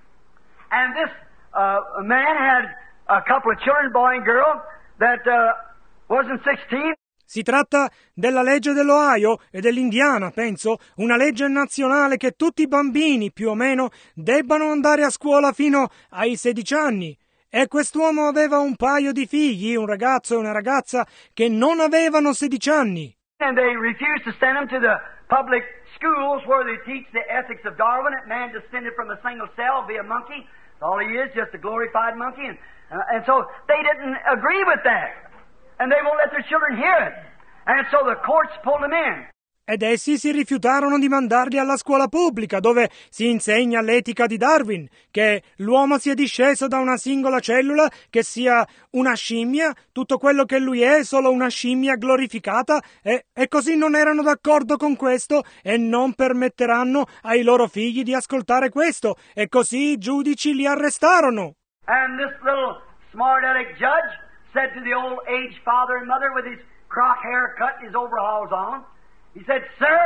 And this uh, man had a couple of children, boy and girl, that uh, wasn't sixteen. Si tratta della legge dell'Ohio e dell'Indiana, penso, una legge nazionale che tutti i bambini, più o meno, debbano andare a scuola fino ai sedici anni. E quest'uomo aveva un paio di figli, un ragazzo e una ragazza, che non avevano sedici anni. And they refused to send them to the public schools where they teach the ethics of Darwin, that man descended from a single cell, be a monkey. All he is, just a glorified monkey. And, uh, and so they didn't agree with that. And they won't let their children hear it. And so the courts pulled them in. Ed essi si rifiutarono di mandarli alla scuola pubblica, dove si insegna l'etica di Darwin, che l'uomo sia disceso da una singola cellula, che sia una scimmia, tutto quello che lui è, solo una scimmia glorificata, e, e così non erano d'accordo con questo e non permetteranno ai loro figli di ascoltare questo, e così i giudici li arrestarono. And this little smart-aleck judge said to the old aged father and mother with his crock haircut and his overalls on, he said, "Sir,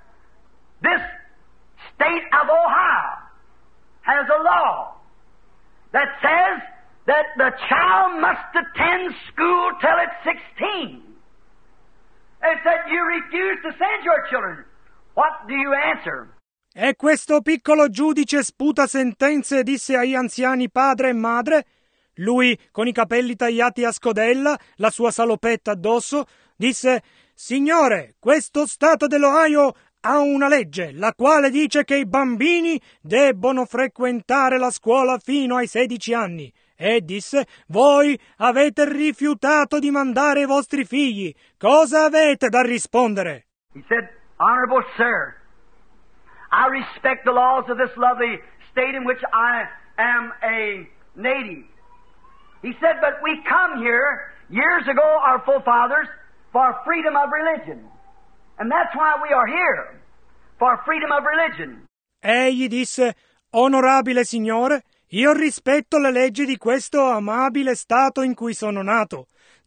this state of Ohio has a law that says that the child must attend school till it's sixteen. And said, you refuse to send your children. What do you answer?" E questo piccolo giudice sputa sentenze e disse agli anziani padre e madre, lui con i capelli tagliati a scodella, la sua salopetta addosso, disse: "Signore, questo Stato dell'Ohio ha una legge, la quale dice che i bambini debbono frequentare la scuola fino ai sedici anni. E disse: voi avete rifiutato di mandare i vostri figli. Cosa avete da rispondere?" He said, "Honorable sir, I respect the laws of this lovely state in which I am a native." He said, "But we come here years ago, our forefathers, for freedom of religion. And that's why we are here, for freedom of religion." Egli disse: "Onorabile signore, io rispetto le leggi di questo amabile stato in cui sono nato.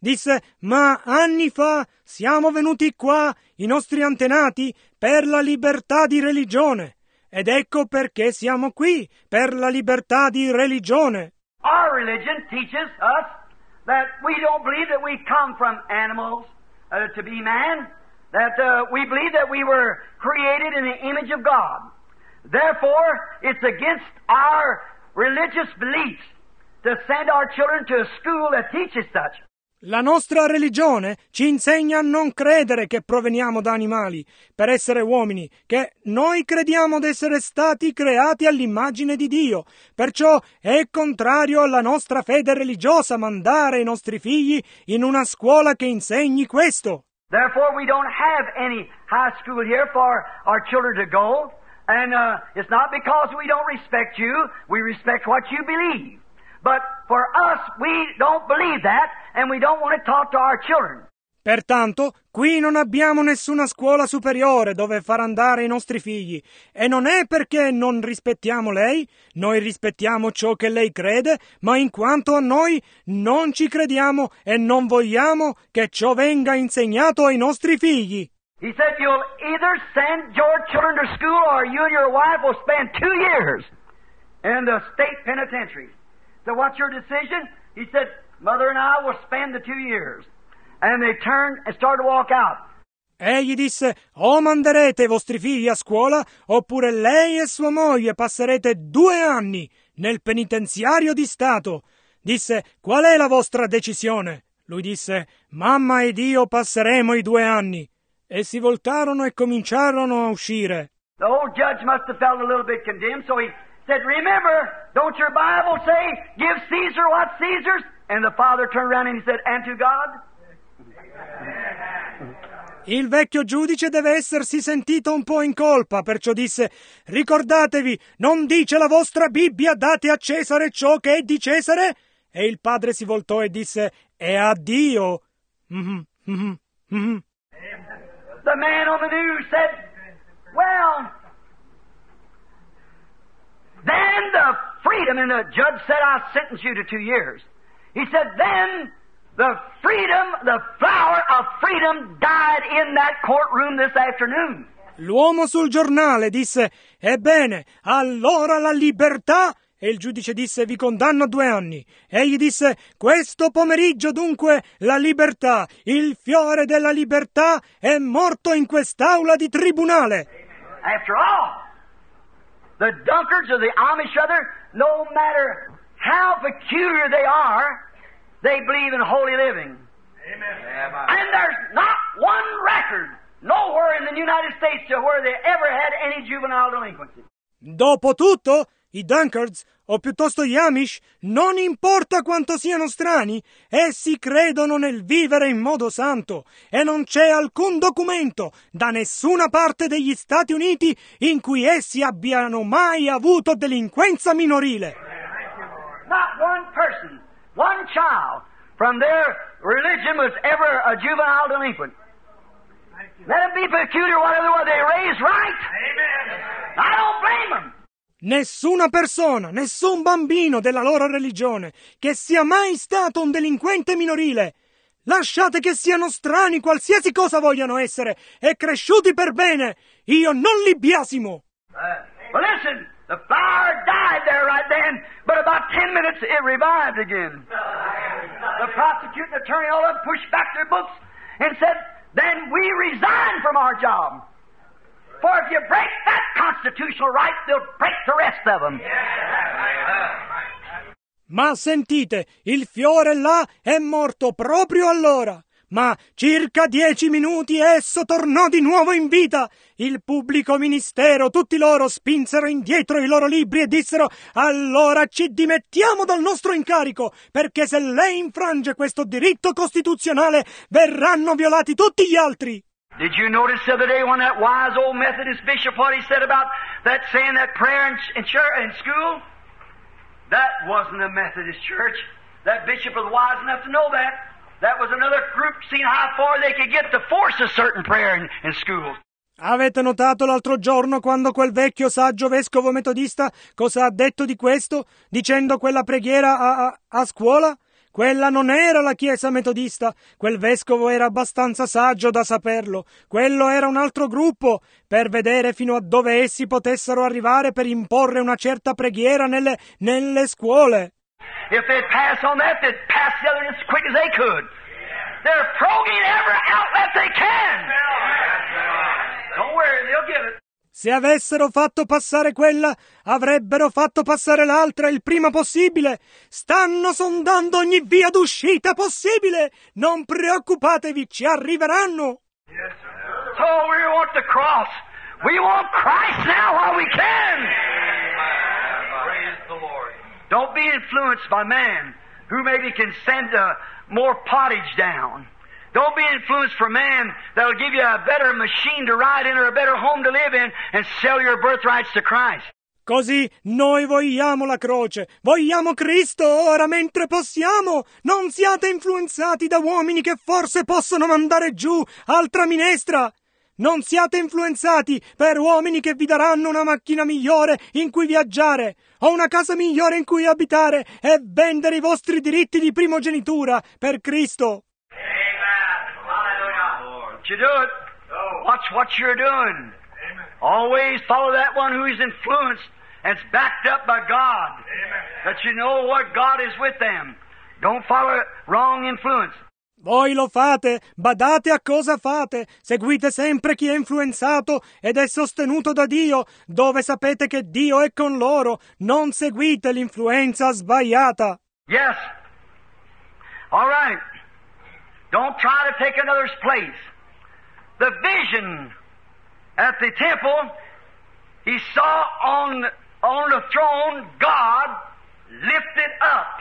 disse: ma anni fa siamo venuti qua, i nostri antenati, per la libertà di religione. Ed ecco perché siamo qui, per la libertà di religione. Our religion teaches us that we don't believe that we come from animals uh, to be man, that uh, we believe that we were created in the image of God. Therefore, it's against our religious beliefs to send our children to a school that teaches such. La nostra religione ci insegna a non credere che proveniamo da animali per essere uomini, che noi crediamo d'essere stati creati all'immagine di Dio. Perciò è contrario alla nostra fede religiosa mandare i nostri figli in una scuola che insegni questo. Therefore, we don't have any high school here for our children to go. And uh, it's not because we don't respect you, we respect what you believe. But for us, we don't believe that, and we don't want to talk to our children. Pertanto, qui non abbiamo nessuna scuola superiore dove far andare i nostri figli. E non è perché non rispettiamo lei, noi rispettiamo ciò che lei crede, ma in quanto a noi non ci crediamo e non vogliamo che ciò venga insegnato ai nostri figli. He said, you'll either send your children to school or you and your wife will spend two years in the state penitentiary. So what's your decision? He said, Mother and I will spend the two years. And they turned and started to walk out. Egli disse, o manderete i vostri figli a scuola, oppure lei e sua moglie passerete due anni nel penitenziario di Stato. Disse, qual è la vostra decisione? Lui disse, mamma ed io passeremo i due anni. E si voltarono e cominciarono a uscire. The old judge must have felt a little bit condemned, so he said, remember, don't your Bible say, give Caesar what's Caesar's? And the father turned around and he said, and to God? Il vecchio giudice deve essersi sentito un po' in colpa, perciò disse, ricordatevi, non dice la vostra Bibbia, date a Cesare ciò che è di Cesare? E il padre si voltò e disse, e a Dio. Mm-hmm, mm-hmm, mm-hmm. The man on the news said, well, then the freedom, and the judge said, I sentence you to two years. He said, then the freedom, the flower of freedom died in that courtroom this afternoon. L'uomo sul giornale disse, ebbene, allora la libertà. E il giudice disse, vi condanno a due anni. Egli disse, questo pomeriggio dunque la libertà, il fiore della libertà è morto in quest'aula di tribunale. After all, the Dunkards or the Amish other, no matter how peculiar they are, they believe in holy living. Amen. And there's not one record nowhere in the United States to where they ever had any juvenile delinquency. Dopotutto, i Dunkards, o piuttosto gli Amish, non importa quanto siano strani, essi credono nel vivere in modo santo e non c'è alcun documento da nessuna parte degli Stati Uniti in cui essi abbiano mai avuto delinquenza minorile. Not one person, one child from their religion was ever a juvenile delinquent. Let them be peculiar, whatever they were, they raised right. Amen. I don't blame them. Nessuna persona, nessun bambino della loro religione che sia mai stato un delinquente minorile. Lasciate che siano strani qualsiasi cosa vogliano essere e cresciuti per bene. Io non li biasimo. Uh, well, listen, the flower died there right then, but about ten minutes it revived again. The prosecuting attorney all of them pushed back their books and said, then we resign from our job. For if you break that constitutional right, they'll break the rest of them. Ma sentite, il fiore là è morto proprio allora. Ma circa dieci minuti esso tornò di nuovo in vita. Il pubblico ministero, tutti loro spinsero indietro i loro libri e dissero: allora ci dimettiamo dal nostro incarico, perché se lei infrange questo diritto costituzionale verranno violati tutti gli altri. Did you notice the other day when that wise old Methodist bishop, what he said about that saying that prayer in, in, church, in school? That wasn't a Methodist church. That bishop was wise enough to know that. That was another group seeing how far they could get to force a certain prayer in, in school. Avete notato l'altro giorno quando quel vecchio saggio vescovo metodista cosa ha detto di questo, dicendo quella preghiera a, a, a scuola? Quella non era la chiesa metodista. Quel vescovo era abbastanza saggio da saperlo. Quello era un altro gruppo, per vedere fino a dove essi potessero arrivare per imporre una certa preghiera nelle, nelle scuole. If they'd pass on that, they'd pass the other as quick as they could. They're probing every outlet they can. Don't worry, they'll get it. Se avessero fatto passare quella, avrebbero fatto passare l'altra il prima possibile. Stanno sondando ogni via d'uscita possibile. Non preoccupatevi, ci arriveranno. Yes, so we want the cross. We want Christ now while we can. Praise the Lord. Don't be influenced by man, who maybe can send uh, more pottage down. Don't be influenced for man that'll give you a better machine to ride in or a better home to live in and sell your birthrights to Christ. Così noi vogliamo la croce, vogliamo Cristo ora mentre possiamo. Non siate influenzati da uomini che forse possono mandare giù altra minestra. Non siate influenzati per uomini che vi daranno una macchina migliore in cui viaggiare o una casa migliore in cui abitare e vendere i vostri diritti di primogenitura per Cristo. You do it. Watch what you're doing. Always follow that one who is influenced and is backed up by God. That you know what God is with them. Don't follow wrong influence. Voi lo fate, badate a cosa fate, seguite sempre chi è influenzato ed è sostenuto da Dio, dove sapete che Dio è con loro, non seguite l'influenza sbagliata. Yes. All right. Don't try to take another's place. The vision at the temple, he saw on, on the throne God lifted up.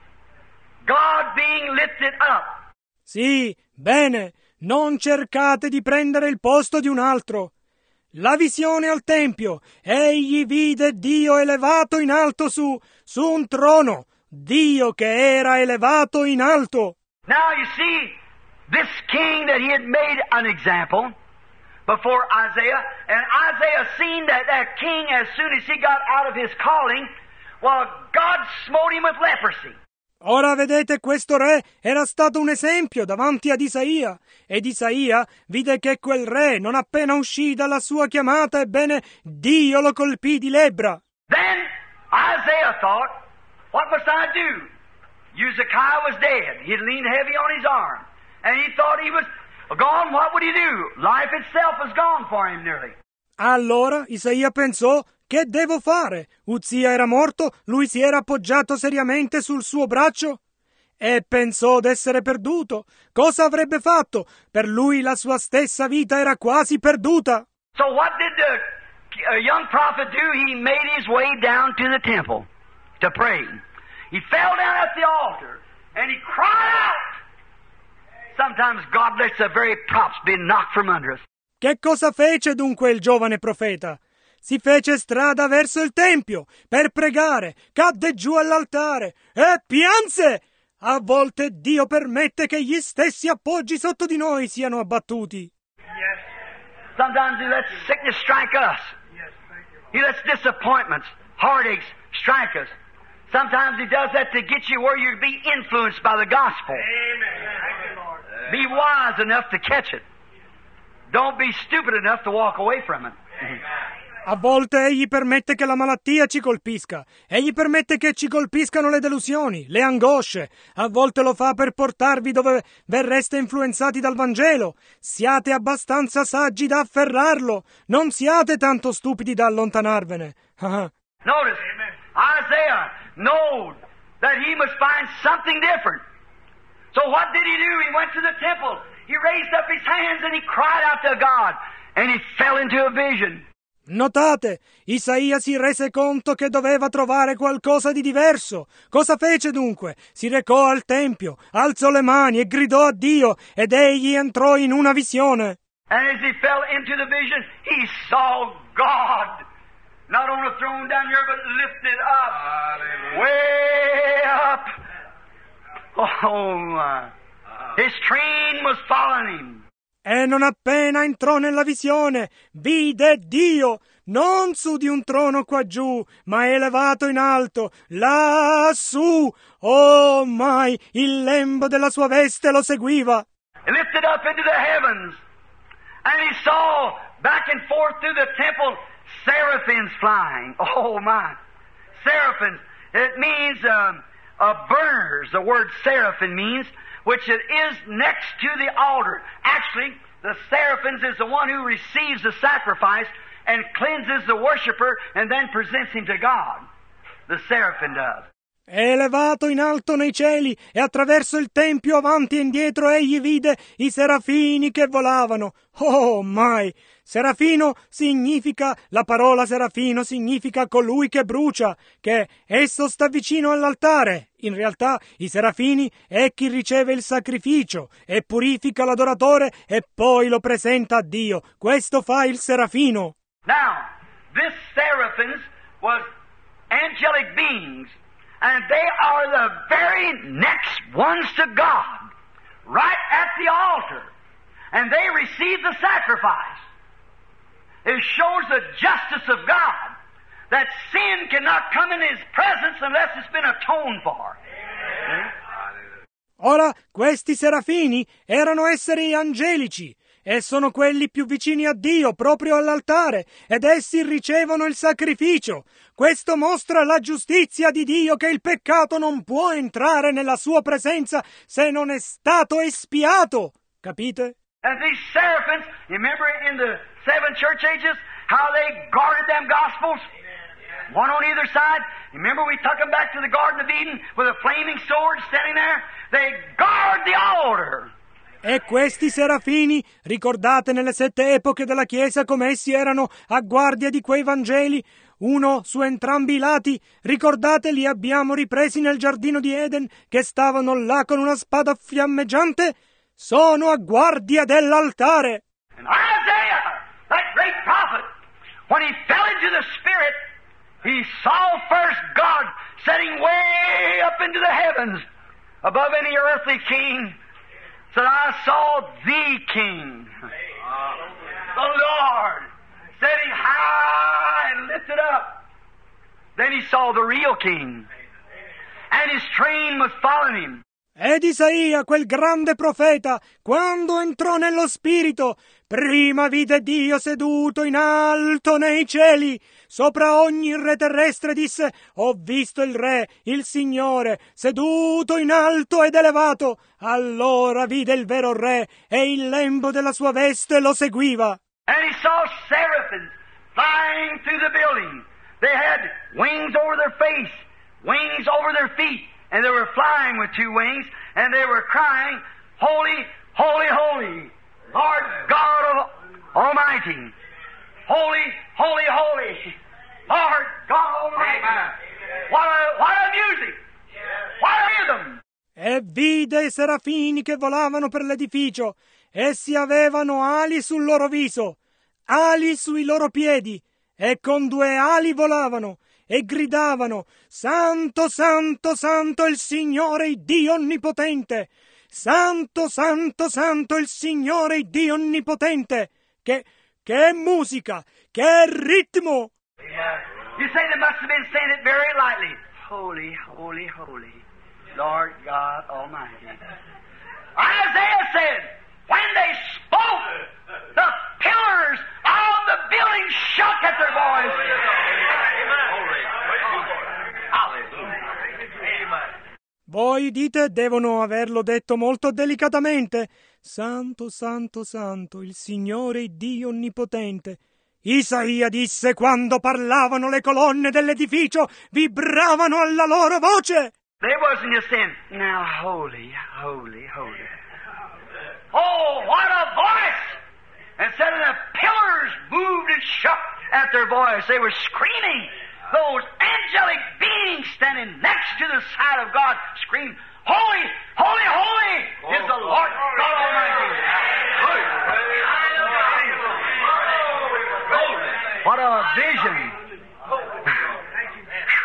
God being lifted up. Sì, bene, non cercate di prendere il posto di un altro. La visione al Tempio, egli vide Dio elevato in alto su, su un trono, Dio che era elevato in alto. Now you see, this king that he had made an example before Isaiah, and Isaiah seen that that king as soon as he got out of his calling, well, God smote him with leprosy. Ora vedete, questo re era stato un esempio davanti ad Isaia, ed Isaia vide che quel re, non appena uscì dalla sua chiamata, ebbene, Dio lo colpì di lebbra. Then Isaiah thought, what must I do? Uzziah was dead. He had leaned heavy on his arm. And he thought he was gone, what would he do? Life itself was gone for him nearly. Allora Isaia pensò, che devo fare? Uzia era morto, lui si era appoggiato seriamente sul suo braccio e pensò d'essere perduto. Cosa avrebbe fatto? Per lui la sua stessa vita era quasi perduta. So what did the uh, young prophet do? He made his way down to the temple to pray. He fell down at the altar and he cried out. Sometimes God lets the very props be knocked from under us. Che cosa fece dunque il giovane profeta? Si fece strada verso il tempio per pregare, cadde giù all'altare e pianse. A volte Dio permette che gli stessi appoggi sotto di noi siano abbattuti. Yes. Sometimes He lets sickness strike us. Yes, thank you. He lets disappointments, heartaches strike us. Sometimes He does that to get you where you'll be influenced by the gospel. Amen. Be wise enough to catch it. Don't be stupid enough to walk away from it. A volte egli permette che la malattia ci colpisca. Egli permette che ci colpiscano le delusioni, le angosce. A volte lo fa per portarvi dove verreste influenzati dal Vangelo. Siate abbastanza saggi da afferrarlo. Non siate tanto stupidi da allontanarvene. Notice, Isaiah knowed that he must find something different. So what did he do? He went to the temple. He raised up his hands and he cried out to God. And he fell into a vision. Notate, Isaia si rese conto che doveva trovare qualcosa di diverso. Cosa fece dunque? Si recò al tempio, alzò le mani e gridò a Dio, ed egli entrò in una visione. And as he fell into the vision, he saw God, not on a throne down here, but lifted up, Hallelujah. Way up. Oh my! His train was following him. E non appena entrò nella visione, vide Dio, non su di un trono qua giù, ma elevato in alto, lassù. Oh mai, il lembo della sua veste lo seguiva. Lifted up into the heavens, and he saw back and forth through the temple seraphims flying. Oh my, seraphims. It means um, uh, burners. The word seraphim means, which it is next to the altar. Actually, the seraphims is the one who receives the sacrifice and cleanses the worshiper and then presents him to God. The seraphim does. È elevato in alto nei cieli, e attraverso il tempio avanti e indietro egli vide i serafini che volavano. Oh mai! Serafino significa, la parola serafino significa colui che brucia, che esso sta vicino all'altare. In realtà i serafini è chi riceve il sacrificio e purifica l'adoratore e poi lo presenta a Dio. Questo fa il serafino. Now, this seraphims was angelic beings. And they are the very next ones to God, right at the altar. And they receive the sacrifice. It shows the justice of God, that sin cannot come in His presence unless it's been atoned for. Ora, questi serafini erano esseri angelici, e sono quelli più vicini a Dio, proprio all'altare, ed essi ricevono il sacrificio. Questo mostra la giustizia di Dio, che il peccato non può entrare nella sua presenza se non è stato espiato. Capite? And these seraphims, you remember in the seven church ages, how they guarded them gospels? One on either side. Remember we took them back to the Garden of Eden with a flaming sword standing there? They guard the altar. E questi serafini, ricordate nelle sette epoche della Chiesa come essi erano a guardia di quei Vangeli, uno su entrambi i lati, ricordate li abbiamo ripresi nel giardino di Eden, che stavano là con una spada fiammeggiante? Sono a guardia dell'altare. And Isaiah, that great prophet, when he fell into the Spirit, he saw first God sitting way up into the heavens, above any earthly king. Said, I saw the King, the Lord, sitting high and lifted up. Then he saw the real King, and his train was following him. Ed Isaia, quel grande profeta, quando entrò nello spirito, prima vide Dio seduto in alto nei cieli. Sopra ogni re terrestre disse, ho visto il Re, il Signore, seduto in alto ed elevato. Allora vide il vero Re, e il lembo della sua veste lo seguiva. And he saw seraphims flying through the building. They had wings over their face, wings over their feet. And they were flying with two wings, and they were crying, Holy, holy, holy, Lord God Almighty. Holy, holy, holy, Lord God Almighty. What a, what a music! What a rhythm! E vide i serafini che volavano per l'edificio. Essi avevano ali sul loro viso, ali sui loro piedi, e con due ali volavano. E gridavano, Santo, Santo, Santo il Signore Dio Onnipotente! Santo, Santo, Santo il Signore Dio Onnipotente! Che, che musica! Che ritmo! You say they must have been saying it very lightly. Holy, holy, holy, Lord God Almighty. Isaiah said, when they spoke, the pillars of the building shook at their voice. Voi dite devono averlo detto molto delicatamente. Santo, santo, santo, il Signore Dio Onnipotente. Isaia disse quando parlavano le colonne dell'edificio, vibravano alla loro voce. They wasn't just saying, now holy, holy, holy. Oh, what a voice! Instead of the pillars moved and shook at their voice, they were screaming. Those angelic beings standing next to the side of God screamed, Holy, holy, holy is the Lord God Almighty. What a vision.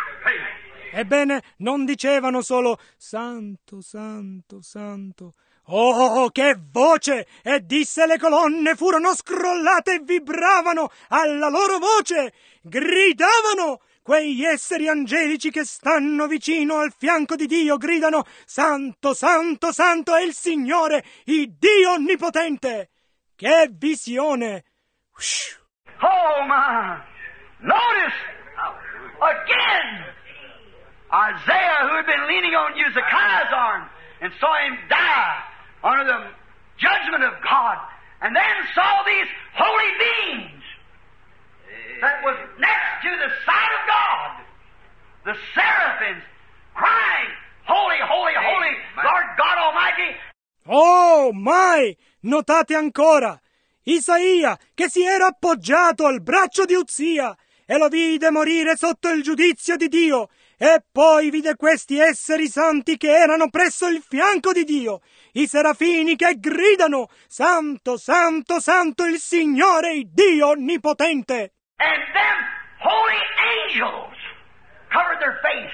Ebbene, non dicevano solo Santo, Santo, Santo. Oh, che voce! E disse le colonne furono scrollate e vibravano alla loro voce, gridavano. Quegli esseri angelici che stanno vicino al fianco di Dio gridano: Santo, Santo, Santo è il Signore, il Dio Onnipotente! Che visione! Ush. Oh, my! Notice, again, Isaiah, who had been leaning on Uzziah's arm and saw him die under the judgment of God, and then saw these holy beings that was next to the side of God, the seraphims, crying, Holy, holy, holy, Lord God Almighty. Oh, mai! Notate ancora! Isaia, che si era appoggiato al braccio di Uzia, e lo vide morire sotto il giudizio di Dio, e poi vide questi esseri santi che erano presso il fianco di Dio, i serafini che gridano: Santo, Santo, Santo il Signore, il Dio Onnipotente! And them holy angels covered their face.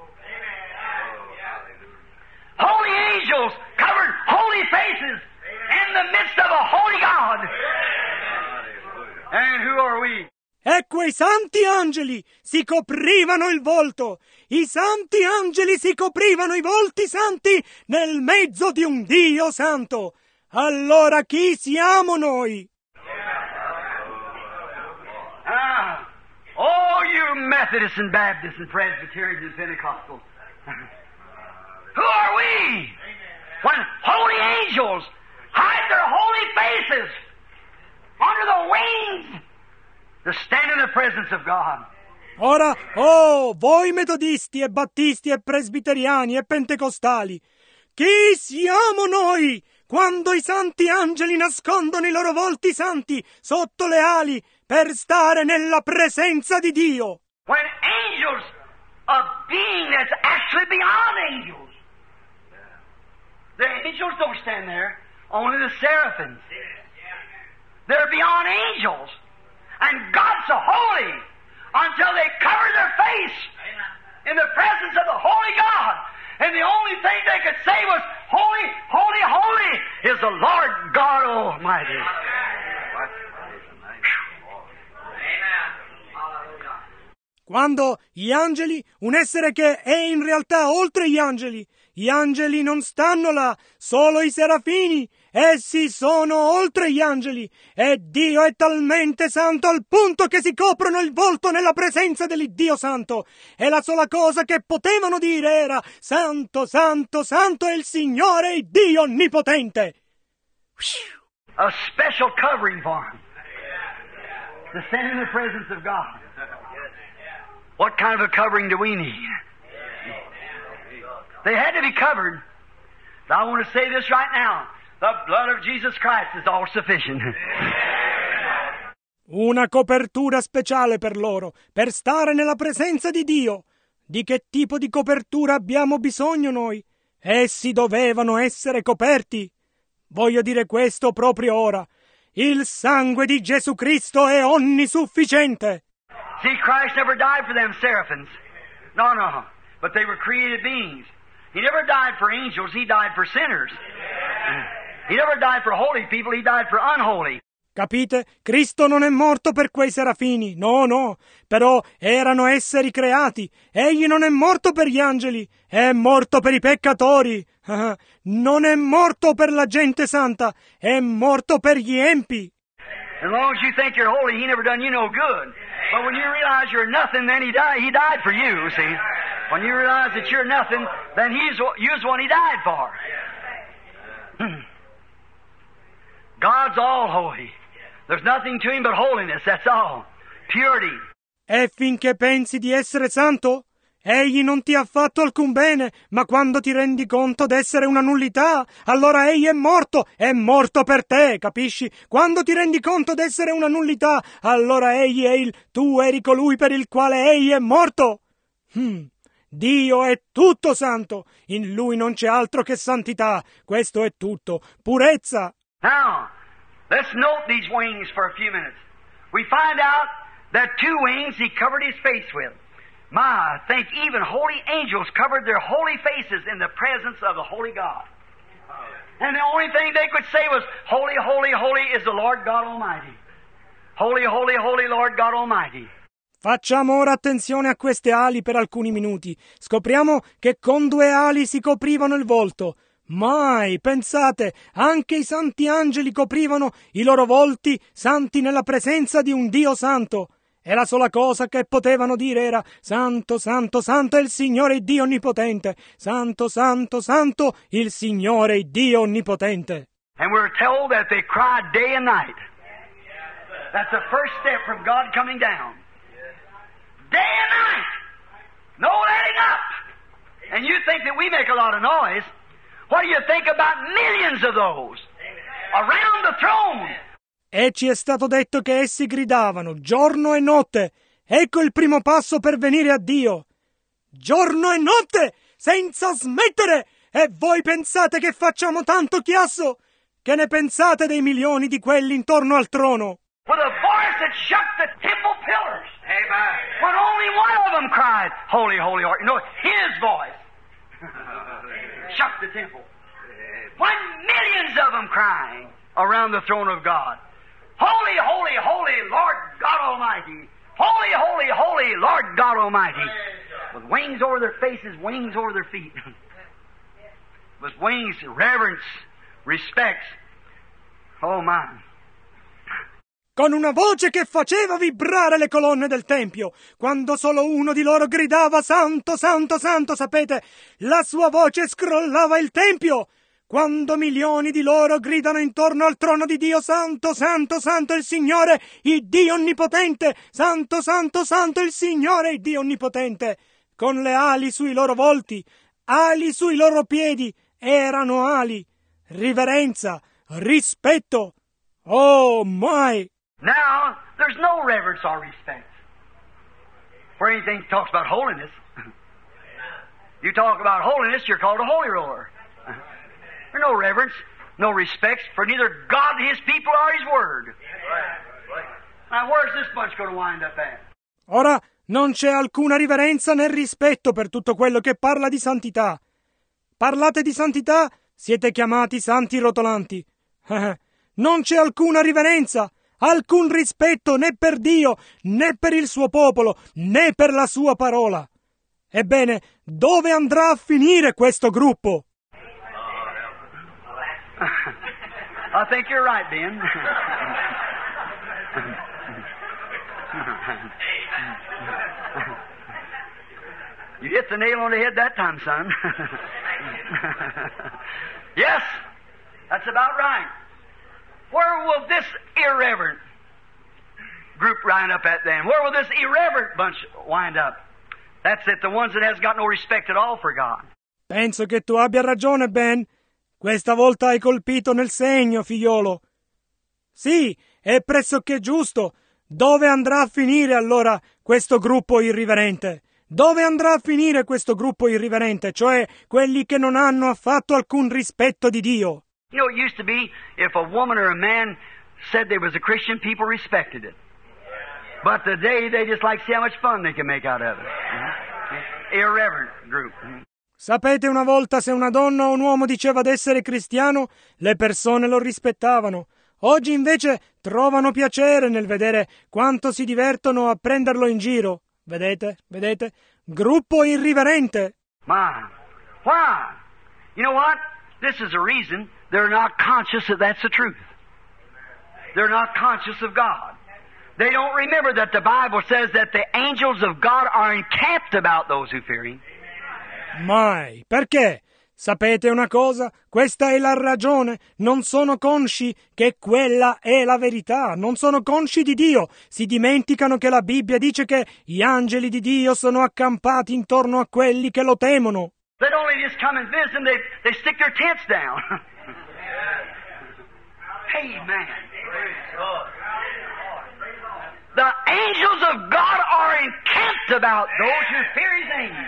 Holy angels covered holy faces in the midst of a holy God. And who are we? E quei santi angeli si coprivano il volto. I santi angeli si coprivano i volti santi nel mezzo di un Dio santo. Allora chi siamo noi? Ah, oh, you Methodists and Baptists and Presbyterians and Pentecostals. Who are we? When holy angels hide their holy faces under the wings to stand in the presence of God. Ora, oh, voi metodisti e battisti e presbiteriani e pentecostali, chi siamo noi quando i santi angeli nascondono i loro volti santi sotto le ali per stare nella presenza di Dio? When angels, a being that's actually beyond angels. The angels don't stand there, only the seraphims. They're beyond angels. And God's so holy until they cover their face in the presence of the holy God. And the only thing they could say was, Holy, holy, holy is the Lord God Almighty. Quando gli angeli, un essere che è in realtà oltre gli angeli, gli angeli non stanno là, solo i serafini, essi sono oltre gli angeli, e Dio è talmente santo al punto che si coprono il volto nella presenza dell'Iddio santo, e la sola cosa che potevano dire era: Santo, Santo, Santo è il Signore, il Dio Onnipotente. A special covering for them to stand in the presence of God. What kind of a covering do we need? They had to be covered. I want to say this right now. The blood of Jesus Christ is all sufficient. Una copertura speciale per loro, per stare nella presenza di Dio. Di che tipo di copertura abbiamo bisogno noi? Essi dovevano essere coperti. Voglio dire questo proprio ora. Il sangue di Gesù Cristo è onnisufficiente. See, Christ never died for them seraphims. No, no. But they were created beings. He never died for angels. He died for sinners. He never died for holy people. He died for unholy. Capite? Cristo non è morto per quei serafini. No, no. Però erano esseri creati. Egli non è morto per gli angeli. È morto per i peccatori. Non è morto per la gente santa. È morto per gli empi. As long as you think you're holy, He never done you no good. But when you realize you're nothing, then He died. He died for you, see. When you realize that you're nothing, then He's you're the one He died for. God's all holy. There's nothing to Him but holiness, that's all. Purity. E finché pensi di essere santo, Egli non ti ha fatto alcun bene, ma quando ti rendi conto d'essere una nullità, allora Egli è morto, è morto per te, capisci? Quando ti rendi conto d'essere una nullità, allora Egli è il, tu eri colui per il quale Egli è morto. Hmm. Dio è tutto santo, in Lui non c'è altro che santità, questo è tutto, purezza. Now, let's note these wings for a few minutes. We find out that two wings He covered His face with. My, I think even holy angels covered their holy faces in the presence of the holy God. And the only thing they could say was, Holy, holy, holy is the Lord God Almighty. Holy, holy, holy Lord God Almighty. Facciamo ora attenzione a queste ali per alcuni minuti. Scopriamo che con due ali si coprivano il volto. Mai, pensate, anche i santi angeli coprivano i loro volti, santi nella presenza di un Dio santo. E la sola cosa che potevano dire era: Santo, Santo, Santo è il Signore Dio Onnipotente. Santo, Santo, Santo il Signore Dio Onnipotente. And we're told that they cried day and night. That's the first step from God coming down. Day and night. No letting up. And you think that we make a lot of noise. What do you think about millions of those around the throne? E ci è stato detto che essi gridavano giorno e notte. Ecco il primo passo per venire a Dio. Giorno e notte, senza smettere. E voi pensate che facciamo tanto chiasso? Che ne pensate dei milioni di quelli intorno al trono? With a voice that shook the temple pillars. Amen. When only one of them cried, Holy, holy, holy. You know, his voice shook the temple. When millions of them crying around the throne of God. Holy, holy, holy, Lord God Almighty. Holy, holy, holy, Lord God Almighty. With wings over their faces, wings over their feet. With wings, reverence, respects. Oh, my. Con una voce che faceva vibrare le colonne del Tempio. Quando solo uno di loro gridava Santo, Santo, Santo, sapete, la sua voce scrollava il Tempio. Quando milioni di loro gridano intorno al trono di Dio, Santo, Santo, Santo il Signore, il Dio Onnipotente, Santo, Santo, Santo il Signore, il Dio Onnipotente, con le ali sui loro volti, ali sui loro piedi, erano ali, riverenza, rispetto. Oh, my! Now, there's no reverence or respect for anything that talks about holiness. You talk about holiness, you're called a holy roller. There's no reverence, no respect for neither God, His people, or His Word. Now, where's this bunch going to wind up at? Ora non c'è alcuna riverenza né rispetto per tutto quello che parla di santità. Parlate di santità, siete chiamati santi rotolanti. Non c'è alcuna riverenza, alcun rispetto né per Dio, né per il suo popolo, né per la sua parola. Ebbene, dove andrà a finire questo gruppo? I think you're right, Ben. You hit the nail on the head that time, son. Yes, that's about right. Where will this irreverent group wind up at then? Where will this irreverent bunch wind up? That's it, the ones that has got no respect at all for God. Penso che tu abbia ragione, Ben. Questa volta hai colpito nel segno, figliolo. Sì, è pressoché giusto. Dove andrà a finire allora questo gruppo irriverente? Dove andrà a finire questo gruppo irriverente, cioè quelli che non hanno affatto alcun rispetto di Dio? You know, it used to be if a woman or a man said they was a Christian, people respected it. But today they just like to see how much fun they can make out of it. Mm-hmm. Irreverent group. Mm-hmm. Sapete, una volta se una donna o un uomo diceva d'essere cristiano, le persone lo rispettavano. Oggi invece trovano piacere nel vedere quanto si divertono a prenderlo in giro. Vedete? Vedete? Gruppo irriverente. My. Why? You know what? This is the reason they're not conscious that that's the truth. They're not conscious of God. They don't remember that the Bible says that the angels of God are encamped about those who fear Him. Mai. Perché? Sapete una cosa? Questa è la ragione. Non sono consci che quella è la verità. Non sono consci di Dio. Si dimenticano che la Bibbia dice che gli angeli di Dio sono accampati intorno a quelli che lo temono. They don't only just come and visit them, they, they stick their tents down. Amen. The angels of God are encamped about those who fear His name.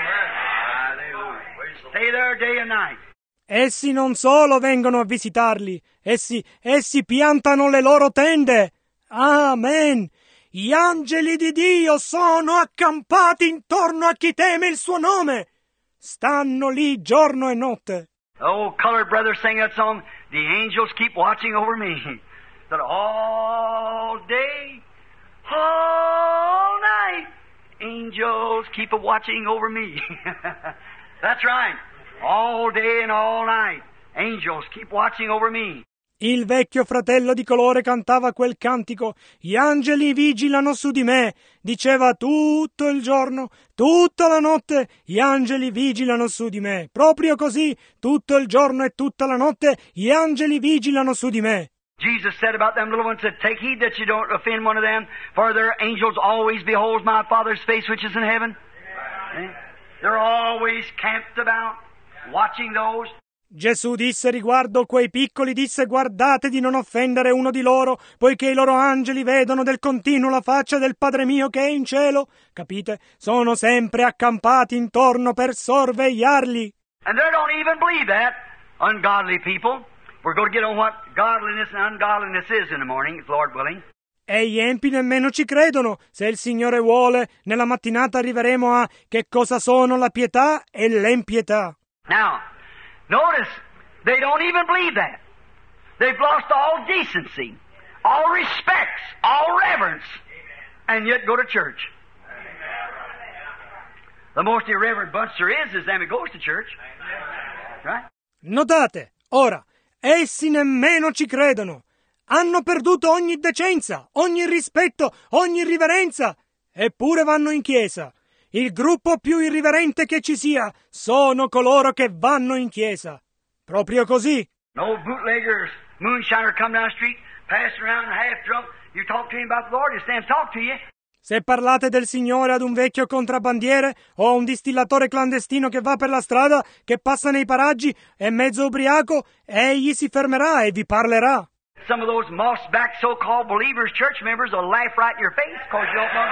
Stay there day and night. Essi non solo vengono a visitarli, essi, essi piantano le loro tende. Amen. Gli angeli di Dio sono accampati intorno a chi teme il suo nome. Stanno lì giorno e notte. The old colored brother sang that song, "The angels keep watching over me." That all day, all night, angels keep a watching over me. That's right. All day and all night, angels keep watching over me. Il vecchio fratello di colore cantava quel cantico, gli angeli vigilano su di me, diceva tutto il giorno, tutta la notte, gli angeli vigilano su di me. Proprio così, tutto il giorno e tutta la notte, gli angeli vigilano su di me. Jesus said about them little ones, said, "Take heed that you don't offend one of them, for their angels always beholds my Father's face which is in heaven." Eh? They're always camped about, watching those. Gesù disse riguardo quei piccoli, disse: guardate di non offendere uno di loro, poiché i loro angeli vedono del continuo la faccia del Padre mio che è in cielo. Capite? Sono sempre accampati intorno per sorvegliarli. And they don't even believe that, ungodly people. We're going to get on what godliness and ungodliness is in the morning, if Lord willing. E gli empi nemmeno ci credono. Se il Signore vuole, nella mattinata arriveremo a che cosa sono la pietà e l'empietà. Now, notice, they don't even believe that. They've lost all decency, all respects, all reverence, and yet go to church. The most irreverent bunch there is is them who goes to church. Right? Notate, ora, essi nemmeno ci credono. Hanno perduto ogni decenza, ogni rispetto, ogni riverenza, eppure vanno in chiesa. Il gruppo più irriverente che ci sia sono coloro che vanno in chiesa. Proprio così. No bootleggers, moonshiner come down the street, passing around half drunk. You talk to him about the Lord, he stands talk to you. Se parlate del Signore ad un vecchio contrabbandiere o a un distillatore clandestino che va per la strada, che passa nei paraggi, è mezzo ubriaco, egli si fermerà e vi parlerà. Some of those moss-backed so-called believers, church members, will laugh right in your face because you don't know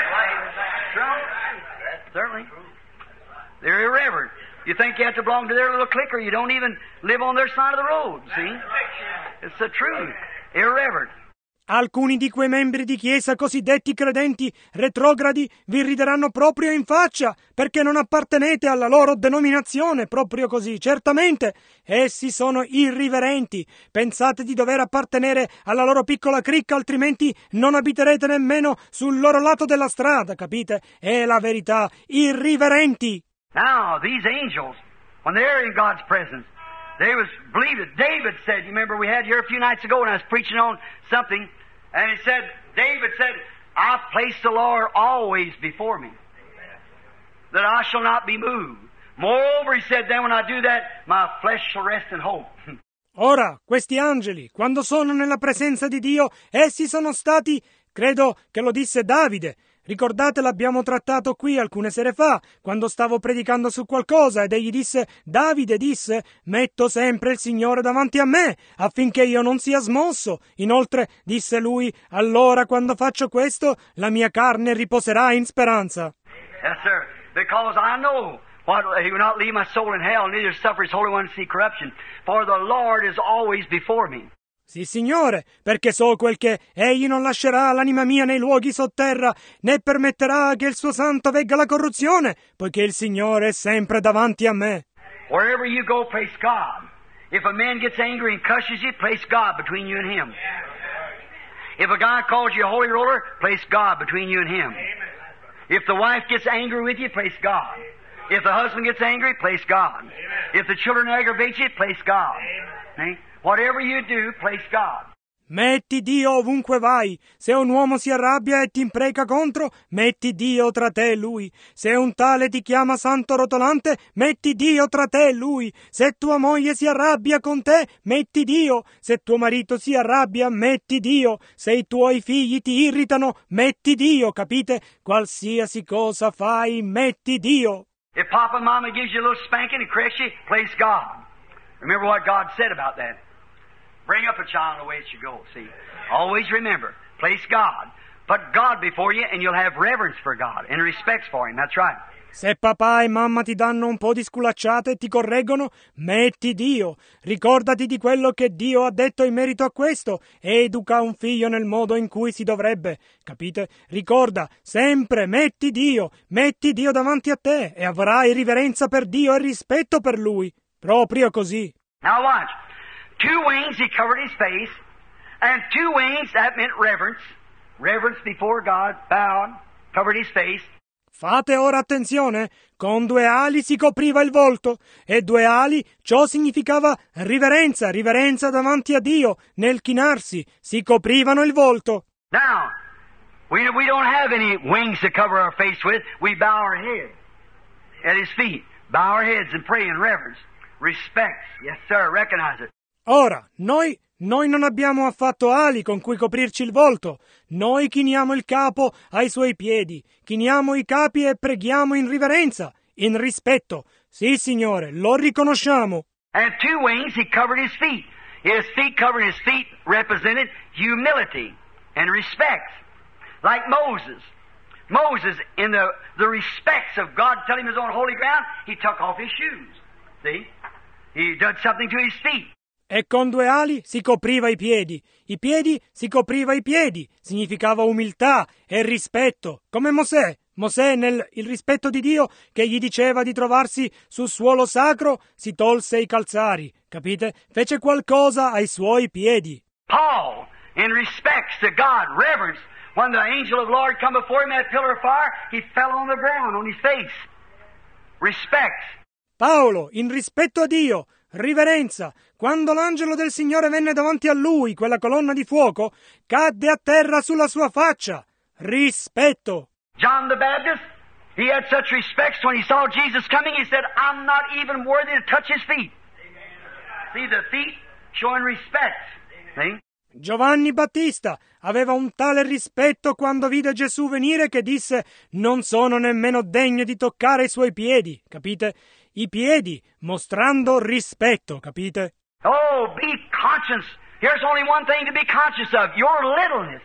them. Certainly. They're irreverent. You think you have to belong to their little clique, or you don't even live on their side of the road, see? It's the truth. Irreverent. Alcuni di quei membri di chiesa cosiddetti credenti retrogradi vi rideranno proprio in faccia perché non appartenete alla loro denominazione, proprio così. Certamente, essi sono irriverenti. Pensate di dover appartenere alla loro piccola cricca, altrimenti non abiterete nemmeno sul loro lato della strada, capite? È la verità, irriverenti. Now, these angels, when they're in God's presence, they was believe it. David said, you remember we had here a few nights ago when I was preaching on something, and he said, David said, I've placed the Lord always before me, that I shall not be moved. Moreover, he said, then when I do that, my flesh shall rest in hope. Ora, questi angeli, quando sono nella presenza di Dio, essi sono stati, credo che lo disse Davide. Ricordate, l'abbiamo trattato qui alcune sere fa, quando stavo predicando su qualcosa, ed egli disse, Davide disse, metto sempre il Signore davanti a me, affinché io non sia smosso. Inoltre, disse lui, allora quando faccio questo, la mia carne riposerà in speranza. Yes, sir, because I know what, he will not leave my soul in hell, neither suffer his Holy One to see corruption, for the Lord is always before me. Sì, Signore, perché so quel che egli non lascerà l'anima mia nei luoghi sotterra, né permetterà che il suo santo vegga la corruzione, poiché il Signore è sempre davanti a me. Wherever you go, place God. If a man gets angry and cusses you, place God between you and him. If a guy calls you a holy roller, place God between you and him. If the wife gets angry with you, place God. If the husband gets angry, place God. If the children aggravate you, place God. See? Whatever you do, place God. Metti Dio ovunque vai. Se un uomo si arrabbia e ti impreca contro, metti Dio tra te e lui. Se un tale ti chiama santo rotolante, metti Dio tra te e lui. Se tua moglie si arrabbia con te, metti Dio. Se tuo marito si arrabbia, metti Dio. Se i tuoi figli ti irritano, metti Dio, capite? Qualsiasi cosa fai, metti Dio. If Papa and Mama gives you a little spanking and corrects you, place God. Remember what God said about that. Bring up a child the way it should go, see. Always remember, place God. Put God before you and you'll have reverence for God and respect for Him. That's right. Se papà e mamma ti danno un po' di sculacciate e ti correggono, metti Dio. Ricordati di quello che Dio ha detto in merito a questo. Educa un figlio nel modo in cui si dovrebbe. Capite? Ricorda, sempre metti Dio. Metti Dio davanti a te e avrai riverenza per Dio e rispetto per Lui. Proprio così. Now watch. Two wings, he covered his face, and two wings, that meant reverence. Reverence before God, bowed, covered his face. Fate ora attenzione, con due ali si copriva il volto, e due ali, ciò significava riverenza, riverenza davanti a Dio, nel chinarsi, si coprivano il volto. Now, we, we don't have any wings to cover our face with. We bow our head at his feet. Bow our heads and pray in reverence. Respect. Yes, sir. Recognize it. Ora, noi, noi non abbiamo affatto ali con cui coprirci il volto. Noi chiniamo il capo ai suoi piedi, chiniamo i capi e preghiamo in riverenza, in rispetto. Sì, Signore, lo riconosciamo. And two wings, he covered his feet. His feet covering his feet represented humility and respect. Like Moses. Moses, in the, the respects of God telling him his own holy ground, he took off his shoes. See? He did something to his feet. E con due ali si copriva i piedi. I piedi si copriva i piedi. Significava umiltà e rispetto. Come Mosè. Mosè, nel il rispetto di Dio, che gli diceva di trovarsi sul suolo sacro, si tolse i calzari. Capite? Fece qualcosa ai suoi piedi. Paul, in respects to God, reverence, when the angel of the Lord come before him, that pillar of fire, he fell on the ground, on his face. Respects. Paolo, in rispetto a Dio, riverenza, quando l'angelo del Signore venne davanti a lui, quella colonna di fuoco, cadde a terra sulla sua faccia. Rispetto. John the Baptist, he had such respects when he saw Jesus coming, he said, I'm not even worthy to touch his feet. See, the feet showing respect. See? Giovanni Battista aveva un tale rispetto quando vide Gesù venire che disse non sono nemmeno degno di toccare i suoi piedi, capite? I piedi, mostrando rispetto, capite? Oh, be conscious. Here's only one thing to be conscious of, your littleness.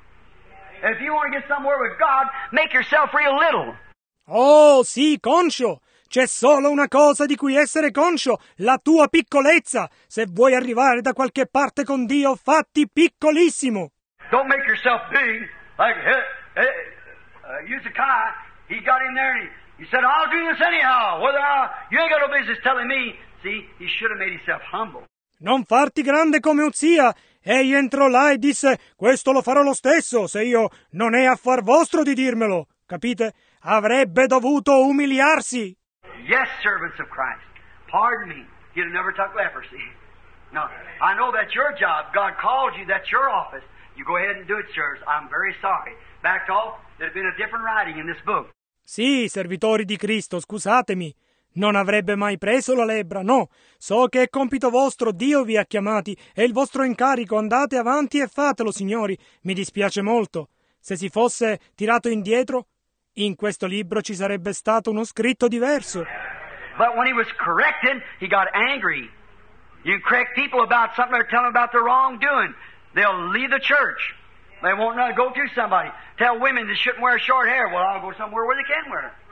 If you want to get somewhere with God, make yourself real little. Oh, sì, conscio. C'è solo una cosa di cui essere conscio, la tua piccolezza. Se vuoi arrivare da qualche parte con Dio, fatti piccolissimo. Don't make yourself big. Like uh, uh, Hezekiah, he got in there and he, he said, I'll do this anyhow. Whether I, you ain't got no business telling me. See, he should have made himself humble. Non farti grande come Uzia. Egli entrò là e disse, questo lo farò lo stesso, se io non è affar vostro di dirmelo. Capite? Avrebbe dovuto umiliarsi. Yes, servants of Christ. Pardon me. You'd have never took leprosy. No, I know that's your job. God called you. That's your office. You go ahead and do it, sirs. I'm very sorry. Backed off. There'd been a different writing in this book. Sì, servitori di Cristo, scusatemi. Non avrebbe mai preso la lebbra, no. So che è compito vostro, Dio vi ha chiamati, è il vostro incarico, andate avanti e fatelo, signori. Mi dispiace molto. Se si fosse tirato indietro, in questo libro ci sarebbe stato uno scritto diverso. But when he was corrected, he got angry. You correct people about something, they're telling about their wrongdoing. They'll leave the church. They won't not go to somebody. Tell women they shouldn't wear short hair. Well, I'll go somewhere where they can wear it.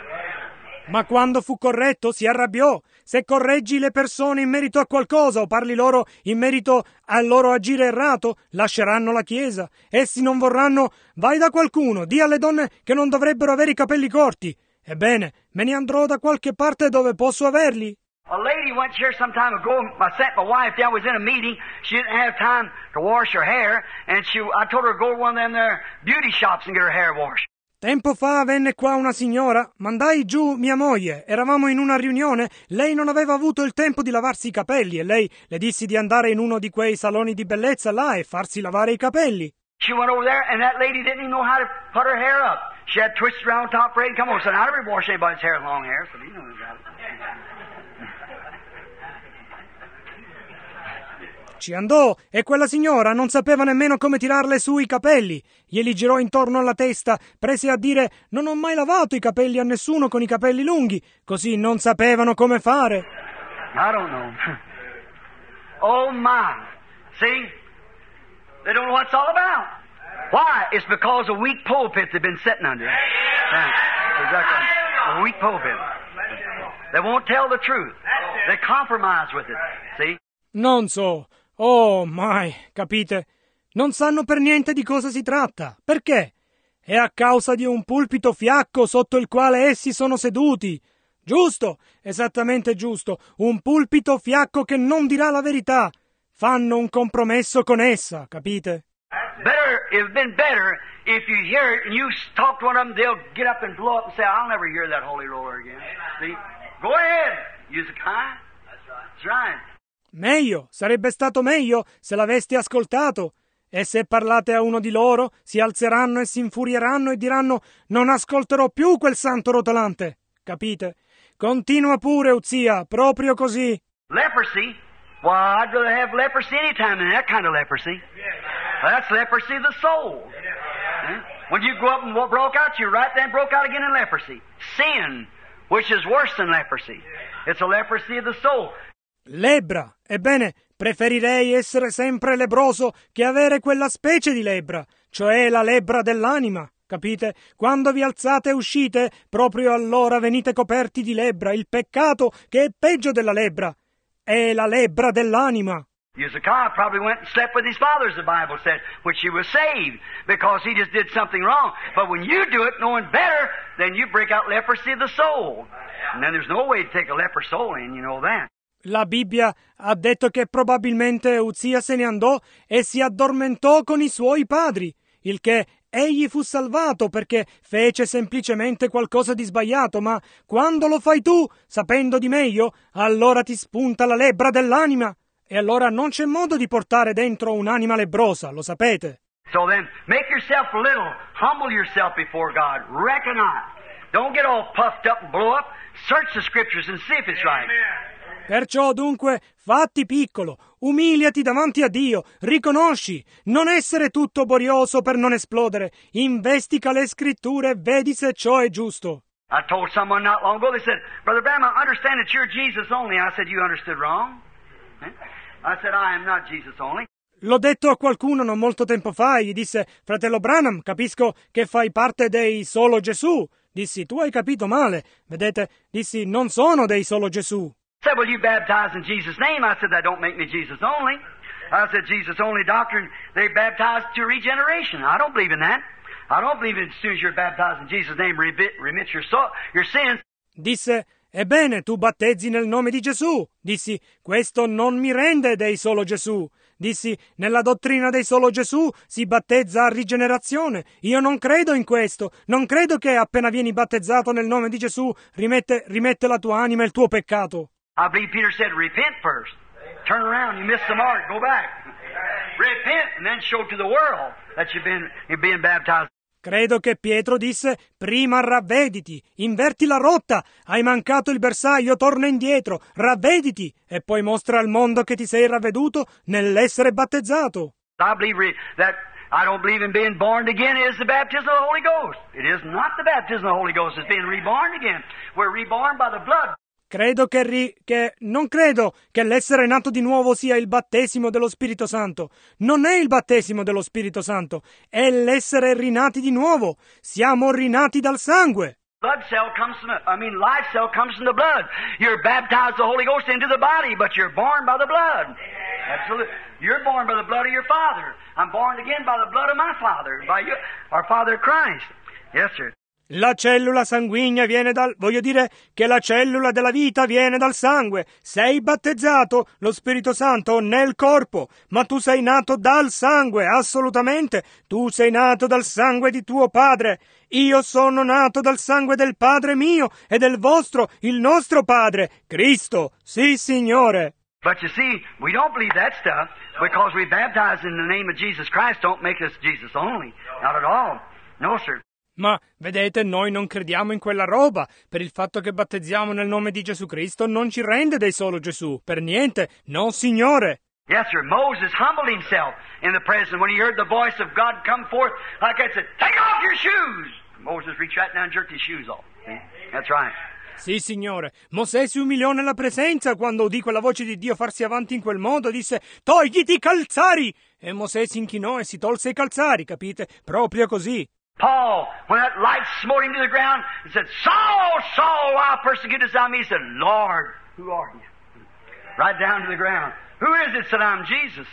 Ma quando fu corretto si arrabbiò. Se correggi le persone in merito a qualcosa o parli loro in merito al loro agire errato, lasceranno la Chiesa. Essi non vorranno. Vai da qualcuno, di alle donne che non dovrebbero avere i capelli corti. Ebbene, me ne andrò da qualche parte dove posso averli. A lady went here some time ago. I sent my wife down. Was in a meeting. She didn't have time to wash her hair, and she. I told her to go to one of them there beauty shops and get her hair washed. Tempo fa venne qua una signora, mandai giù mia moglie, eravamo in una riunione, lei non aveva avuto il tempo di lavarsi i capelli e lei le dissi di andare in uno di quei saloni di bellezza là e farsi lavare i capelli. She went over there and that lady didn't even know how to put her hair up. She had twisted around top braid and come over. So I never wash anybody's hair with long hair, so you know about it. Ci andò e quella signora non sapeva nemmeno come tirarle su i capelli. Glieli girò intorno alla testa, prese a dire non ho mai lavato i capelli a nessuno con i capelli lunghi, così non sapevano come fare. I don't know. Oh my. See? They don't know what it's all about. Why? It's because of weak pulpits they've been sitting under. Exactly. A weak pulpit. They won't tell the truth. They compromise with it. See? Non so. Oh, mai, capite? Non sanno per niente di cosa si tratta. Perché? È a causa di un pulpito fiacco sotto il quale essi sono seduti. Giusto, esattamente giusto, un pulpito fiacco che non dirà la verità. Fanno un compromesso con essa, capite? Better, it'd been better if you hear it and you talk to one of them, they'll get up and blow up and say, I'll never hear that holy roller again. See? Go ahead, Hezekiah. That's right. That's right. Meglio, sarebbe stato meglio se l'aveste ascoltato. E se parlate a uno di loro, si alzeranno e si infurieranno e diranno, non ascolterò più quel santo rotolante. Capite? Continua pure, Uzia, proprio così. Leprosy? Well, I'd rather have leprosy any time than that kind of leprosy. That's leprosy of the soul. Eh? When you go up and broke out, you right then broke out again in leprosy. Sin, which is worse than leprosy. It's a leprosy of the soul. Lebbra. Ebbene, preferirei essere sempre lebbroso che avere quella specie di lebbra, cioè la lebbra dell'anima. Capite? Quando vi alzate e uscite, proprio allora venite coperti di lebbra, il peccato che è peggio della lebbra. È la lebbra dell'anima. Hezekiah probably went and slept with his fathers, the Bible said, which he was saved, because he just did something wrong. But when you do it knowing better, then you break out leprosy of the soul. And then there's no way to take a leper soul in, you know that. La Bibbia ha detto che probabilmente Uzia se ne andò e si addormentò con i suoi padri, il che egli fu salvato perché fece semplicemente qualcosa di sbagliato, ma quando lo fai tu, sapendo di meglio, allora ti spunta la lebbra dell'anima. E allora non c'è modo di portare dentro un'anima lebbrosa, lo sapete. So then, make yourself little, humble yourself before God, recognize. Don't get all puffed up and blow up. Search the scriptures and see if it's right. Perciò dunque, fatti piccolo, umiliati davanti a Dio, riconosci, non essere tutto borioso per non esplodere, investiga le scritture e vedi se ciò è giusto. I told someone not long ago, they said, Brother Branham, I understand that you're Jesus only. I said, you understood wrong. I said, I am not Jesus only. L'ho detto a qualcuno non molto tempo fa e gli disse, fratello Branham, capisco che fai parte dei solo Gesù. Dissi, tu hai capito male. Vedete, dissi, non sono dei solo Gesù. Said, well, you baptize in Jesus' name. I said, that don't make me Jesus only. I said, Jesus only doctrine, they baptize to regeneration. I don't believe in that. I don't believe in as soon as you're baptized in Jesus' name, remit your, soul, your sins. Disse, ebbene, tu battezzi nel nome di Gesù. Dissi, questo non mi rende dei solo Gesù. Dissi, nella dottrina dei solo Gesù si battezza a rigenerazione. Io non credo in questo. Non credo che appena vieni battezzato nel nome di Gesù rimette, rimette la tua anima e il tuo peccato. I believe Peter said, repent first. Turn around, you missed the mark, go back. Repent and then show to the world that you've been, you're being baptized. Credo che Pietro disse, prima ravvediti, inverti la rotta, hai mancato il bersaglio, torna indietro, ravvediti, e poi mostra al mondo che ti sei ravveduto nell'essere battezzato. I believe that I don't believe in being born again is the baptism of the Holy Ghost. It is not the baptism of the Holy Ghost, it's being reborn again. We're reborn by the blood. Credo che, ri, che non credo che l'essere nato di nuovo sia il battesimo dello Spirito Santo. Non è il battesimo dello Spirito Santo, è l'essere rinati di nuovo. Siamo rinati dal sangue. Blood cell comes from the, I mean, life cell comes from the blood. You're baptized the Holy Ghost into the body, but you're born by the blood. Absolutely. You're born by the blood of your Father. I'm born again by the blood of my Father, by your, our Father Christ. Yes, sir. La cellula sanguigna viene dal... Voglio dire che la cellula della vita viene dal sangue. Sei battezzato, lo Spirito Santo, nel corpo, ma tu sei nato dal sangue, assolutamente. Tu sei nato dal sangue di tuo padre. Io sono nato dal sangue del Padre mio e del vostro, il nostro Padre, Cristo. Sì, Signore. But you see, we don't believe that stuff because we baptize in the name of Jesus Christ don't make us Jesus only. Not at all. No, sir. Ma, vedete, noi non crediamo in quella roba. Per il fatto che battezziamo nel nome di Gesù Cristo non ci rende dei solo Gesù. Per niente. No, Signore. Yes, sir. Moses humbled himself in the presence when he heard the voice of God come forth like that, said, take off your shoes. Moses reached right down and jerked his shoes off. See? That's right. Sì, Signore. Mosè si umiliò nella presenza quando udì quella voce di Dio farsi avanti in quel modo. Disse, togliti i calzari. E Mosè si inchinò e si tolse i calzari, capite? Proprio così. Paul, when that light smote him to the ground, he said, Saul, Saul, why persecutest thou me? He said, Lord, who are you? Right down to the ground. Who is it? Said, I'm Jesus.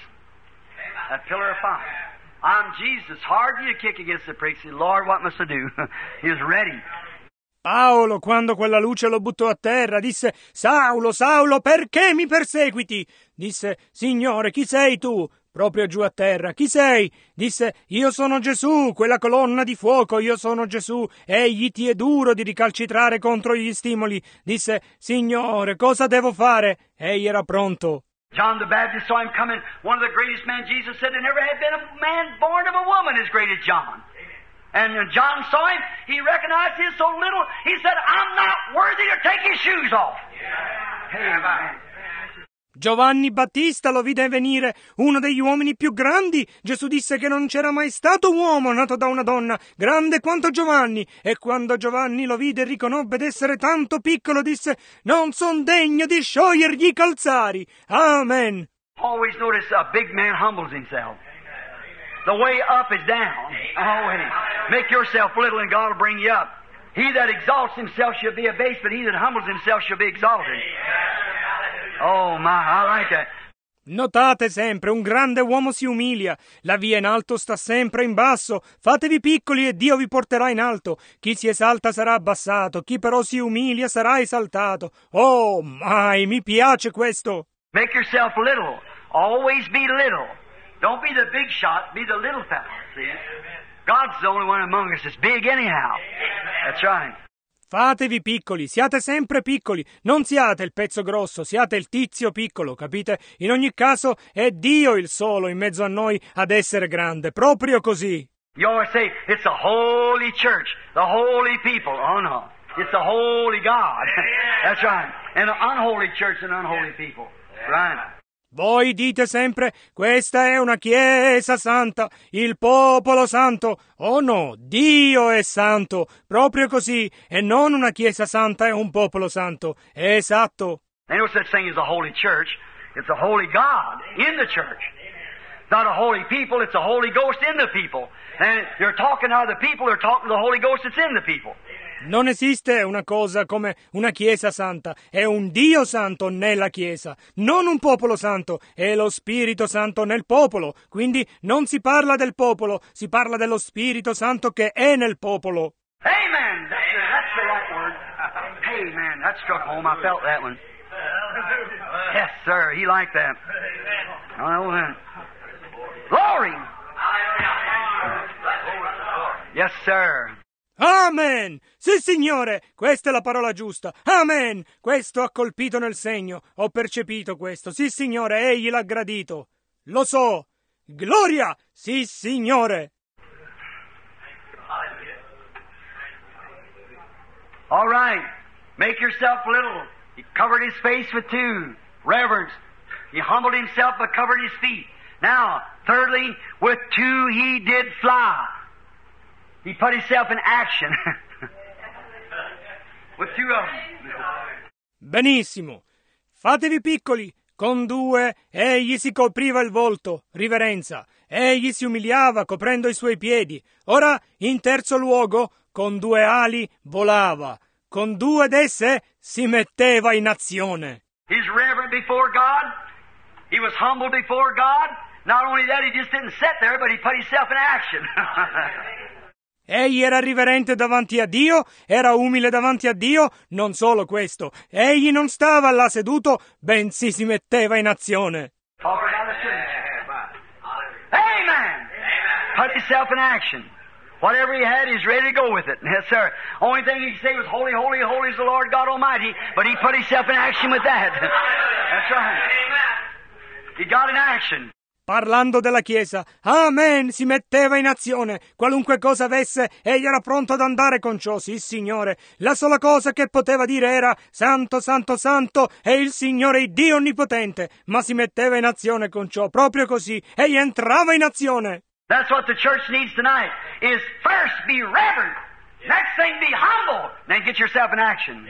That pillar of fire. I'm Jesus. Hard for you to kick against the pricks. Lord, what must I do? He was ready. Paolo, quando quella luce lo buttò a terra, disse: Saulo, Saulo, perché mi perseguiti? Disse: Signore, chi sei tu? Proprio giù a terra. Chi sei? Disse: Io sono Gesù, quella colonna di fuoco, io sono Gesù. Egli ti è duro di ricalcitrare contro gli stimoli. Disse: Signore, cosa devo fare? Egli era pronto. John the Baptist saw him coming, one of the greatest men. Jesus said there never had been a man born of a woman as great as John. And when John saw him, he recognized him so little, he said, I'm not worthy to take his shoes off. Amen. Giovanni Battista lo vide venire, uno degli uomini più grandi. Gesù disse che non c'era mai stato uomo nato da una donna grande quanto Giovanni. E quando Giovanni lo vide e riconobbe d'essere tanto piccolo, disse: Non son degno di sciogliergli i calzari. Amen. Always notice a big man humbles himself. The way up is down. Always. Make yourself little and God will bring you up. He that exalts himself shall be abased, but he that humbles himself shall be exalted. Oh my, I like that. Notate sempre, un grande uomo si umilia, la via in alto sta sempre in basso. Fatevi piccoli e Dio vi porterà in alto. Chi si esalta sarà abbassato, chi però si umilia sarà esaltato. Oh my, mi piace questo. Make yourself little. Always be little. Don't be the big shot, be the little fellow. See? God's the only one among us that's big anyhow. That's right. Fatevi piccoli, siate sempre piccoli, non siate il pezzo grosso, siate il tizio piccolo, capite? In ogni caso è Dio il solo in mezzo a noi ad essere grande, proprio così. You always say, it's a holy church, the holy people. Oh no, it's the holy God. That's right. And an unholy church and unholy people. Right. Voi dite sempre, questa è una chiesa santa, il popolo santo. Oh no, Dio è santo, proprio così, e non una chiesa santa e un popolo santo. È esatto. There's no such thing as a holy church. It's a holy God in the church. It's not a holy people, it's a Holy Ghost in the people. And you're talking to other people, they're talking to the Holy Ghost that's in the people. Non esiste una cosa come una chiesa santa, è un Dio santo nella chiesa, non un popolo santo, è lo Spirito Santo nel popolo, quindi non si parla del popolo, si parla dello Spirito Santo che è nel popolo. Amen! That's the, that's the right word. Amen. That struck home, I felt that one. Yes, sir, he liked that. Oh, glory! Yes, sir. Amen! Sì, Signore! Questa è la parola giusta. Amen! Questo ha colpito nel segno. Ho percepito questo. Sì, Signore, Egli l'ha gradito. Lo so. Gloria! Sì, Signore! All right. Make yourself little. He covered his face with two. Reverence. He humbled himself but covered his feet. Now, thirdly, with two he did fly. He put himself in action. With two of them. Benissimo. Fatevi piccoli. Con due egli si copriva il volto, riverenza. Egli si umiliava coprendo i suoi piedi. Ora, in terzo luogo, con due ali volava. Con due d'esse si metteva in azione. He's reverent before God. He was humble before God. Not only that, he just didn't sit there, but he put himself in action. Egli era riverente davanti a Dio, era umile davanti a Dio, non solo questo, egli non stava là seduto, bensì si metteva in azione. Amen! Put himself in action. Whatever he had, he's ready to go with it. Yes, sir. Only thing he could say was, holy, holy, holy is the Lord God Almighty, but he put himself in action with that. That's right. He got in action. Parlando della Chiesa, Amen, si metteva in azione. Qualunque cosa avesse, egli era pronto ad andare con ciò, sì, Signore. La sola cosa che poteva dire era, Santo, Santo, Santo, è il Signore Dio Onnipotente. Ma si metteva in azione con ciò, proprio così. Egli entrava in azione. That's what the church needs tonight, is first be reverent. Next thing, be humble. Then get yourself in action.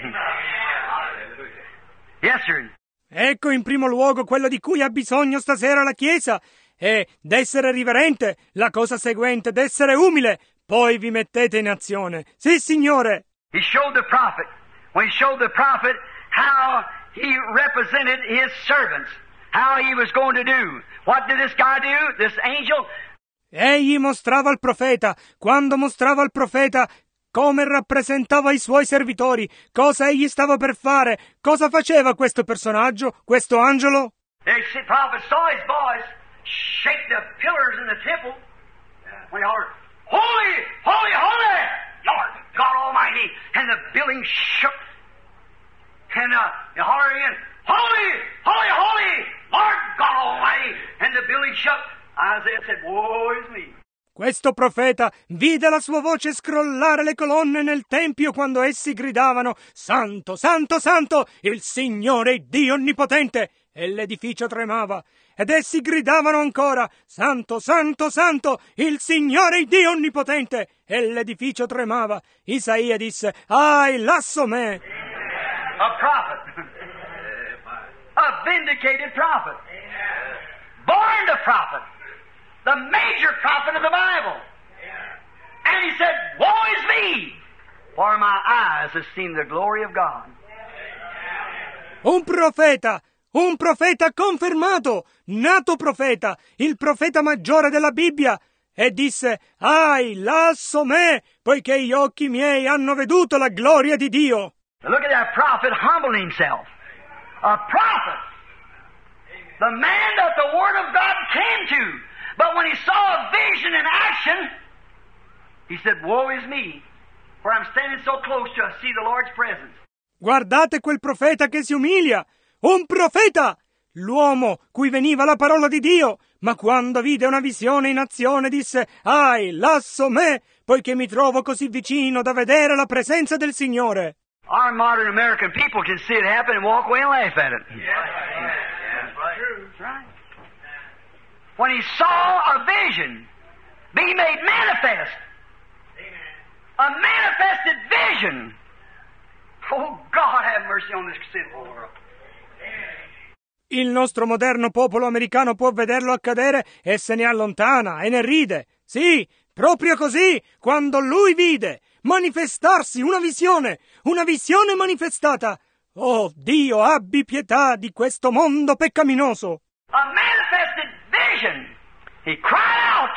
Yes, sir. Ecco in primo luogo quello di cui ha bisogno stasera la Chiesa, è d'essere riverente, la cosa seguente, d'essere umile, poi vi mettete in azione. Sì, Signore! He showed the prophet, when he showed the prophet how he represented his servants, how he was going to do. What did this guy do, this angel? Egli mostrava al profeta, quando mostrava al profeta come rappresentava i suoi servitori, cosa egli stava per fare, cosa faceva questo personaggio, questo angelo. The prophet saw his voice shake the pillars in the temple when he hollered, "Holy, holy, holy, Lord God Almighty!" And the building shook. And uh, he hollered again, "Holy, holy, holy, Lord God Almighty!" And the building shook. Isaiah said, "Woe is me." Questo profeta vide la sua voce scrollare le colonne nel tempio quando essi gridavano «Santo, santo, santo, il Signore Dio Onnipotente!» e l'edificio tremava. Ed essi gridavano ancora «Santo, santo, santo, il Signore Dio Onnipotente!» e l'edificio tremava. Isaia disse «Ahi, lasso me!» A prophet, a vindicated prophet, born to prophet, the major prophet of the Bible. And he said, "Woe is me, for my eyes have seen the glory of God." Un profeta, un profeta confermato, nato profeta, il profeta maggiore della Bibbia, e disse, «Ahi, lasso me, poiché gli occhi miei hanno veduto la gloria di Dio». Look at that prophet humbling himself. A prophet, the man that the Word of God came to. But when he saw a vision in action, he said, "Woe is me, for I'm standing so close to see the Lord's presence." Guardate quel profeta che si umilia, un profeta, l'uomo cui veniva la parola di Dio, ma quando vide una visione in azione disse, «Ahi, lasso me, poiché mi trovo così vicino da vedere la presenza del Signore». Our modern American people can see it happen and walk away and laugh at it. Yeah, yeah, that's right. That's right. When he saw a vision be made manifest, a manifested vision. Oh, God have mercy on this sinful world. Il nostro moderno popolo americano può vederlo accadere e se ne allontana e ne ride. Sì, proprio così, quando lui vide manifestarsi una visione, una visione manifestata. Oh, Dio, abbi pietà di questo mondo peccaminoso. A manifested vision. He cried out,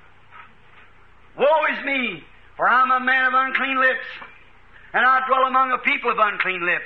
"Woe is me, for I'm a man of unclean lips, and I dwell among a people of unclean lips.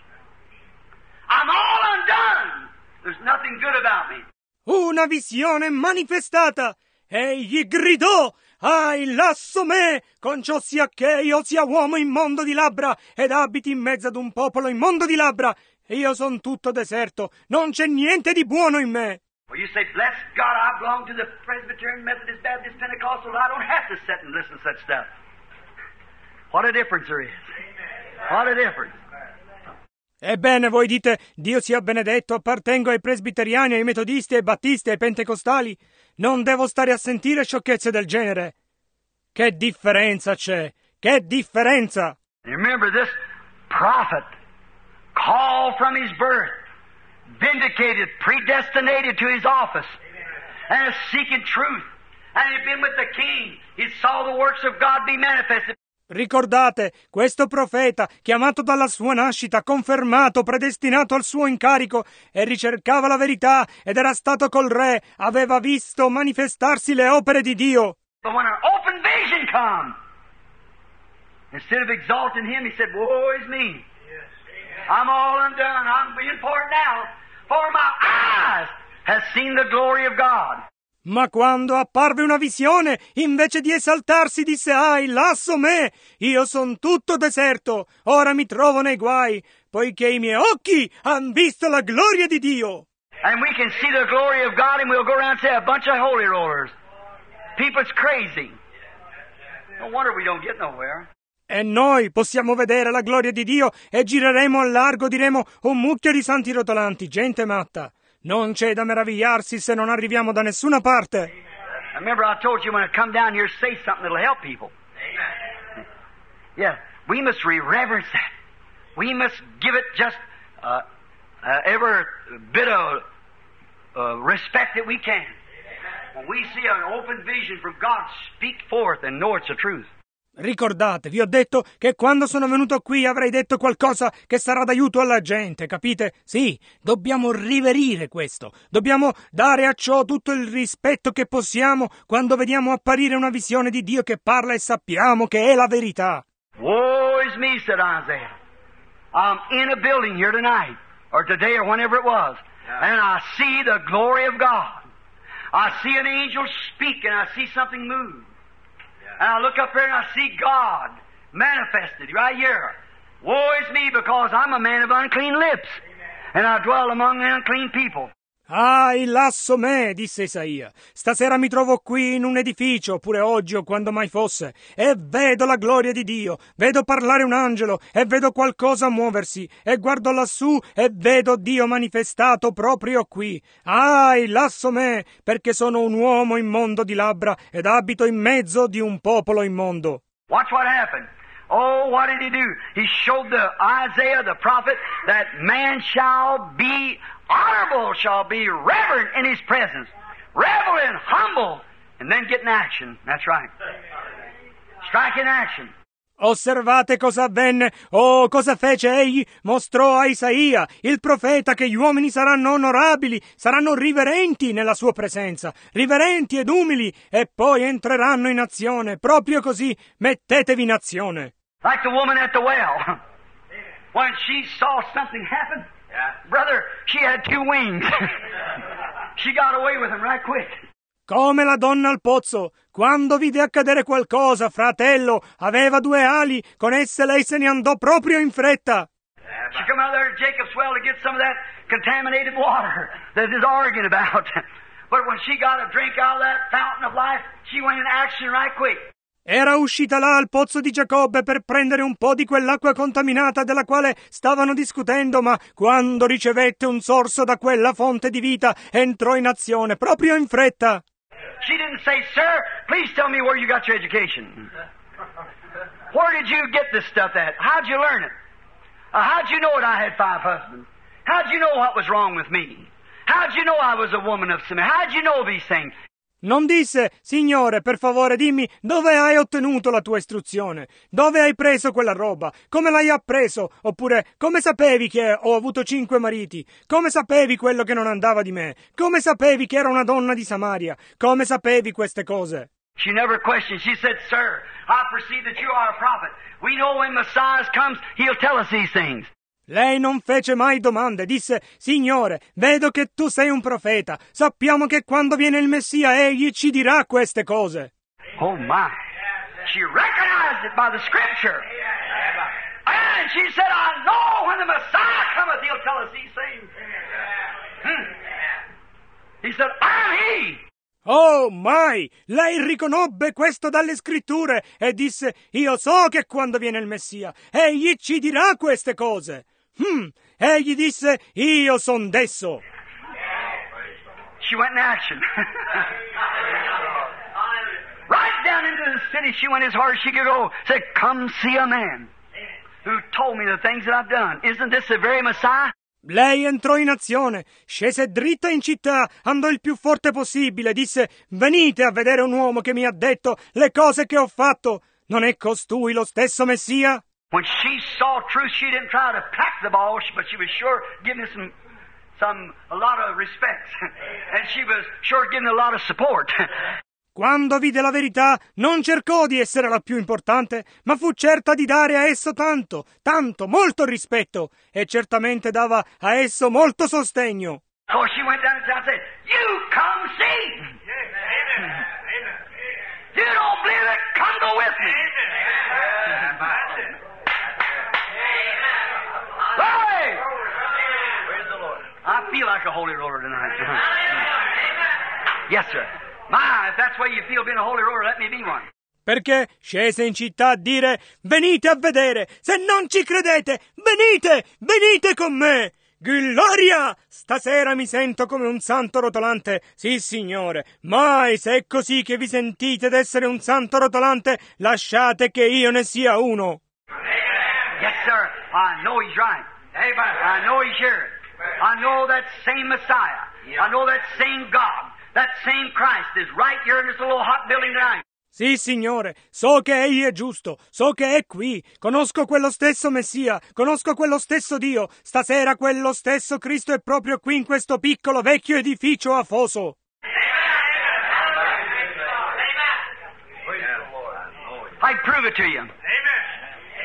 I'm all undone. There's nothing good about me." Una visione manifestata. Egli gridò, «Ahi, lasso me, con ciò sia che io sia uomo immondo di labbra ed abiti in mezzo ad un popolo immondo di labbra. E io son tutto deserto, non c'è niente di buono in me». Well, you say, "Bless God, I belong to the Presbyterian, Methodist, Baptist, Pentecostal. I don't have to sit and listen to such stuff." What a difference there is. What a difference. Ebbene, voi dite, Dio sia benedetto, appartengo ai presbiteriani, ai metodisti, ai battisti, ai pentecostali. Non devo stare a sentire sciocchezze del genere. Che differenza c'è? Che differenza? Remember this prophet, called from his birth, vindicated, predestinated to his office, and is seeking truth, and he had been with the king. He saw the works of God be manifested. Ricordate, questo profeta, chiamato dalla sua nascita, confermato, predestinato al suo incarico, e ricercava la verità, ed era stato col re, aveva visto manifestarsi le opere di Dio. But when an open vision come, instead of exalting him, he said, "Woe is me. I'm all undone. I'm being poured out, for my eyes have seen the glory of God." Ma quando apparve una visione, invece di esaltarsi, disse, «Ahi, lasso me, io son tutto deserto, ora mi trovo nei guai, poiché i miei occhi han visto la gloria di Dio». And we can see the glory of God and we'll go around and say a bunch of holy rollers. People's crazy. No wonder we don't get nowhere. E noi possiamo vedere la gloria di Dio e gireremo a largo, diremo, un mucchio di santi rotolanti, gente matta. Non c'è da meravigliarsi se non arriviamo da nessuna parte. Remember I told you when I come down here, say something that'll help people. Yeah, we must reverence that. We must give it just uh, uh, every bit of uh, respect that we can. When we see an open vision from God, speak forth and know it's the truth. Ricordate, vi ho detto che quando sono venuto qui avrei detto qualcosa che sarà d'aiuto alla gente, capite? Sì, dobbiamo riverire questo. Dobbiamo dare a ciò tutto il rispetto che possiamo quando vediamo apparire una visione di Dio che parla e sappiamo che è la verità. Woe is me, said Isaiah. I'm in a building here tonight, or today, or whenever it was, and I see the glory of God. I see an angel speak, and I see something move. And I look up there and I see God manifested right here. Woe is me, because I'm a man of unclean lips, and I dwell among unclean people. Ahi, lasso me, disse Isaia. Stasera mi trovo qui in un edificio, oppure oggi o quando mai fosse, e vedo la gloria di Dio, vedo parlare un angelo, e vedo qualcosa muoversi, e guardo lassù e vedo Dio manifestato proprio qui. Ahi, lasso me, perché sono un uomo immondo di labbra ed abito in mezzo di un popolo immondo. Watch what happened. Oh, what did he do? He showed the Isaiah, the prophet, that man shall be honorable, shall be reverent in his presence, revel and humble, and then get in action. That's right. Strike in action. Osservate cosa avvenne, oh, cosa fece egli? Mostrò a Isaia, il profeta, che gli uomini saranno onorabili, saranno riverenti nella sua presenza, riverenti ed umili, e poi entreranno in azione. Proprio così, mettetevi in azione. Like the woman at the well. When she saw something happen, brother, she had two wings. She got away with them right quick. Come la donna al pozzo, quando vide accadere qualcosa, fratello, aveva due ali, con esse lei se ne andò proprio in fretta. She come out there to Jacob's well to get some of that contaminated water that is arguing about. But when she got a drink out of that fountain of life, she went in action right quick. Era uscita là al pozzo di Giacobbe per prendere un po' di quell'acqua contaminata della quale stavano discutendo, ma quando ricevette un sorso da quella fonte di vita, entrò in azione proprio in fretta. She didn't say, "Sir, please tell me where you got your education. Where did you get this stuff at? How'd you learn it? Uh, how'd you know that I had five husbands? How'd you know what was wrong with me? How'd you know I was a woman of sin? How'd you know these things?" Non disse, Signore, per favore dimmi dove hai ottenuto la tua istruzione, dove hai preso quella roba, come l'hai appreso, oppure come sapevi che ho avuto cinque mariti, come sapevi quello che non andava di me, come sapevi che era una donna di Samaria, come sapevi queste cose. She never questioned. She said, "Sir, I perceive that you are a prophet. We know when Messiah comes, he'll tell us these things." Lei non fece mai domande, disse, Signore, vedo che tu sei un profeta, sappiamo che quando viene il Messia egli ci dirà queste cose. Oh my. She recognized it by the scripture. And she said, "I know when the Messiah cometh, he'll tell us these things." Hmm. He said, "I'm he." Oh mai! Lei riconobbe questo dalle scritture e disse, io so che quando viene il Messia, egli ci dirà queste cose. Hmm, egli disse, io son desso. She went in action. Right down into the city she went as hard as she could go. Said, "Come see a man who told me the things that I've done. Isn't this the very Messiah?" Lei entrò in azione, scese dritta in città, andò il più forte possibile, disse, venite a vedere un uomo che mi ha detto le cose che ho fatto. Non è costui lo stesso Messia? When she saw truth, she didn't try to pack the ball, but she was sure giving some, some, a lot of respect. And she was sure giving a lot of support. Quando vide la verità, non cercò di essere la più importante, ma fu certa di dare a esso tanto, tanto, molto rispetto, e certamente dava a esso molto sostegno. So she went down to town and said, "You come see. You don't believe it? Come go with me." Hey! I feel like a holy roller tonight. Yes, sir. My, if that's the way you feel being a holy roller, let me be one. Perché scese in città a dire, venite a vedere, se non ci credete, venite, venite con me. Gloria! Stasera mi sento come un santo rotolante, sì signore, mai se è così che vi sentite d'essere un santo rotolante, lasciate che io ne sia uno. Yes, sir, I know he's right. I know he's here. I know that same Messiah. I know that same God. That same Christ is right here in this little hot building tonight. Sì, signore, so che egli è giusto, so che è qui, conosco quello stesso Messia, conosco quello stesso Dio, stasera quello stesso Cristo è proprio qui in questo piccolo vecchio edificio afoso. I prove it to you.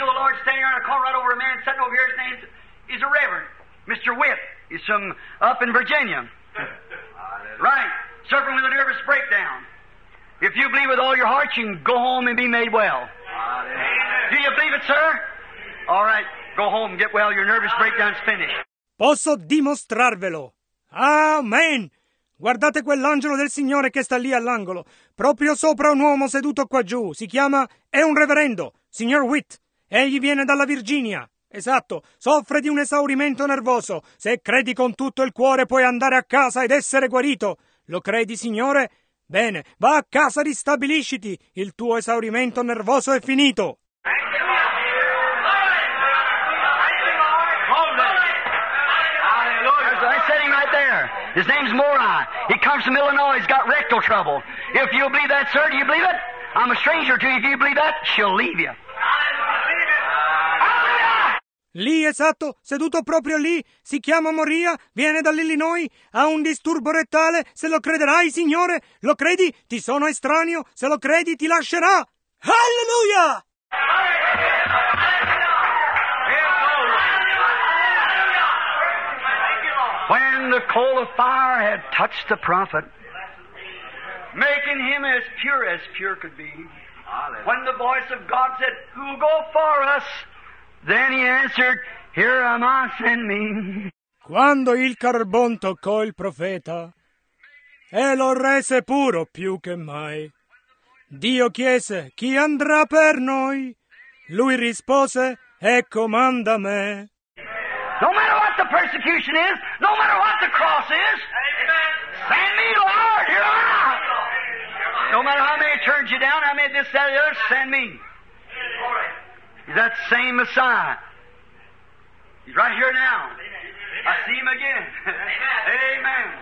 angel of the Lord standing around a corner right over a man sitting over here. His name is a Reverend, Mister Witt. He's from up in Virginia. Right. Suffering with a nervous breakdown. If you believe with all your heart, you can go home and be made well. Do you believe it, sir? All right. Go home and get well. Your nervous breakdown's finished. Posso dimostrarvelo. Amen. Guardate quell'angelo del Signore che sta lì all'angolo, proprio sopra un uomo seduto qua giù. Si chiama, è un reverendo, signor Witt. Egli viene dalla Virginia. Esatto, soffre di un esaurimento nervoso. Se credi con tutto il cuore puoi andare a casa ed essere guarito. Lo credi, signore? Bene, va a casa, ristabilisciti. Il tuo esaurimento nervoso è finito. His name's Morai. He comes from Illinois. He's got rectal trouble. If you believe that, sir, do you believe it? I'm a stranger to you. If you believe that, she'll leave you. Lì, esatto, seduto proprio lì, si chiama Moria, viene dall'Illinois, ha un disturbo rettale. Se lo crederai, signore? Lo credi? Ti sono estraneo. Se lo credi, ti lascerà. Alleluia! When the coal of fire had touched the prophet, making him as pure as pure could be, when the voice of God said, "Who will go for us?" Then he answered, "Here am I, send me." Quando il carbon toccò il profeta e lo rese puro più che mai, Dio chiese, chi andrà per noi? Lui rispose, ecco manda me. No matter what the persecution is, no matter what the cross is, send me, Lord, here I am. No matter how many turns you down, how many this, that, or the other, send me. He's that same Messiah. He's right here now. I see him again. Amen.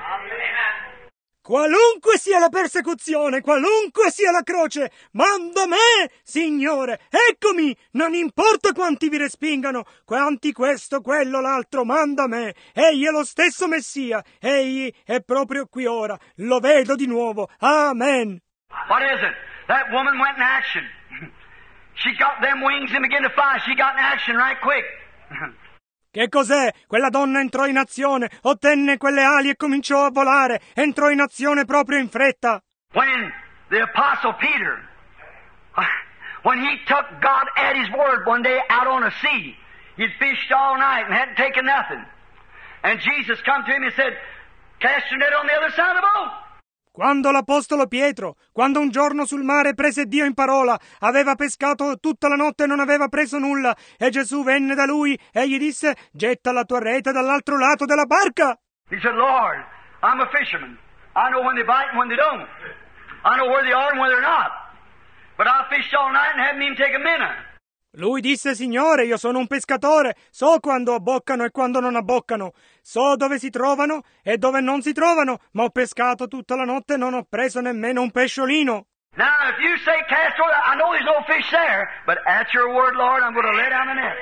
Qualunque sia la persecuzione, qualunque sia la croce, manda me, Signore, eccomi, non importa quanti vi respingano, quanti questo, quello, l'altro, manda me, egli è lo stesso Messia, egli è proprio qui ora, lo vedo di nuovo, amen. What is it? That woman went in action. She got them wings and began to fly, she got in action right quick. Che cos'è? Quella donna entrò in azione, ottenne quelle ali e cominciò a volare, entrò in azione proprio in fretta. When the Apostle Peter, when he took God at his word one day out on a sea, he'd fished all night and hadn't taken nothing. And Jesus come to him and said, cast your net on the other side of the boat. Quando l'Apostolo Pietro, quando un giorno sul mare prese Dio in parola, aveva pescato tutta la notte e non aveva preso nulla, e Gesù venne da lui e gli disse, getta la tua rete dall'altro lato della barca. He said, Lord, I'm a fisherman. I know when they bite and when they don't. I know where they are and where they're not. But I fished all night and haven't even taken a minute. Lui disse, Signore, io sono un pescatore, so quando abboccano e quando non abboccano, so dove si trovano e dove non si trovano, ma ho pescato tutta la notte e non ho preso nemmeno un pesciolino. Now, if you say cast over, I know there's no fish there, but at your word, Lord, I'm going to lay down the net.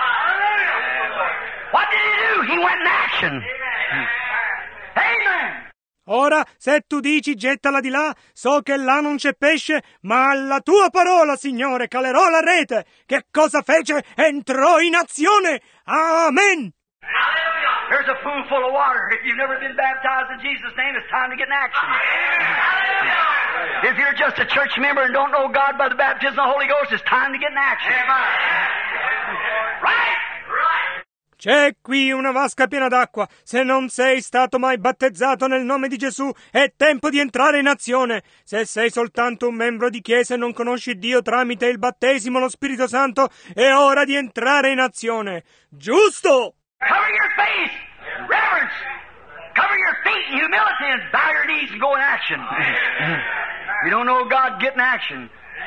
What did he do? He went in action. Amen. Ora, se tu dici gettala di là, so che là non c'è pesce, ma alla tua parola, Signore, calerò la rete. Che cosa fece? Entrò in azione. Amen. There's a pool full of water. If you've never been baptized in Jesus' name, it's time to get in action. If you're just a church member and don't know God by the baptism of the Holy Ghost, it's time to get in action. Right? C'è qui una vasca piena d'acqua. Se non sei stato mai battezzato nel nome di Gesù, è tempo di entrare in azione. Se sei soltanto un membro di chiesa e non conosci Dio tramite il battesimo, lo Spirito Santo, è ora di entrare in azione. Giusto! Cover your face, reverence. Cover your feet in humility and bow your knees and go in action. You don't know God, get in action.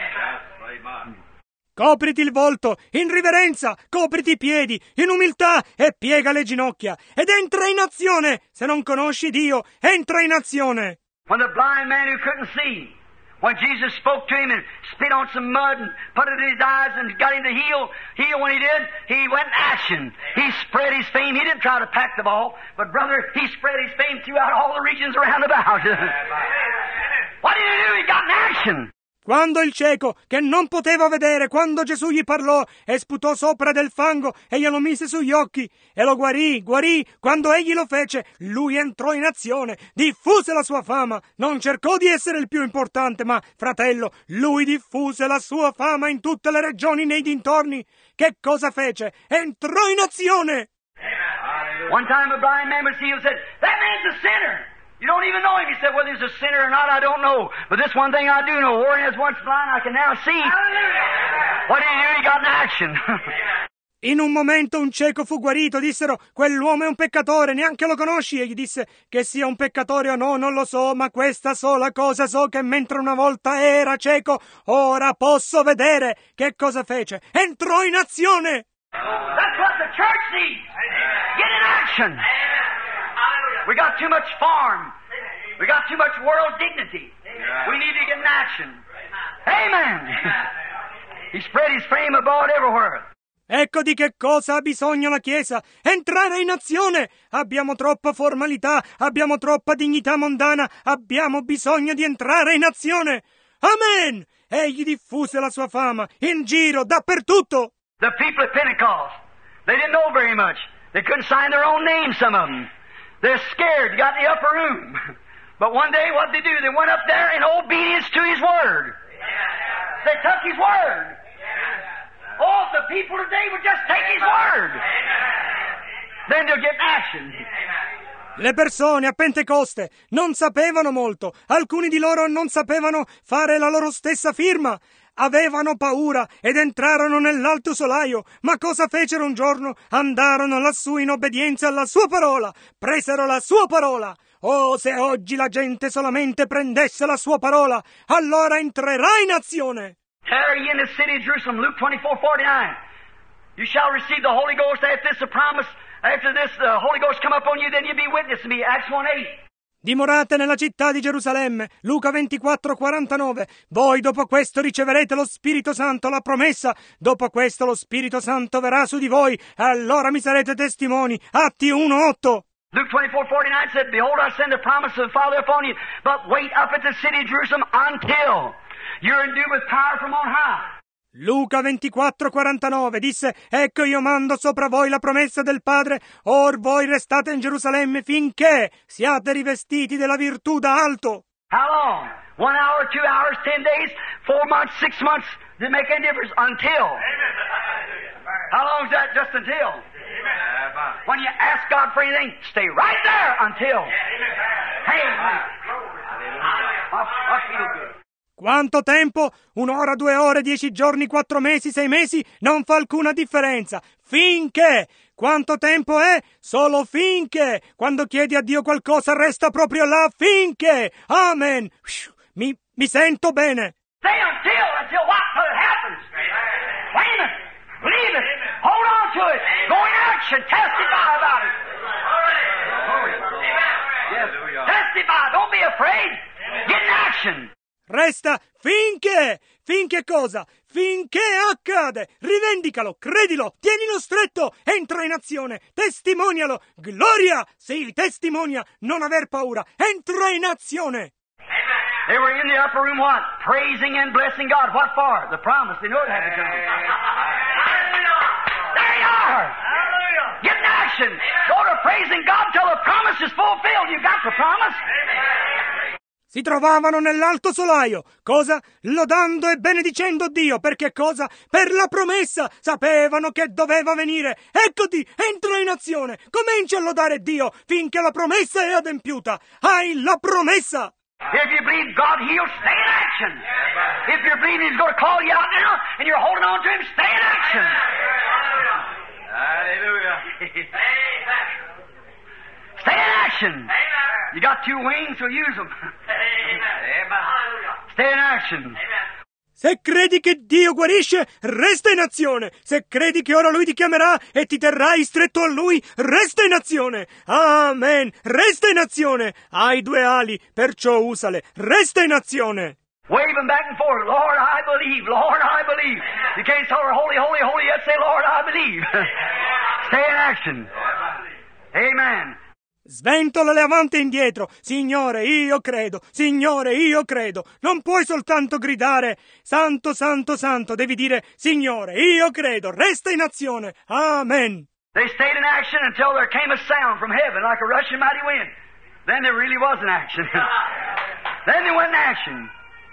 Copriti il volto, in riverenza, copriti i piedi, in umiltà e piega le ginocchia ed entra in azione. Se non conosci Dio, entra in azione. When the blind man who couldn't see, when Jesus spoke to him and spit on some mud and put it in his eyes and got him to heal, heal when he did, he went in action. He spread his fame. He didn't try to pack the ball, but brother, he spread his fame throughout all the regions around about. What did he do? He got in action. Quando il cieco, che non poteva vedere, quando Gesù gli parlò e sputò sopra del fango e glielo mise sugli occhi e lo guarì, guarì, quando egli lo fece, lui entrò in azione, diffuse la sua fama, non cercò di essere il più importante, ma, fratello, lui diffuse la sua fama in tutte le regioni nei dintorni. Che cosa fece? Entrò in azione! One time a blind man was healed and said, that man's a sinner. You don't even know him. He said, whether he's a sinner or not, I don't know. But this one thing I do know, where he was once blind, I can now see. What did he do? He got in action. In un momento un cieco fu guarito, dissero, quell'uomo è un peccatore, neanche lo conosci? E gli disse, che sia un peccatore o no, non lo so, ma questa sola cosa so, che mentre una volta era cieco, ora posso vedere. Che cosa fece? Entrò in azione! That's what the church needs. Get in action. We got too much form. We got too much world dignity. We need to get in action. Amen. He spread his fame abroad everywhere. Ecco di che cosa ha bisogno la Chiesa. Entrare in azione. Abbiamo troppa formalità, abbiamo troppa dignità mondana, abbiamo bisogno di entrare in azione. Amen. Egli diffuse la sua fama in giro, dappertutto. The people at Pentecost, they didn't know very much. They couldn't sign their own names, some of them. They're scared, got in the upper room. But one day, what did they do? They went up there in obedience to His Word. They took His Word. Oh, if the people today would just take His Word, then they'll get action. Le persone a Pentecoste non sapevano molto. Alcuni di loro non sapevano fare la loro stessa firma. Avevano paura ed entrarono nell'alto solaio, ma cosa fecero un giorno? Andarono lassù in obbedienza alla sua parola, presero la sua parola. Oh, se oggi la gente solamente prendesse la sua parola, allora entrerà in azione. Tarry ye in the city of Jerusalem, Luke twenty-four forty-nine. You shall receive the Holy Ghost after this, the promise. After this, the Holy Ghost come upon you, then you'll be witness to me. Acts one eight. Dimorate nella città di Gerusalemme, Luca ventiquattro quarantanove. Voi dopo questo riceverete lo Spirito Santo, la promessa. Dopo questo lo Spirito Santo verrà su di voi, e allora mi sarete testimoni. Atti uno otto. Luke twenty-four forty-nine said, Behold, I send the promise of the Father upon you, but wait up at the city of Jerusalem until you're endued with power from on high. Luca ventiquattro quarantanove disse, ecco io mando sopra voi la promessa del Padre, or voi restate in Gerusalemme finché siate rivestiti della virtù da alto. How long? One hour, two hours, ten days, four months, six months? Does it make any difference? Until. How long is that? Just until. When you ask God for anything, stay right there until. Amen. I feel good. Quanto tempo? Un'ora, due ore, dieci giorni, quattro mesi, sei mesi? Non fa alcuna differenza. Finché! Quanto tempo è? Solo finché! Quando chiedi a Dio qualcosa resta proprio là, finché! Amen! Mi, mi sento bene. Stay until, until what? Till it happens. Claim it. Believe it. Hold on to it. Go in action. Testify about it. Yes. Testify. Don't be afraid. Get in action. Resta finché! Finché cosa? Finché accade! Rivendicalo, credilo, tienilo stretto, entra in azione, testimonialo, gloria! Sì, testimonia, non aver paura, entra in azione! They were in the upper room, what? Praising and blessing God. What for? The promise. They know it had to come. There you are! Get in action! Go to praising God till the promise is fulfilled. You got the promise. Si trovavano nell'alto solaio. Cosa? Lodando e benedicendo Dio. Perché cosa? Per la promessa. Sapevano che doveva venire. Eccoti, entra in azione. Comincia a lodare Dio finché la promessa è adempiuta. Hai la promessa. If you believe God heals, stay in action. If you're believing He's going to call you out now and you're holding on to Him, stay in action. Hallelujah. Stay in action. You got two wings, so use them. Stay in action. Se credi che Dio guarisce, resta in azione. Se credi che ora Lui ti chiamerà e ti terrai stretto a Lui, resta in azione. Amen. Resta in azione. Hai due ali, perciò usale. Resta in azione. Wave them back and forth. Lord, I believe. Lord, I believe. You can't tell her holy, holy, holy yet. Say, Lord, I believe. Stay in action. Amen. Sventolale avanti e indietro. Signore, io credo. Signore, io credo. Non puoi soltanto gridare santo, santo, santo. Devi dire Signore, io credo. Resta in azione. Amen. They stayed in action until there came a sound from heaven like a rushing mighty wind. Then there really was an action. Then they went in action.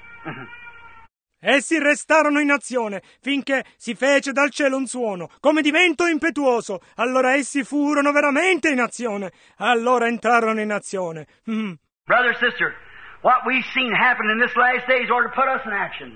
Essi restarono in azione finché si fece dal cielo un suono, come di vento impetuoso. Allora essi furono veramente in azione. Allora entrarono in azione. Mm. Brother, sister, what we've seen happen in this last days ought to put us in action.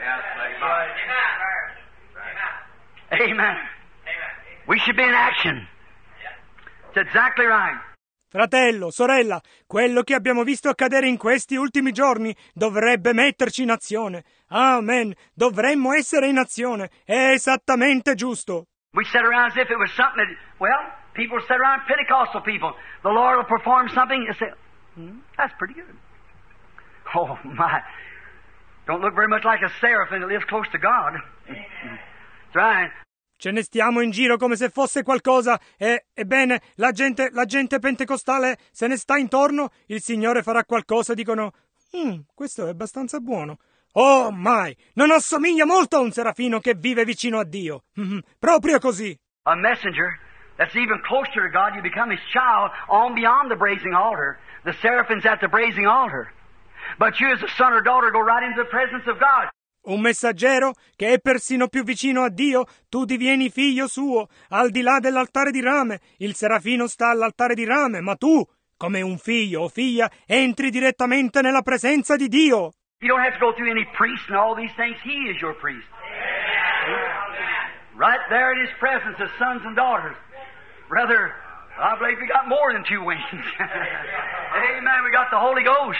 Amen. Amen. We should be in action. It's exactly right. Fratello, sorella, quello che abbiamo visto accadere in questi ultimi giorni dovrebbe metterci in azione. Amen. Dovremmo essere in azione. È esattamente giusto. We sat around as if it was something that, well, people sat around, Pentecostal people. The Lord will perform something and say, hmm, that's pretty good. Oh, my. Don't look very much like a seraphim that lives close to God. That's right. Ce ne stiamo in giro come se fosse qualcosa e, ebbene, la gente, la gente pentecostale se ne sta intorno, il Signore farà qualcosa, dicono, mm, questo è abbastanza buono. Oh, mai, non assomiglia molto a un serafino che vive vicino a Dio. Mm-hmm, proprio così. A messenger that's even closer to God, you become his child on beyond the brazen altar. The seraphim's at the brazen altar. But you as a son or daughter go right into the presence of God. Un messaggero che è persino più vicino a Dio, tu divieni figlio suo, al di là dell'altare di rame. Il serafino sta all'altare di rame, ma tu, come un figlio o figlia, entri direttamente nella presenza di Dio. You don't have to go through any priest and all these things. He is your priest. Right there in his presence as sons and daughters. Brother, I believe we got more than two wings. Amen. We got the Holy Ghost.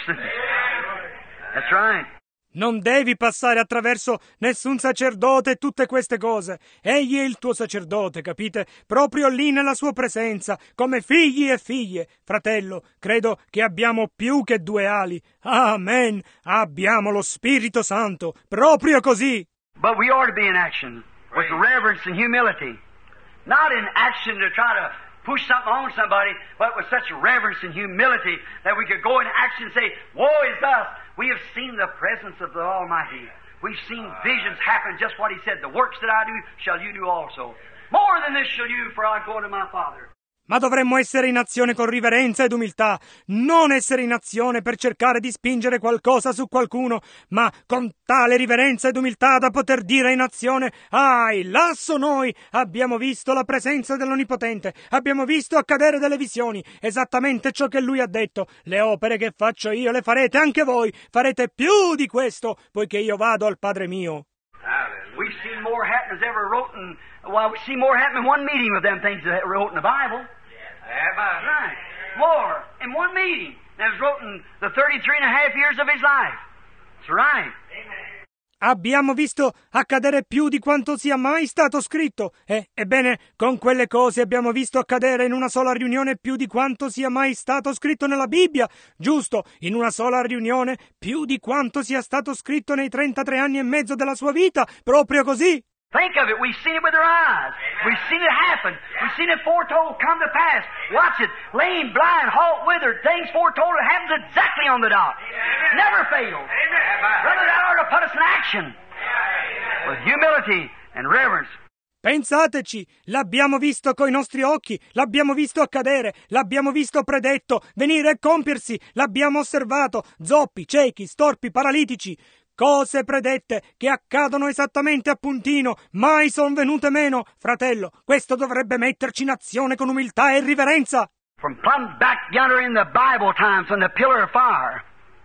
That's right. Non devi passare attraverso nessun sacerdote e tutte queste cose. Egli è il tuo sacerdote, capite? Proprio lì nella sua presenza, come figli e figlie. Fratello, credo che abbiamo più che due ali. Amen. Abbiamo lo Spirito Santo, proprio così. But we ought to be in action with reverence and humility. Not in action to try to push something on somebody, but with such reverence and humility that we could go in action and say, woe is us. We have seen the presence of the Almighty. We've seen visions happen, just what He said. The works that I do shall you do also. More than this shall you, for I go to my Father. Ma dovremmo essere in azione con riverenza ed umiltà, non essere in azione per cercare di spingere qualcosa su qualcuno, ma con tale riverenza ed umiltà da poter dire in azione, ahi, lasso noi abbiamo visto la presenza dell'Onnipotente, abbiamo visto accadere delle visioni, esattamente ciò che Lui ha detto, le opere che faccio io le farete anche voi, farete più di questo, poiché io vado al Padre mio. We've seen more happen as ever wrote in, well, we see more happen in one meeting with them things that wrote in the Bible. That's right. More in one meeting that was wrote in the thirty-three and a half years of his life. That's right. Abbiamo visto accadere più di quanto sia mai stato scritto. E, ebbene, con quelle cose abbiamo visto accadere in una sola riunione più di quanto sia mai stato scritto nella Bibbia. Giusto, in una sola riunione più di quanto sia stato scritto nei trentatré anni e mezzo della sua vita. Proprio così. Think of it. We've seen it with our eyes. We've seen it happen. We've seen it foretold come to pass. Watch it. Lame, blind, halt, withered. Things foretold. It happens exactly on the dot. Never fails. Brother, that ought to put us in action. With humility and reverence. Pensateci, l'abbiamo visto coi nostri occhi, l'abbiamo visto accadere, l'abbiamo visto predetto, venire e compiersi, l'abbiamo osservato, zoppi, ciechi, storpi, paralitici. Cose predette che accadono esattamente a puntino, mai son venute meno. Fratello, questo dovrebbe metterci in azione con umiltà e riverenza. From plumb back yonder in the Bible times when the pillar of fire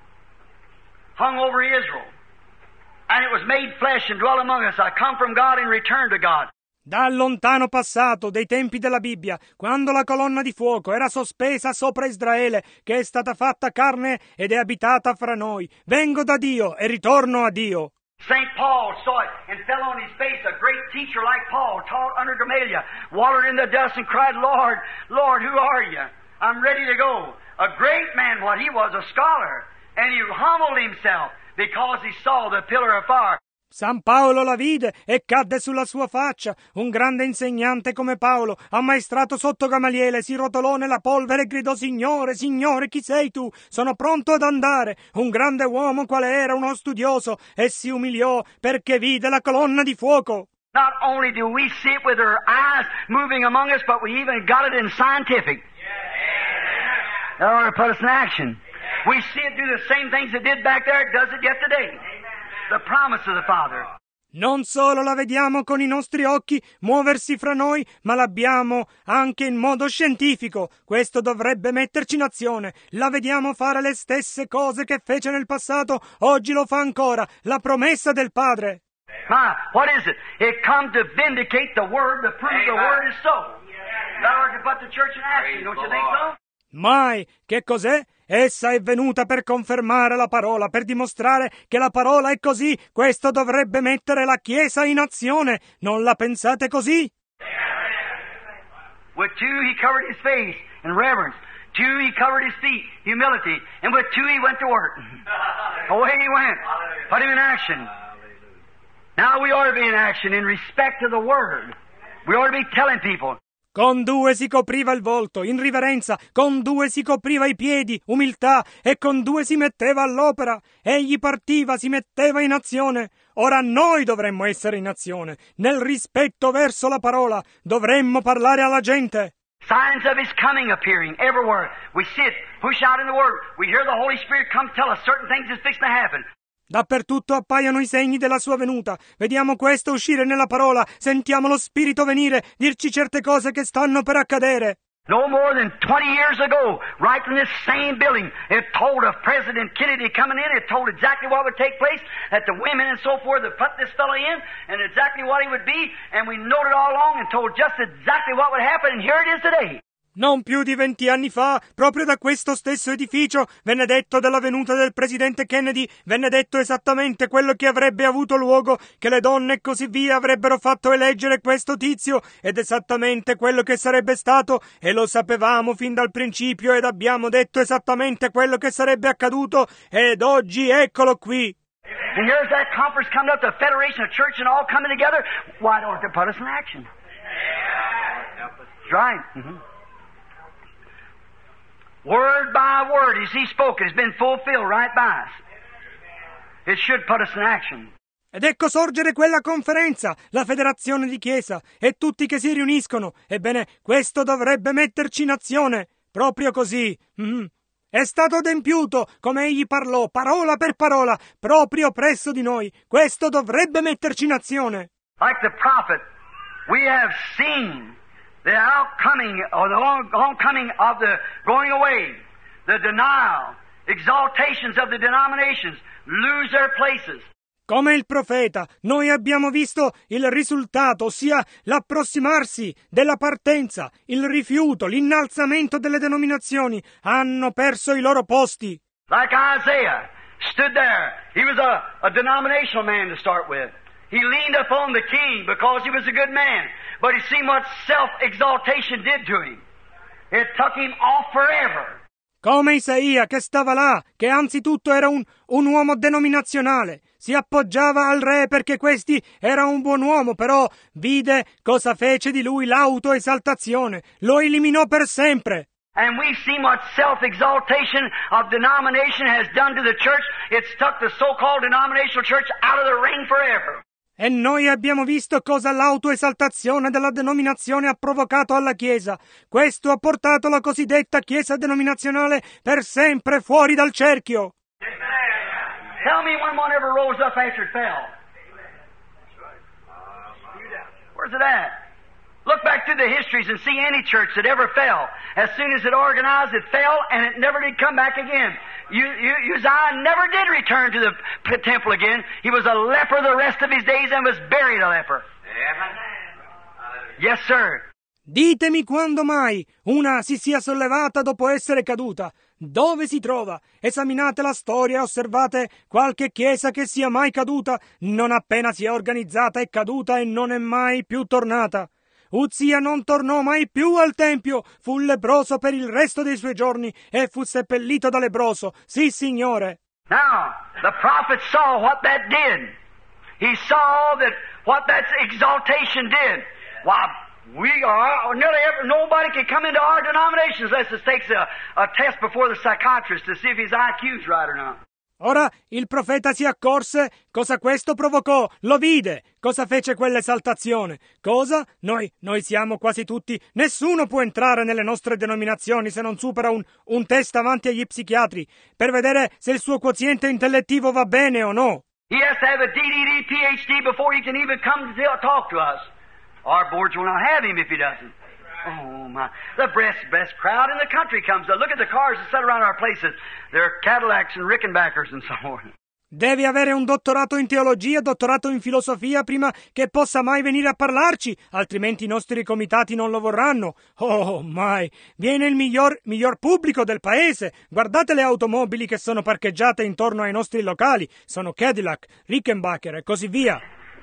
hung over Israel, and it was made flesh and dwelt among us. I come from God and return to God. Dal lontano passato, dei tempi della Bibbia, quando la colonna di fuoco era sospesa sopra Israele, che è stata fatta carne ed è abitata fra noi. Vengo da Dio e ritorno a Dio. Saint Paul saw it and fell on his face. A great teacher like Paul taught under Gamaliel, wallowed in the dust and cried, Lord, Lord, who are you? I'm ready to go. A great man, what he was, a scholar. And he humbled himself because he saw the pillar of fire. San Paolo la vide e cadde sulla sua faccia. Un grande insegnante come Paolo, ammaestrato sotto Gamaliele, si rotolò nella polvere e gridò: Signore, Signore, chi sei tu? Sono pronto ad andare. Un grande uomo quale era, uno studioso, e si umiliò perché vide la colonna di fuoco. Not only do we see it with our eyes moving among us, but we even got it in scientific. In order to put us in action. We see it do the same things it did back there, it does it yet today. The promise of the Father. Non solo la vediamo con i nostri occhi muoversi fra noi, ma l'abbiamo anche in modo scientifico. Questo dovrebbe metterci in azione. La vediamo fare le stesse cose che fece nel passato, oggi lo fa ancora. La promessa del Padre. My, what is it? It comes to vindicate the Word, to prove the Word is so. In order to put the church in action, don't you think so? Mai! Che cos'è? Essa è venuta per confermare la parola, per dimostrare che la parola è così. Questo dovrebbe mettere la Chiesa in azione. Non la pensate così? With two he covered his face in reverence. Two he covered his feet, humility. And with two he went to work. Away he went. Put him in action. Now we ought to be in action in respect to the Word. We ought to be telling people. Con due si copriva il volto, in riverenza, con due si copriva i piedi, umiltà, e con due si metteva all'opera. Egli partiva, si metteva in azione. Ora noi dovremmo essere in azione, nel rispetto verso la parola. Dovremmo parlare alla gente. Signs of His coming appearing everywhere. We see it, push out in the Word. We hear the Holy Spirit come tell us certain things is fixing to happen. Dappertutto appaiono i segni della sua venuta. Vediamo questo uscire nella parola. Sentiamo lo Spirito venire, dirci certe cose che stanno per accadere. No more than twenty years ago, right in this same building, it told of President Kennedy coming in, it told exactly what would take place, that the women and so forth would put this fellow in, and exactly what he would be, and we noted all along and told just exactly what would happen, and here it is today. Non più di venti anni fa, proprio da questo stesso edificio, venne detto della venuta del presidente Kennedy, venne detto esattamente quello che avrebbe avuto luogo, che le donne e così via avrebbero fatto eleggere questo tizio, ed esattamente quello che sarebbe stato, e lo sapevamo fin dal principio, ed abbiamo detto esattamente quello che sarebbe accaduto, ed oggi eccolo qui. And here's that conference coming up, the Federation of Church and all coming together. Why don't they put us in action? That's right. Mm-hmm. Word by word, as He spoke, has been fulfilled right by us. It should put us in action. Ed ecco sorgere quella conferenza, la federazione di Chiesa, e tutti che si riuniscono. Ebbene, questo dovrebbe metterci in azione. Proprio così. Mm. È stato adempiuto, come Egli parlò, parola per parola, proprio presso di noi. Questo dovrebbe metterci in azione. Like the prophet, we have seen the outcoming or the oncoming of the going away, the denial, exaltations of the denominations lose their places. Come il profeta, noi abbiamo visto il risultato, ossia l'approssimarsi della partenza, il rifiuto, l'innalzamento delle denominazioni, hanno perso i loro posti. Like Isaiah stood there. He was a, a denominational man to start with. He leaned upon the king because he was a good man. But he seen what self-exaltation did to him. It took him off forever. Come Isaia che stava là, che anzitutto era un, un uomo denominazionale. Si appoggiava al re perché questi era un buon uomo, però vide cosa fece di lui l'autoesaltazione. Lo eliminò per sempre. And we've seen what self-exaltation of denomination has done to the church. It's stuck the so-called denominational church out of the ring forever. E noi abbiamo visto cosa l'autoesaltazione della denominazione ha provocato alla Chiesa. Questo ha portato la cosiddetta Chiesa denominazionale per sempre fuori dal cerchio. Tell me when one ever rose up after it fell. Where's it at? Look back through the histories and see any church that ever fell. As soon as it organized, it fell, and it never did come back again. You, you, Uzziah never did return to the temple again. He was a leper the rest of his days and was buried a leper. Yes, sir. Ditemi quando mai una si sia sollevata dopo essere caduta. Dove si trova? Esaminate la storia e osservate qualche chiesa che sia mai caduta, non appena si è organizzata è caduta e non è mai più tornata. Uzia non tornò mai più al tempio, fu lebbroso per il resto dei suoi giorni e fu seppellito da lebbroso. Sì, signore. Now, the prophet saw what that did. He saw that what that exaltation did. Why, we are, nearly every, nobody can come into our denominations unless it takes a, a test before the psychiatrist to see if his I Q's right or not. Ora il profeta si accorse cosa questo provocò, lo vide, cosa fece quell'esaltazione. Cosa? Noi, noi siamo quasi tutti, nessuno può entrare nelle nostre denominazioni se non supera un, un test avanti agli psichiatri, per vedere se il suo quoziente intellettivo va bene o no. He has to have a D D D P H D before he can even come to talk to us. Our boards will not have him if he doesn't. Oh, my. The best, best crowd in the country comes. Look at the cars that sit around our places. They're Cadillacs and Rickenbackers and so on. Devi avere un dottorato in teologia, dottorato in filosofia prima che possa mai venire a parlarci, altrimenti i nostri comitati non lo vorranno. Oh, mai. Viene il miglior, miglior pubblico del paese. Guardate le automobili che sono parcheggiate intorno ai nostri locali. Sono Cadillac, Rickenbacker e così via.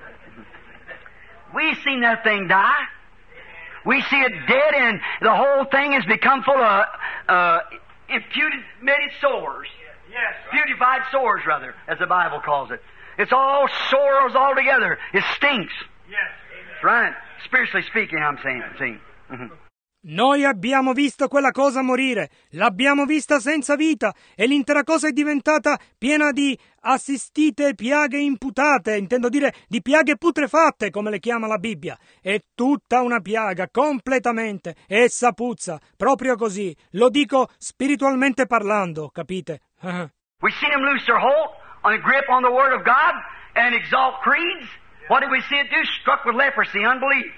We've seen that thing die. We see it dead, and the whole thing has become full of uh, imputed sores. Yes. Beautified sores, rather, as the Bible calls it. It's all sores all together. It stinks. Yes. That's right. Spiritually speaking, I'm saying. saying. Mm-hmm. Noi abbiamo visto quella cosa morire, l'abbiamo vista senza vita e l'intera cosa è diventata piena di assistite piaghe imputate, intendo dire di piaghe putrefatte, come le chiama la Bibbia. È tutta una piaga, completamente, essa puzza, proprio così, lo dico spiritualmente parlando, capite? We've seen him loose their hold on a grip on the Word of God and exalt creeds. What did we see it do? Struck with leprosy, unbelief.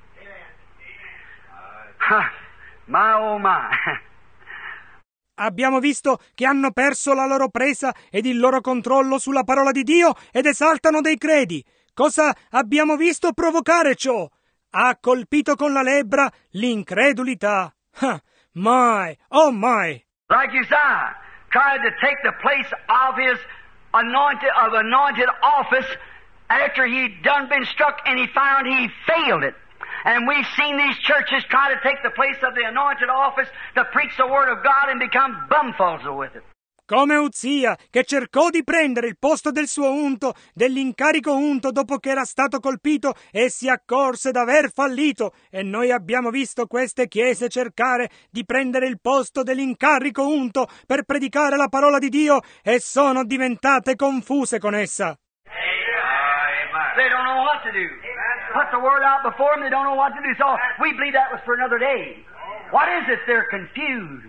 My oh my. Abbiamo visto che hanno perso la loro presa ed il loro controllo sulla parola di Dio ed esaltano dei credi. Cosa abbiamo visto provocare ciò? Ha colpito con la lebbra l'incredulità. My, oh my. Like Uzziah tried to take the place of his anointed of anointed office after he'd done been struck, and he found he failed it. And we've seen these churches try to take the place of the anointed office to preach the Word of God and become bumfuzzled with it. Come Uzia, che cercò di prendere il posto del suo unto, dell'incarico unto dopo che era stato colpito e si accorse d'aver fallito. E noi abbiamo visto queste chiese cercare di prendere il posto dell'incarico unto per predicare la parola di Dio e sono diventate confuse con essa. They don't know what to do. Put the word out before them, they don't know what to do. So we believe that was for another day. What is it? They're confused.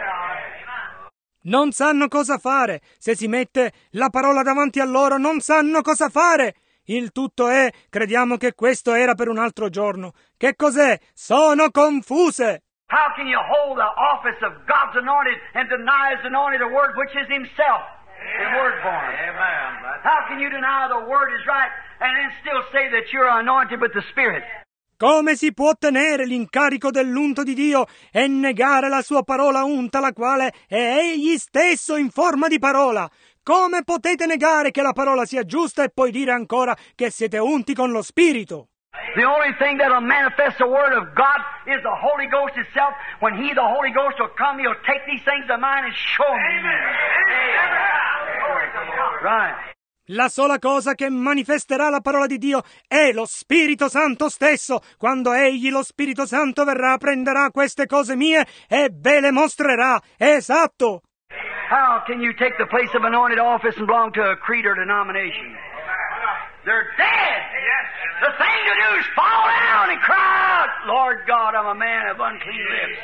Non sanno cosa fare. Se si mette la parola davanti a loro, non sanno cosa fare. Il tutto è, crediamo che questo era per un altro giorno. Che cos'è? Sono confuse. How can you hold the office of God's anointed and deny His anointed the word which is Himself? The word form. Amen. How can you deny the word is right and then still say that you're anointed with the Spirit? Come si può ottenere l'incarico dell'unto di Dio e negare la sua parola unta, la quale è Egli stesso in forma di parola? Come potete negare che la parola sia giusta e poi dire ancora che siete unti con lo Spirito? The only thing that'll manifest the Word of God is the Holy Ghost itself. When He, the Holy Ghost, will come, He'll take these things of mine and show me. Right. La sola cosa che manifesterà la parola di Dio è lo Spirito Santo stesso. Quando Egli, lo Spirito Santo, verrà, prenderà queste cose mie e ve le mostrerà. Esatto. How can you take the place of anointed office and belong to a creed or denomination? They're dead. The thing to do is fall down and cry out, Lord God, I'm a man of unclean lips.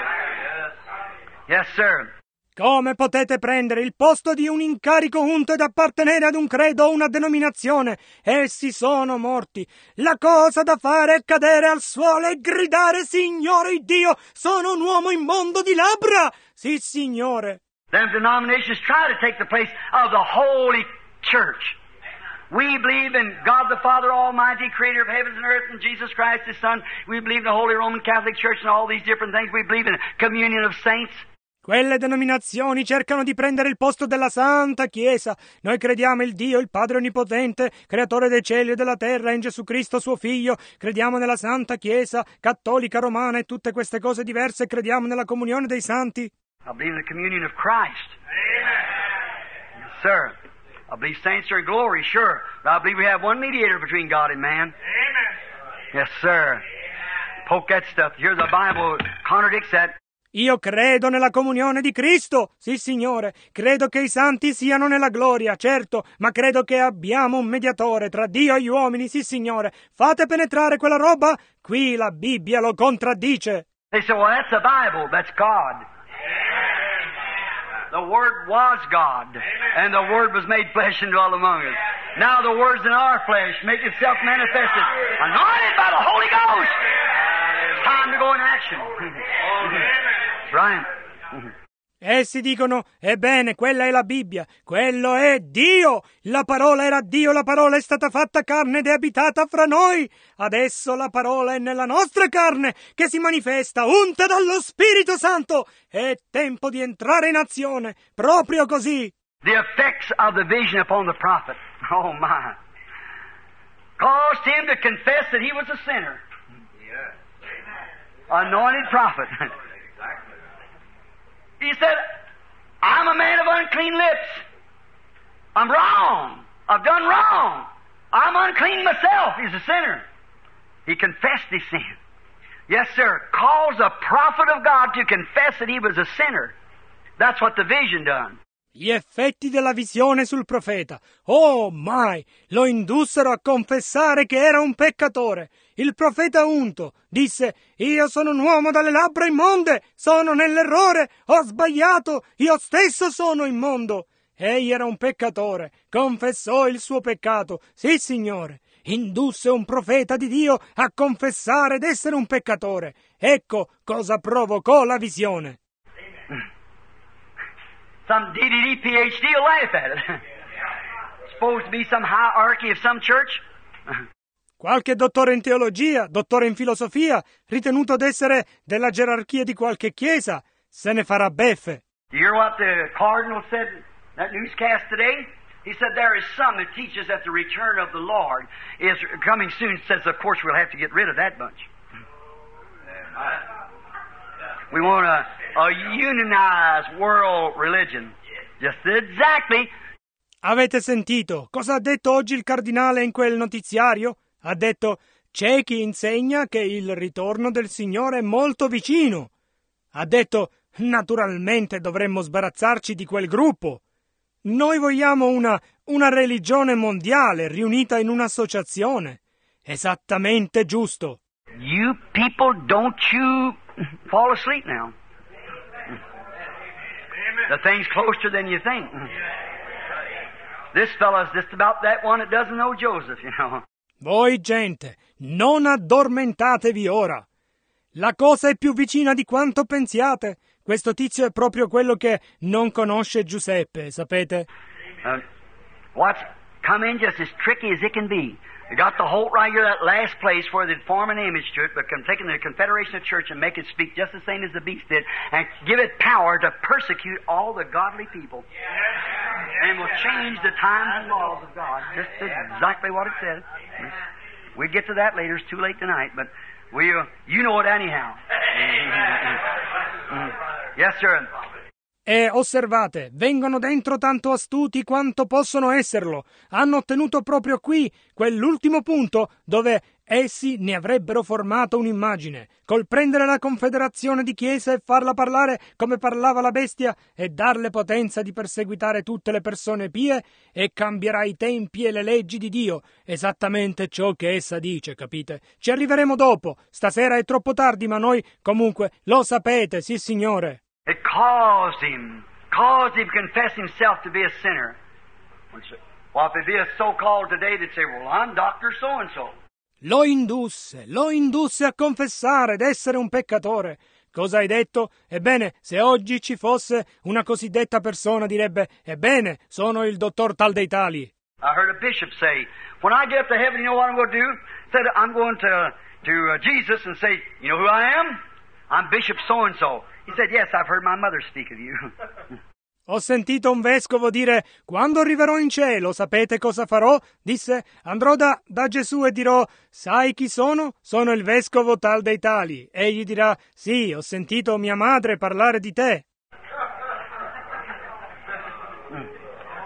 Yes, sir. Come potete prendere il posto di un incarico unto ed appartenere ad un credo o una denominazione? Essi sono morti. La cosa da fare è cadere al suolo e gridare, Signore Dio, sono un uomo immondo di labbra. Sì, Signore. Them denominations try to take the place of the Holy Church. We believe in God the Father Almighty, Creator of heavens and earth, and Jesus Christ, His Son. We believe in the Holy Roman Catholic Church and all these different things. We believe in communion of saints. Quelle denominazioni cercano di prendere il posto della Santa Chiesa. Noi crediamo il Dio, il Padre Onnipotente, Creatore dei cieli e della terra, in Gesù Cristo suo Figlio. Crediamo nella Santa Chiesa, cattolica, romana e tutte queste cose diverse. Crediamo nella comunione dei santi. I believe in the communion of Christ. Amen. Yes, sir. I believe saints are in glory, sure. But I believe we have one mediator between God and man. Amen. Yes, sir. Poke that stuff. Here the Bible contradicts that. Io credo nella comunione di Cristo, sì signore, credo che i santi siano nella gloria, certo, ma credo che abbiamo un mediatore tra Dio e gli uomini, sì signore. Fate penetrare quella roba? Qui la Bibbia lo contraddice. They say, well, that's the Bible. That's God. The Word was God, and the Word was made flesh and dwelt among us. Now the Word's in our flesh, make itself manifested, anointed by the Holy Ghost. It's time to go in action. Right. Essi dicono, ebbene, quella è la Bibbia, quello è Dio, la parola era Dio, la parola è stata fatta carne ed è abitata fra noi. Adesso la parola è nella nostra carne, che si manifesta, unta dallo Spirito Santo. È tempo di entrare in azione, proprio così. The effects of the vision upon the prophet, oh my, caused him to confess that he was a sinner. Anointed prophet. He said, I'm a man of unclean lips. I'm wrong. I've done wrong. I'm unclean myself. He's a sinner. He confessed his sin. Yes, sir. Caused a prophet of God to confess that he was a sinner. That's what the vision done. Gli effetti della visione sul profeta. Oh, mai! Lo indussero a confessare che era un peccatore. Il profeta unto disse, io sono un uomo dalle labbra immonde, sono nell'errore, ho sbagliato, io stesso sono immondo. Egli era un peccatore, confessò il suo peccato. Sì, signore, indusse un profeta di Dio a confessare d'essere un peccatore. Ecco cosa provocò la visione. Some D D D P H D will laugh at it. Supposed to be some hierarchy of some church. Qualche dottore in teologia, dottore in filosofia, ritenuto d'essere della gerarchia di qualche chiesa, se ne farà beffe. You hear what the cardinal said in that newscast today? He said there is some that teaches that the return of the Lord is coming soon. Says, of course, we'll have to get rid of that bunch. We want a, a unionized world religion. Just exactly. Avete sentito cosa ha detto oggi il cardinale in quel notiziario? Ha detto, c'è chi insegna che il ritorno del Signore è molto vicino. Ha detto, naturalmente dovremmo sbarazzarci di quel gruppo. Noi vogliamo una, una religione mondiale riunita in un'associazione. Esattamente giusto. You people, don't you fall asleep now. The thing's closer than you think. This fellow's just about that one that doesn't know Joseph, you know. Voi, gente, non addormentatevi ora. La cosa è più vicina di quanto pensiate. Questo tizio è proprio quello che non conosce Giuseppe, sapete? Uh, what's come in just as tricky as it can be. They got the Holt right here, that last place where they'd form an image to it, but come taking the Confederation of Church and make it speak just the same as the beast did, and give it power to persecute all the godly people. And will change the times and laws of God. Just exactly what it says. We'll get to that later. It's too late tonight, but we, uh, you know it anyhow. Yes, sir. E osservate, vengono dentro tanto astuti quanto possono esserlo. Hanno ottenuto proprio qui quell'ultimo punto dove essi ne avrebbero formato un'immagine, col prendere la confederazione di chiese e farla parlare come parlava la bestia e darle potenza di perseguitare tutte le persone pie, e cambierà i tempi e le leggi di Dio, esattamente ciò che essa dice, capite? Ci arriveremo dopo, stasera è troppo tardi, ma noi comunque lo sapete, sì signore. It caused him, caused him to confess himself to be a sinner. Well, if it be a so-called today, they'd say, well, I'm Doctor So-and-so. Lo indusse, lo indusse a confessare d'essere un peccatore. Cosa hai detto? Ebbene, se oggi ci fosse una cosiddetta persona, direbbe, ebbene, sono il dottor tal dei tali. I heard a bishop say, when I get up to heaven, you know what I'm going to do? Said, I'm going to, to uh, Jesus and say, you know who I am? I'm Bishop So-and-so. He said, yes, I've heard my mother speak of you. Ho sentito un vescovo dire, quando arriverò in cielo, sapete cosa farò? Disse, andrò da, da Gesù e dirò, sai chi sono? Sono il vescovo tal dei tali. Egli dirà, sì, ho sentito mia madre parlare di te.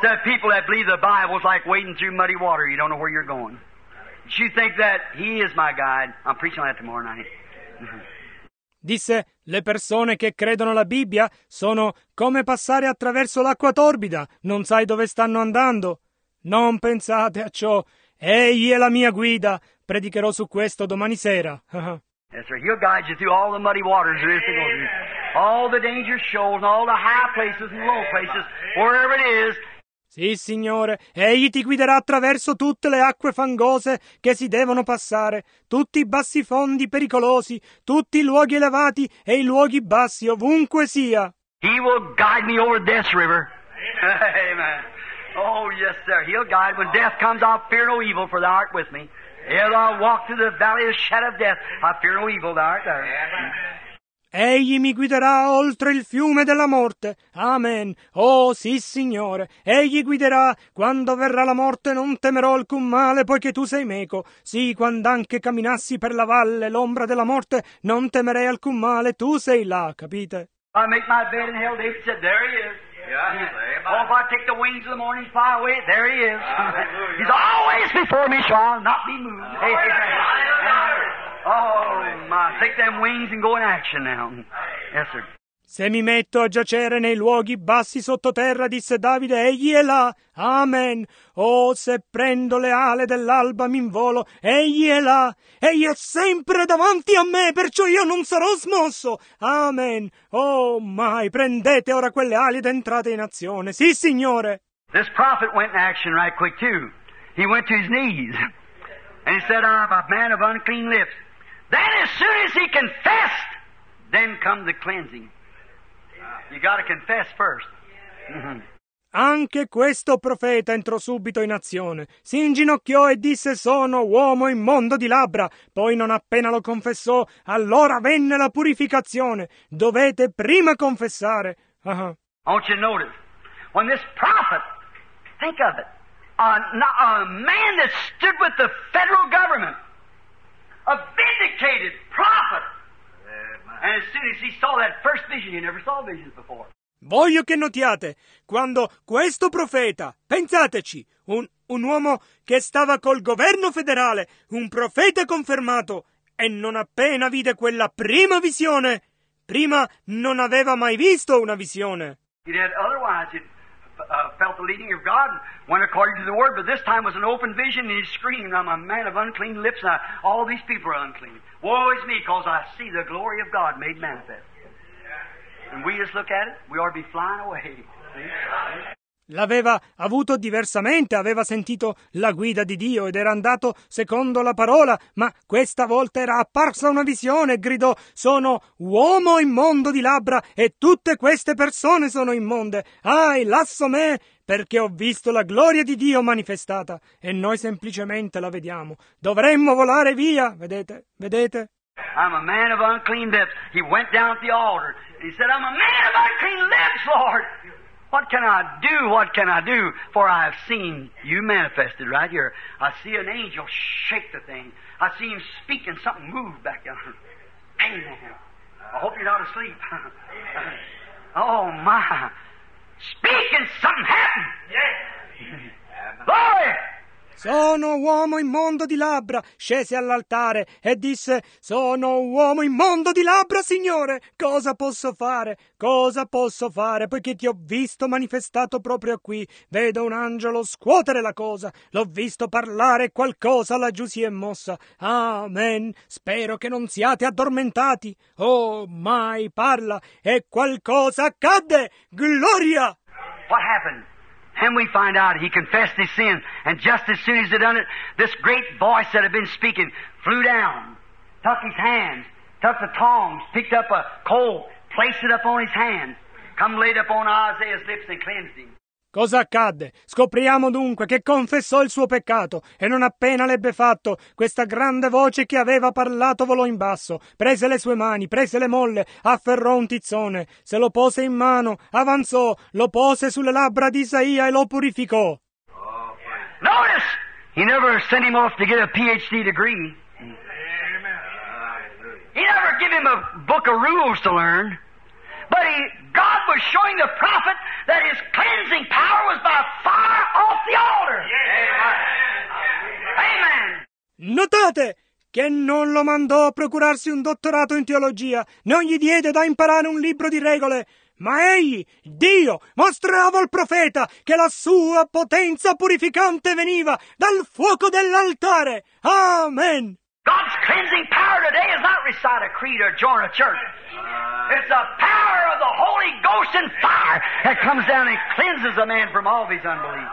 The people that believe the Bible is like wading through muddy water. You don't know where you're going. You think that He is my guide. I'm preaching on that tomorrow night. Disse, le persone che credono alla Bibbia sono come passare attraverso l'acqua torbida, non sai dove stanno andando. Non pensate a ciò, Egli è la mia guida, predicherò su questo domani sera. Yes, sir. He'll guide you through all the muddy waters there is to go through. All the dangerous shoals and all the high places and low places, wherever it is. Sì, Signore, Egli ti guiderà attraverso tutte le acque fangose che si devono passare, tutti i bassi fondi pericolosi, tutti i luoghi elevati e i luoghi bassi, ovunque sia. He will guide me over Death's River. Amen. Oh, yes, sir. He'll guide. When death comes, I'll fear no evil, for thou art with me. Ere I'll walk through the valley of the shadow of death, I fear no evil, thou art there. Egli mi guiderà oltre il fiume della morte. Amen. Oh, sì, Signore. Egli guiderà. Quando verrà la morte non temerò alcun male, poiché tu sei meco. Sì, quando anche camminassi per la valle, l'ombra della morte, non temerei alcun male. Tu sei là, capite? I make my bed in hell, David said, there He is. Yeah, oh, if I take the wings of the morning, fly away, there He is. He's always before me, shall not be moved. Oh, my. Take them wings and go in action now. Yes, sir. Se mi metto a giacere nei luoghi bassi sottoterra, disse Davide, Egli è là. Amen. Oh, se prendo le ale dell'alba m'involo, Egli è là. Egli è sempre davanti a me, perciò io non sarò smosso. Amen. Oh, mai. Prendete ora quelle ali ed entrate in azione. Sì, Signore. This prophet went in action right quick, too. He went to his knees. And he said, I'm a man of unclean lips. Then as soon as he confessed, then come the cleansing. You got to confess first. Mm-hmm. Anche questo profeta entrò subito in azione. Si inginocchiò e disse, sono uomo immondo di labbra. Poi non appena lo confessò, allora venne la purificazione. Dovete prima confessare. Uh-huh. I want you to notice, when this prophet, think of it, a, a man that stood with the federal government, a vindicated prophet. And as soon as he saw that first vision, he never saw visions before. Voglio che notiate, quando questo profeta, pensateci, un, un uomo che stava col governo federale, un profeta confermato, e non appena vide quella prima visione, prima non aveva mai visto una visione. He had otherwise he'd, uh, felt the leading of God and went according to the word, but this time was an open vision, and he screamed, I'm a man of unclean lips, and I, all these people are unclean. Woe is me, because I see the glory of God made manifest. And we just look at it, we ought to be flying away. L'aveva avuto diversamente, aveva sentito la guida di Dio ed era andato secondo la parola, ma questa volta era apparsa una visione e gridò, sono uomo immondo di labbra e tutte queste persone sono immonde. Ahi, lasso me, perché ho visto la gloria di Dio manifestata e noi semplicemente la vediamo. Dovremmo volare via, vedete, vedete? I'm a man of unclean lips. He went down at the altar. He said, I'm a man of unclean lips, Lord. What can I do? What can I do? For I have seen you manifested right here. I see an angel shake the thing. I see him speak and something move back down. Amen. I hope you're not asleep. Oh, my. Speak and something happened. Yes. Glory. Sono uomo immondo di labbra, scese all'altare e disse, sono uomo immondo di labbra, Signore, cosa posso fare? Cosa posso fare? Poiché ti ho visto manifestato proprio qui, vedo un angelo scuotere la cosa, l'ho visto parlare, qualcosa laggiù si è mossa. Amen, spero che non siate addormentati. Oh, mai parla, e qualcosa accadde, gloria! What happened? And we find out he confessed his sin, and just as soon as he done it, this great voice that had been speaking flew down, took his hands, took the tongs, picked up a coal, placed it up on his hands, come laid up on Isaiah's lips and cleansed him. Cosa accadde? Scopriamo dunque che confessò il suo peccato e non appena l'ebbe fatto, questa grande voce che aveva parlato volò in basso, prese le sue mani, prese le molle, afferrò un tizzone, se lo pose in mano, avanzò, lo pose sulle labbra di Isaia e lo purificò. Notice, he never sent him off to get a P H D degree. He never gave him a book of rules to learn, but he God was showing the prophet that his cleansing power was by fire off the altar. Amen. Notate che non lo mandò a procurarsi un dottorato in teologia, non gli diede da imparare un libro di regole, ma egli, Dio, mostrava al profeta che la sua potenza purificante veniva dal fuoco dell'altare. Amen. God's cleansing power today is not recite a creed or join a church. It's the power of the Holy Ghost and fire that comes down and cleanses a man from all of his unbelief.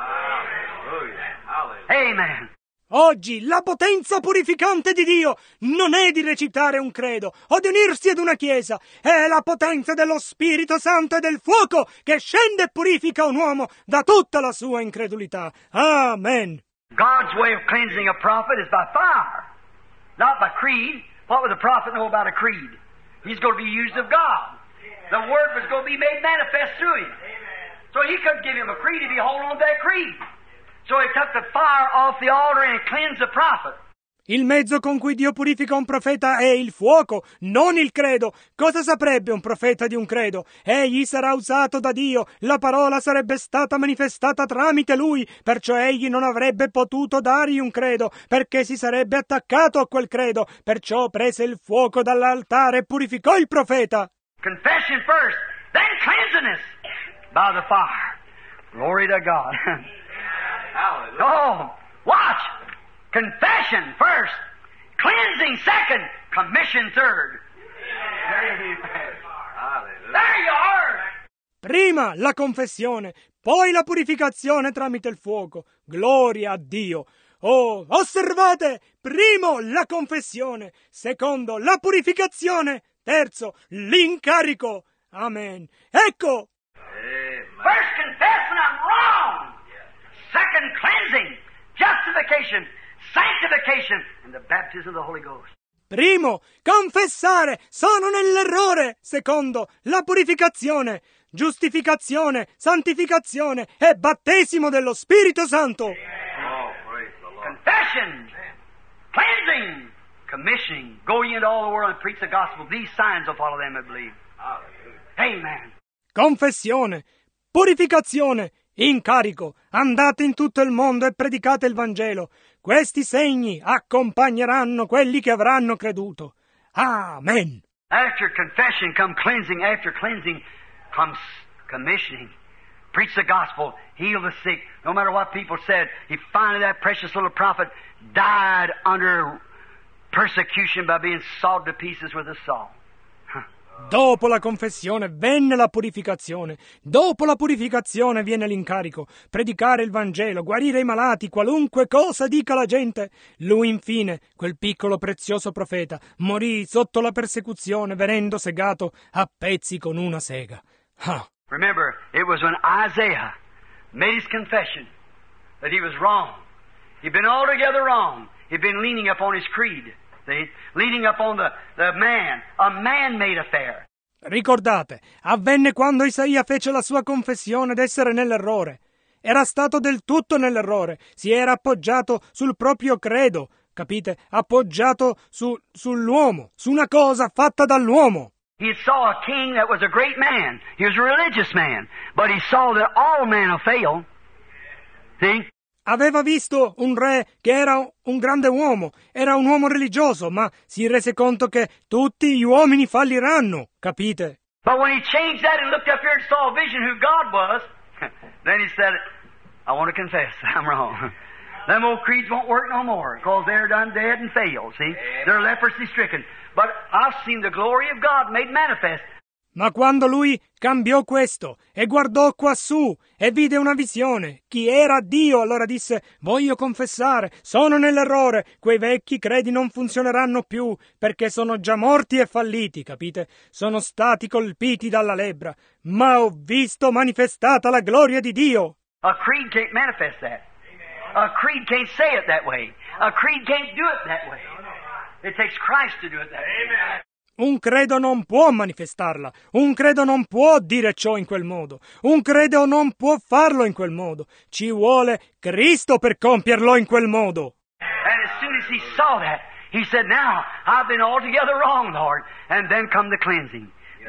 Amen. Oggi la potenza purificante di Dio non è di recitare un credo o di unirsi ad una chiesa, è la potenza dello Spirito Santo e del fuoco che scende e purifica un uomo da tutta la sua incredulità. Amen. God's way of cleansing a prophet is by fire, not by creed. What would the prophet know about a creed? He's going to be used of God. The Word was going to be made manifest through him. So he couldn't give him a creed if he hold on to that creed. So he took the fire off the altar and cleansed the prophet. Il mezzo con cui Dio purifica un profeta è il fuoco, non il credo. Cosa saprebbe un profeta di un credo? Egli sarà usato da Dio, la parola sarebbe stata manifestata tramite lui, perciò egli non avrebbe potuto dargli un credo, perché si sarebbe attaccato a quel credo, perciò prese il fuoco dall'altare e purificò il profeta. Confession first, then cleansingness by the fire. Glory to God. Oh, watch. Confession first, cleansing second, commission third. There you are. Prima la confessione, poi la purificazione tramite il fuoco. Gloria a Dio. Oh, osservate, primo la confessione, secondo la purificazione, terzo l'incarico. Amen. Ecco. First confessing I'm wrong. Second cleansing, justification, sanctification, and the baptism of the Holy Ghost. Primo, confessare, sono nell'errore. Secondo, la purificazione, giustificazione, santificazione e battesimo dello Spirito Santo. Oh, praise the Lord. Confession, cleansing, commissioning. Go ye into all the world and preach the gospel. These signs will follow them that believe. Amen. Confessione, purificazione, incarico. Andate in tutto il mondo e predicate il Vangelo. Questi segni accompagneranno quelli che avranno creduto. Amen. After confession come cleansing. After cleansing comes commissioning. Preach the gospel. Heal the sick. No matter what people said, he finally, that precious little prophet, died under persecution by being sawed to pieces with a saw. Dopo la confessione venne la purificazione. Dopo la purificazione viene l'incarico. Predicare il Vangelo, guarire i malati, qualunque cosa dica la gente. Lui infine, quel piccolo prezioso profeta, morì sotto la persecuzione venendo segato a pezzi con una sega. Ah. Remember, it was when Isaiah made his confession that he was wrong. He'd been altogether wrong. He'd been leaning upon his creed. See? Leaning upon the, the man, a man-made affair. Ricordate, avvenne quando Isaia fece la sua confessione d'essere nell'errore. Era stato del tutto nell'errore, si era appoggiato sul proprio credo, capite? Appoggiato su, sull'uomo, su una cosa fatta dall'uomo. He saw a king that was a great man. He was a religious man, but he saw that all men will fail. See? Aveva visto un re che era un grande uomo, era un uomo religioso, ma si rese conto che tutti gli uomini falliranno, capite? But when he changed that and looked up here and saw a vision who God was, then he said, I want to confess, I'm wrong. Them old creeds won't work no more, because they're done dead and failed, see? They're leprosy stricken. But I've seen the glory of God made manifest. Ma quando lui cambiò questo e guardò quassù e vide una visione, chi era Dio, allora disse, voglio confessare, sono nell'errore, quei vecchi credi non funzioneranno più, perché sono già morti e falliti, capite? Sono stati colpiti dalla lebbra, ma ho visto manifestata la gloria di Dio. A creed can't manifest that. A creed can't say it that way. A creed can't do it that way. It takes Christ to do it that way. Un credo non può manifestarla, un credo non può dire ciò in quel modo, un credo non può farlo in quel modo. Ci vuole Cristo per compierlo in quel modo. And as soon as he saw that, he said, now, I've been altogether wrong, Lord. And then come the cleansing.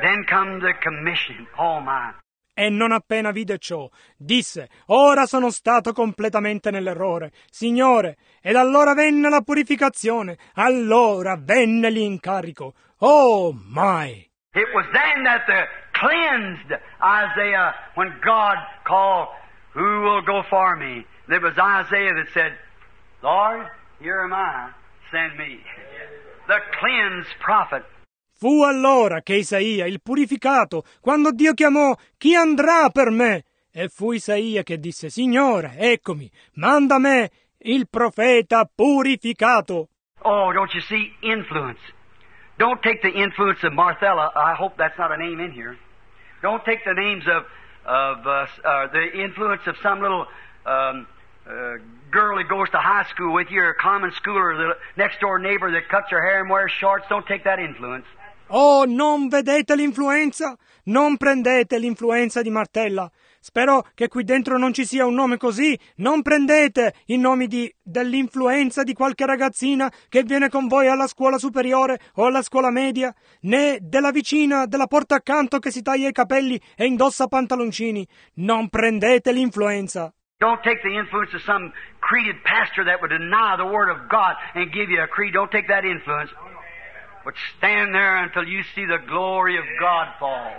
Then come the commission. Oh my. E non appena vide ciò, disse, ora sono stato completamente nell'errore, Signore, ed allora venne la purificazione, allora venne l'incarico. Oh my! It was then that the cleansed Isaiah, when God called, who will go for me? There was Isaiah that said, Lord, here am I, send me. The cleansed prophet. Fu allora che Isaia, il purificato, quando Dio chiamò, chi andrà per me? E fu Isaia che disse, Signore, eccomi, manda me, il profeta purificato. Oh, don't you see? Influence. Don't take the influence of Marthella. I hope that's not a name in here. Don't take the names of, of uh, uh, the influence of some little um, uh, girl that goes to high school with you, or a common schooler, the next door neighbor that cuts her hair and wears shorts. Don't take that influence. Oh, non vedete l'influenza? Non prendete l'influenza di Martella. Spero che qui dentro non ci sia un nome così. Non prendete i nomi di, dell'influenza di qualche ragazzina che viene con voi alla scuola superiore o alla scuola media, né della vicina della porta accanto che si taglia i capelli e indossa pantaloncini. Non prendete l'influenza. Don't take the influence of some creeded pastor that would deny the word of God and give you a creed. Don't take that influence. But stand there until you see the glory of God fall.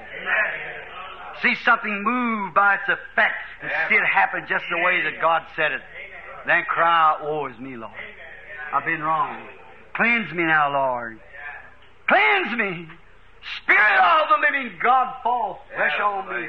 See something move by its effect and see it happen just the way that God said it. Then cry out, woe is me, Lord. I've been wrong. Cleanse me now, Lord. Cleanse me. Spirit of the living God, fall fresh on me.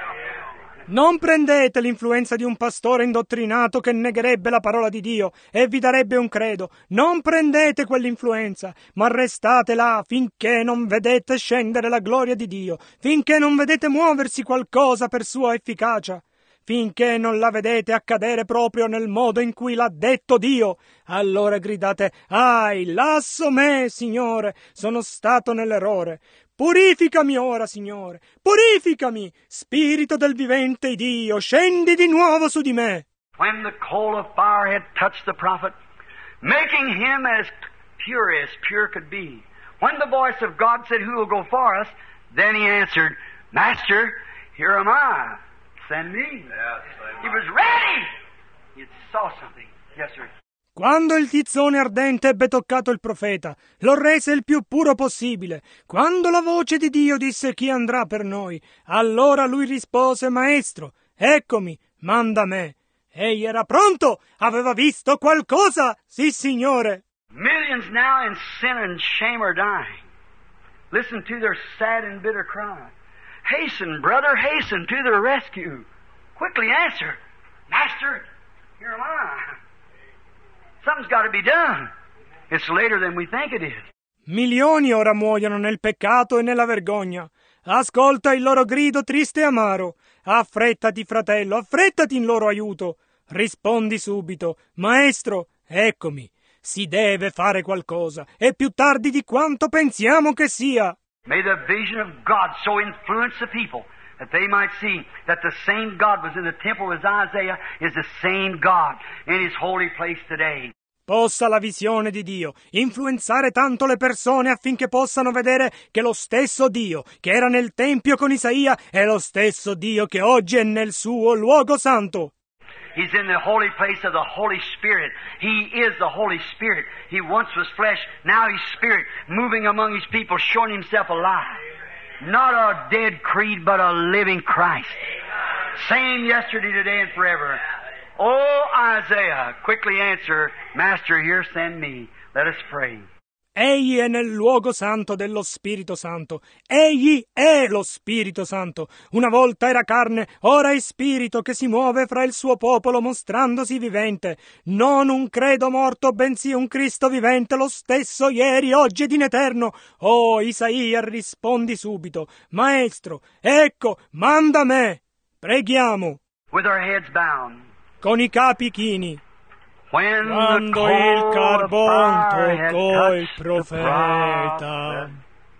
Non prendete l'influenza di un pastore indottrinato che negherebbe la parola di Dio e vi darebbe un credo. Non prendete quell'influenza, ma restate là finché non vedete scendere la gloria di Dio, finché non vedete muoversi qualcosa per sua efficacia, finché non la vedete accadere proprio nel modo in cui l'ha detto Dio. Allora gridate, ahi, lasso me, Signore, sono stato nell'errore. Purificami ora, Signore, purificami, Spirito del vivente Dio, scendi di nuovo su di me. When the coal of fire had touched the prophet, making him as pure as pure could be, when the voice of God said, who will go for us? Then he answered, Master, here am I, send me. Yes, he was ready. He saw something. Yes, sir. Quando il tizzone ardente ebbe toccato il profeta, lo rese il più puro possibile. Quando la voce di Dio disse chi andrà per noi, allora lui rispose, Maestro, eccomi, manda me. Egli era pronto, aveva visto qualcosa, sì signore. Millions now in sin and shame are dying. Listen to their sad and bitter cry. Hasten, brother, hasten to their rescue. Quickly answer, Master, here am I. Something's got to be done. It's later than we think it is. Milioni ora muoiono nel peccato e nella vergogna. Ascolta il loro grido triste e amaro. Affrettati, fratello, affrettati in loro aiuto. Rispondi subito, Maestro, eccomi. Si deve fare qualcosa, e più tardi di quanto pensiamo che sia. May the vision of God so influence the people that they might see that the same God was in the temple as Isaiah is the same God in His holy place today. Possa la visione di Dio influenzare tanto le persone affinché possano vedere che lo stesso Dio che era nel Tempio con Isaia è lo stesso Dio che oggi è nel suo luogo santo. He's in the holy place of the Holy Spirit. He is the Holy Spirit. He once was flesh, now He's Spirit, moving among His people, showing Himself alive. Not a dead creed, but a living Christ. Same yesterday, today, and forever. Oh, Isaiah, quickly answer, Master, here send me. Let us pray. Egli è nel luogo santo dello Spirito Santo. Egli è lo Spirito Santo. Una volta era carne, ora è Spirito che si muove fra il suo popolo mostrandosi vivente. Non un credo morto, bensì un Cristo vivente, lo stesso ieri, oggi ed in eterno. Oh, Isaia, rispondi subito. Maestro, ecco, manda me. Preghiamo. With our heads bound. Con i capi chini. When Quando il carbon toccò il profeta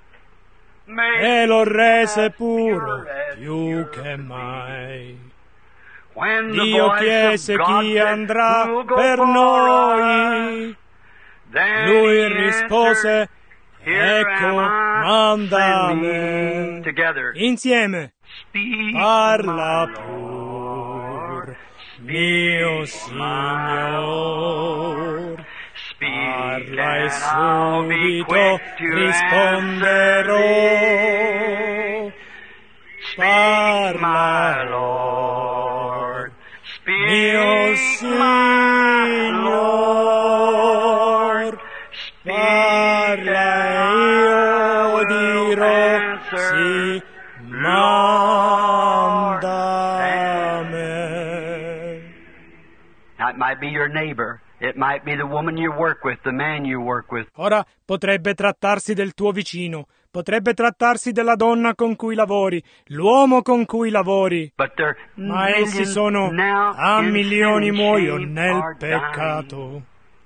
e lo rese puro più che mai. Dio chiese chi andrà per noi. Lui rispose, Ecco, mandami. Insieme. Parla pur, mio Signor. Parla e subito risponderò. Parla, Lord. Mio Signor. Parla e io dirò sì, mandami. Now it might be your neighbor. It might be the woman you work with, the man you work with. Ora potrebbe trattarsi del tuo vicino, potrebbe trattarsi della donna con cui lavori, l'uomo con cui lavori. But there Ma essi sono a milioni muoiono nel peccato.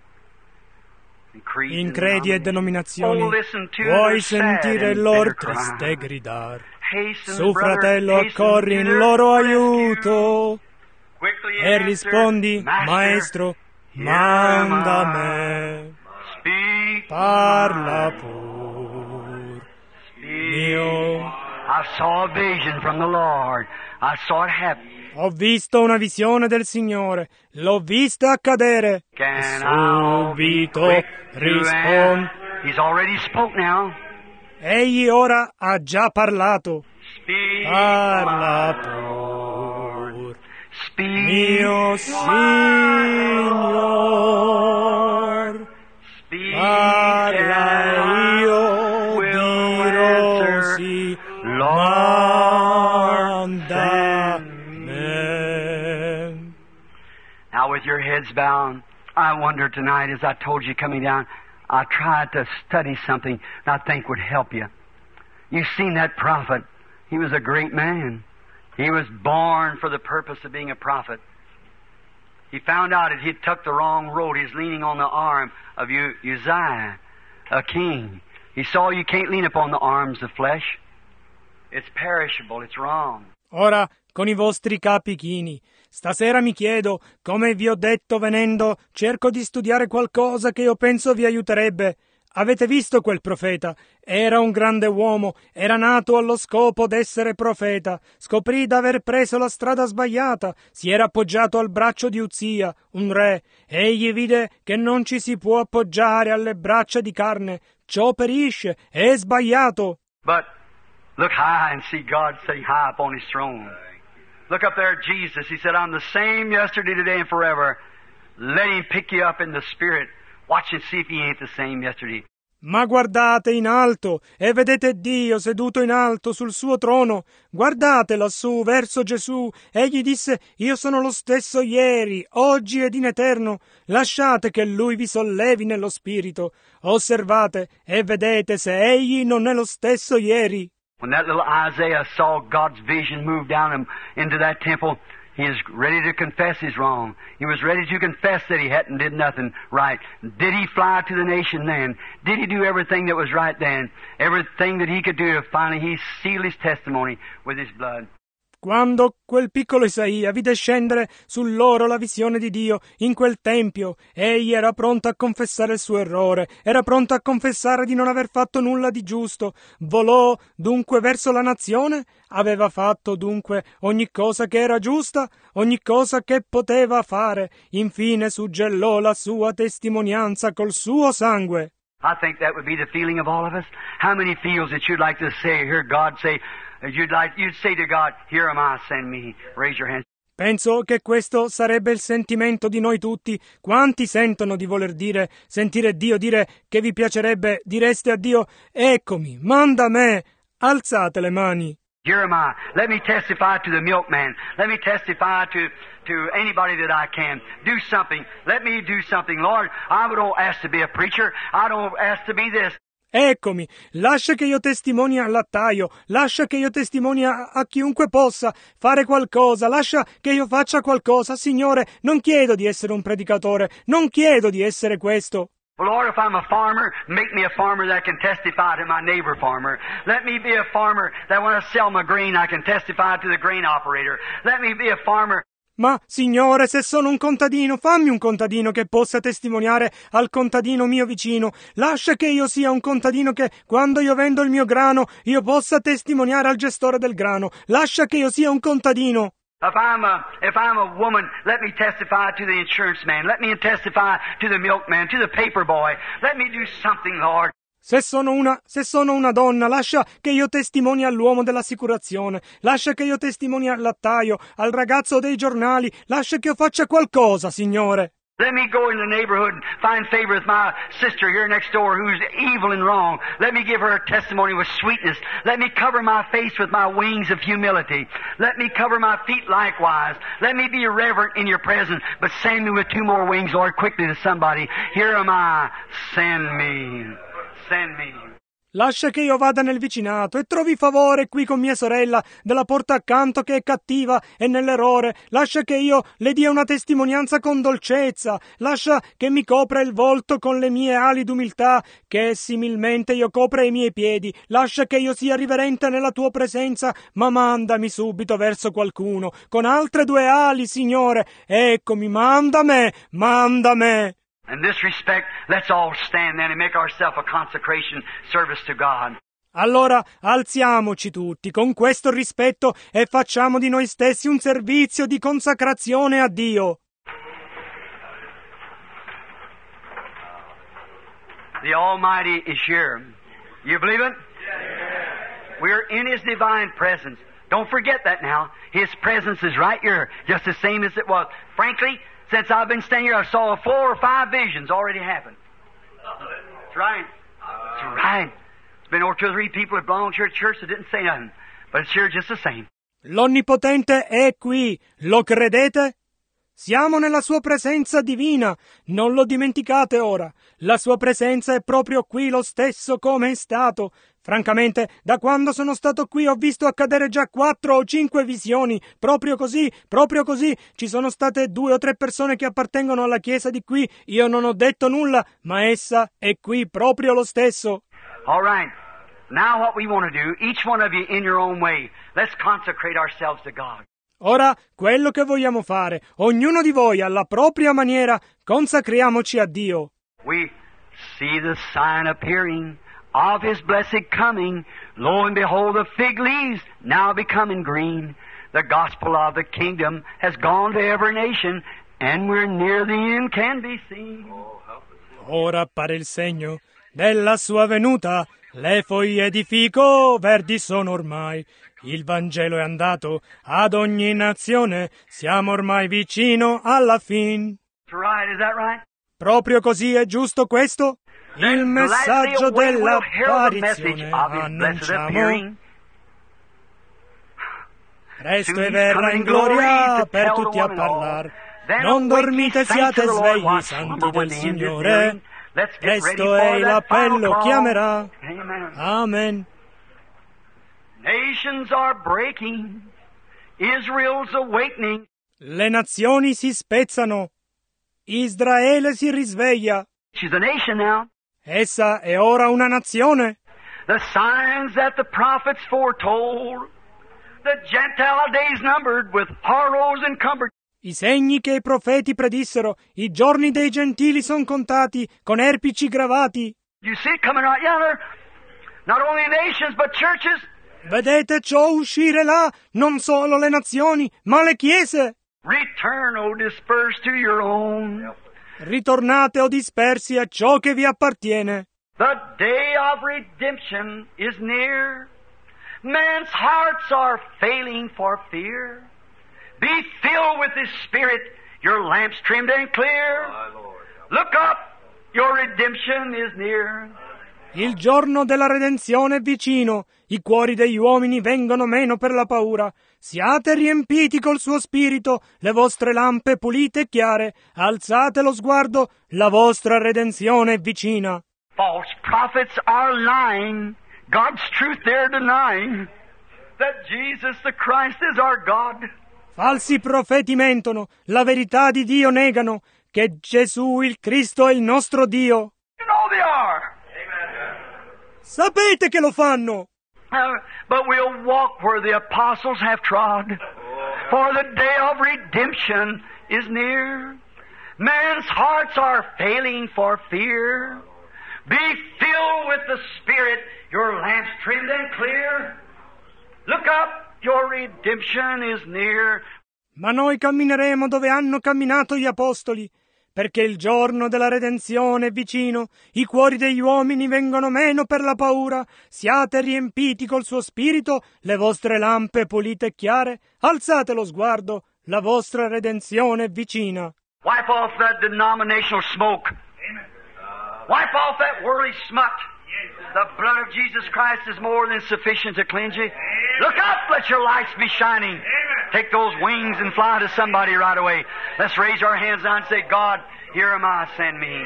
Incredi e denominazioni, vuoi sentire il loro triste gridar? Su, fratello, accorri in loro aiuto e rispondi, Maestro, manda me, parla pur, mio. I saw a vision from the Lord. I saw it happen. Ho visto una visione del Signore, l'ho vista accadere. E subito rispondo. He's already spoke now. Egli ora ha già parlato. Parla pur, mio Signor. Parla e io dirò sì, mandami. Now with your heads bowed, I wonder tonight, as I told you coming down, I tried to study something that I think would help you. You've seen that prophet. He was a great man. He was born for the purpose of being a prophet. He found out that he had took the wrong road. He's leaning on the arm of Uzziah, a king. He saw you can't lean upon the arms of flesh. It's perishable. It's wrong. Ora, con i vostri capi chini, stasera mi chiedo, come vi ho detto venendo, cerco di studiare qualcosa che io penso vi aiuterebbe. Avete visto quel profeta? Era un grande uomo, era nato allo scopo d'essere profeta. Scoprì d'aver preso la strada sbagliata, si era appoggiato al braccio di Uzia, un re. Egli vide che non ci si può appoggiare alle braccia di carne. Ciò perisce, è sbagliato. But look high and see God sitting high upon his throne. Look up there at Jesus. He said, I'm the same yesterday, today, and forever. Let him pick you up in the spirit. Watch and see if he ain't the same yesterday. Ma guardate in alto e vedete Dio seduto in alto sul suo trono. Guardate lassù verso Gesù. Egli disse, io sono lo stesso ieri, oggi ed in eterno. Lasciate che lui vi sollevi nello spirito. Osservate e vedete se egli non è lo stesso ieri. When that little Isaiah saw God's vision move down him into that temple, he is ready to confess his wrong. He was ready to confess that he hadn't did nothing right. Did he fly to the nation then? Did he do everything that was right then? Everything that he could do, finally he sealed his testimony with his blood. Quando quel piccolo Isaia vide scendere su loro la visione di Dio in quel tempio, egli era pronto a confessare il suo errore, era pronto a confessare di non aver fatto nulla di giusto. Volò dunque verso la nazione, aveva fatto dunque ogni cosa che era giusta, ogni cosa che poteva fare. Infine suggellò la sua testimonianza col suo sangue. I think that would be the feeling of all of us. How many feels that you'd like to say, hear God say, you'd like, you'd say to God, here am I, send me. Raise your hands. Penso che questo sarebbe il sentimento di noi tutti. Quanti sentono di voler dire, sentire Dio dire che vi piacerebbe, direste a Dio, eccomi, manda me. Alzate le mani. Here am I. Let me testify to the milkman. Let me testify to, to anybody that I can. Do something. Let me do something. Lord, I don't ask to be a preacher. I don't ask to be this. Eccomi, lascia che io testimoni al lattaio, lascia che io testimoni a, a chiunque possa fare qualcosa, lascia che io faccia qualcosa. Signore, non chiedo di essere un predicatore, non chiedo di essere questo. Well, Lord, if I'm a farmer, make me a farmer that can testify to my neighbor farmer. Let me be a farmer that when I sell my grain, I can testify to the grain operator. Let me be a farmer. Ma, Signore, se sono un contadino, fammi un contadino che possa testimoniare al contadino mio vicino. Lascia che io sia un contadino che, quando io vendo il mio grano, io possa testimoniare al gestore del grano. Lascia che io sia un contadino. If I'm a, if I'm a woman, let me testify to the insurance man. Let me testify to the milkman, to the paper boy. Let me do something, Lord. Se sono una, se sono una donna, lascia che io testimoni all'uomo dell'assicurazione, lascia che io testimoni al lattaio, al ragazzo dei giornali, lascia che io faccia qualcosa, Signore. Let me go in the neighborhood and find favor with my sister here next door who's evil and wrong. Let me give her a testimony with sweetness. Let me cover my face with my wings of humility. Let me cover my feet likewise. Let me be reverent in your presence. But send me with two more wings, Lord, quickly to somebody. Here am I. Send me. Send me. Lascia che io vada nel vicinato e trovi favore qui con mia sorella della porta accanto che è cattiva e nell'errore. Lascia che io le dia una testimonianza con dolcezza. Lascia che mi copra il volto con le mie ali d'umiltà, che similmente io copra i miei piedi. Lascia che io sia riverente nella tua presenza, ma mandami subito verso qualcuno con altre due ali, Signore. Eccomi, manda me, manda me. In this respect, let's all stand then and make ourselves a consecration service to God. Allora alziamoci tutti con questo rispetto e facciamo di noi stessi un servizio di consacrazione a Dio. The Almighty is here. You believe it? Yes. We're in His divine presence. Don't forget that now. His presence is right here, just the same as it was. Frankly, since I've been standing here, I saw four or five visions already happen. That's right. That's right. There's been over two or three people that belong to your church that didn't say nothing, but it's here just the same. L'Onnipotente è qui. Lo credete? Siamo nella sua presenza divina. Non lo dimenticate ora. La sua presenza è proprio qui lo stesso come è stato. Francamente, da quando sono stato qui ho visto accadere già quattro o cinque visioni. Proprio così, proprio così. Ci sono state due o tre persone che appartengono alla chiesa di qui. Io non ho detto nulla, ma essa è qui proprio lo stesso. All right. Now what we want to do, each one of you in your own way, let's consecrate ourselves to God. Ora, quello che vogliamo fare, ognuno di voi alla propria maniera, consacriamoci a Dio. We see the sign appearing of His blessed coming. Lo and behold, the fig leaves now becoming green. The gospel of the kingdom has gone to every nation, and we're near the end can be seen. Ora appare il segno della sua venuta. Le foglie di fico verdi sono ormai. Il Vangelo è andato ad ogni nazione. Siamo ormai vicino alla fin. Right, is that right? Proprio così, è giusto questo? Il messaggio dell'apparizione annunciamo. Presto e verrà in gloria per tutti a parlar. Non dormite, siate svegli, santi del Signore. Presto è l'appello, chiamerà. Amen. Nations are breaking. Israel's awakening. Le nazioni si spezzano. Israele si risveglia. She's a nation now. Essa è ora una nazione. The signs that the prophets foretold. The Gentile days numbered with horrors encumbered. I segni che i profeti predissero, i giorni dei gentili son contati, con erpici gravati. You see it coming right yonder. Not only nations, but churches. Vedete ciò uscire là, non solo le nazioni, ma le chiese. Return, O dispersed, to your own. Ritornate o dispersi a ciò che vi appartiene. The day of redemption is near. Men's hearts are failing for fear. Be filled with His Spirit, your lamps trimmed and clear. Look up, your redemption is near. Il giorno della redenzione è vicino. I cuori degli uomini vengono meno per la paura. Siate riempiti col suo spirito, le vostre lampe pulite e chiare. Alzate lo sguardo, la vostra redenzione è vicina. False prophets are lying. God's truth they're denying. That Jesus the Christ is our God. Falsi profeti mentono, la verità di Dio negano, che Gesù il Cristo è il nostro Dio. You know they are. Sapete che lo fanno. Uh, but we'll walk where the apostles have trod. for the day of redemption is near. Man's hearts are failing for fear. Be filled with the Spirit, your lamps trimmed and clear. Look up, your redemption is near. Ma noi cammineremo dove hanno camminato gli apostoli, perché il giorno della redenzione è vicino, i cuori degli uomini vengono meno per la paura, siate riempiti col suo spirito, le vostre lampe pulite e chiare, alzate lo sguardo, la vostra redenzione è vicina. Wipe off that denominational smoke. Wipe off that worldly smut. The blood of Jesus Christ is more than sufficient to cleanse you. Look up, let your lights be shining. Take those wings and fly to somebody right away. Let's raise our hands now and say, God, here am I, send me.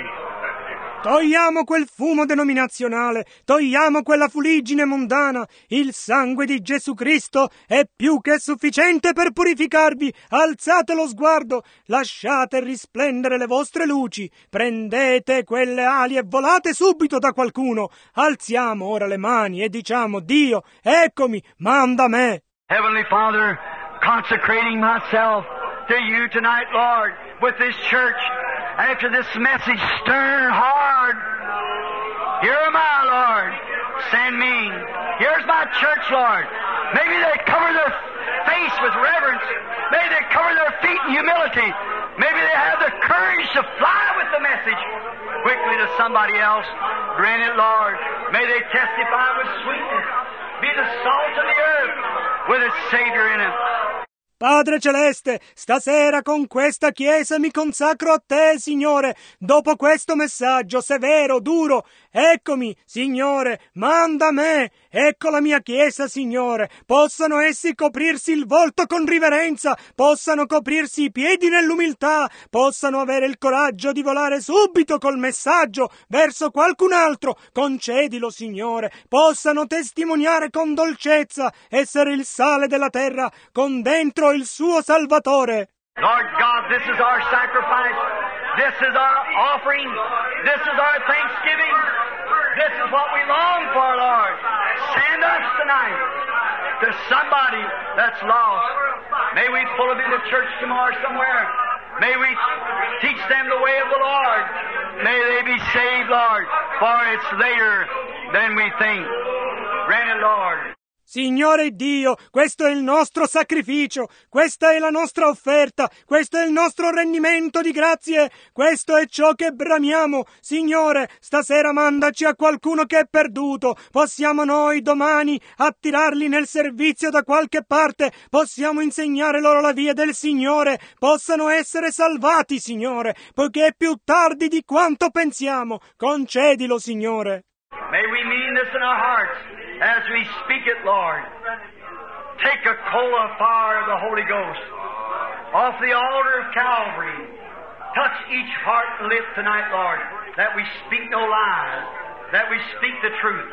Togliamo quel fumo denominazionale, togliamo quella fuliggine mondana. Il sangue di Gesù Cristo è più che sufficiente per purificarvi. Alzate lo sguardo, lasciate risplendere le vostre luci, prendete quelle ali e volate subito da qualcuno. Alziamo ora le mani e diciamo, Dio, eccomi, manda me. Heavenly Father, consecrating myself to you tonight, Lord, with this church, after this message, stern, hard. Here am I, Lord. Send me. Here's my church, Lord. Maybe they cover their face with reverence. Maybe they cover their feet in humility. Maybe they have the courage to fly with the message quickly to somebody else. Grant it, Lord. May they testify with sweetness. Be the salt of the earth with its Savior in it. Padre Celeste, stasera con questa Chiesa mi consacro a Te, Signore, dopo questo messaggio severo, duro. Eccomi, Signore, manda me. Ecco la mia Chiesa, Signore. Possano essi coprirsi il volto con riverenza, possano coprirsi i piedi nell'umiltà, possano avere il coraggio di volare subito col messaggio verso qualcun altro. Concedilo, Signore. Possano testimoniare con dolcezza, essere il sale della terra, con dentro il suo Salvatore. Lord God, this is our sacrifice. This is our offering. This is our thanksgiving. This is what we long for, Lord. Send us tonight to somebody that's lost. May we pull them into church tomorrow somewhere. May we teach them the way of the Lord. May they be saved, Lord, for it's later than we think. Grant it, Lord. Signore Dio, questo è il nostro sacrificio, questa è la nostra offerta, questo è il nostro rendimento di grazie, questo è ciò che bramiamo. Signore, stasera mandaci a qualcuno che è perduto, possiamo noi domani attirarli nel servizio da qualche parte, possiamo insegnare loro la via del Signore, possano essere salvati, Signore, poiché è più tardi di quanto pensiamo. Concedilo, Signore. May we mean this in our hearts as we speak it, Lord. Take a coal of fire of the Holy Ghost off the altar of Calvary. Touch each heart and lip tonight, Lord, that we speak no lies, that we speak the truth.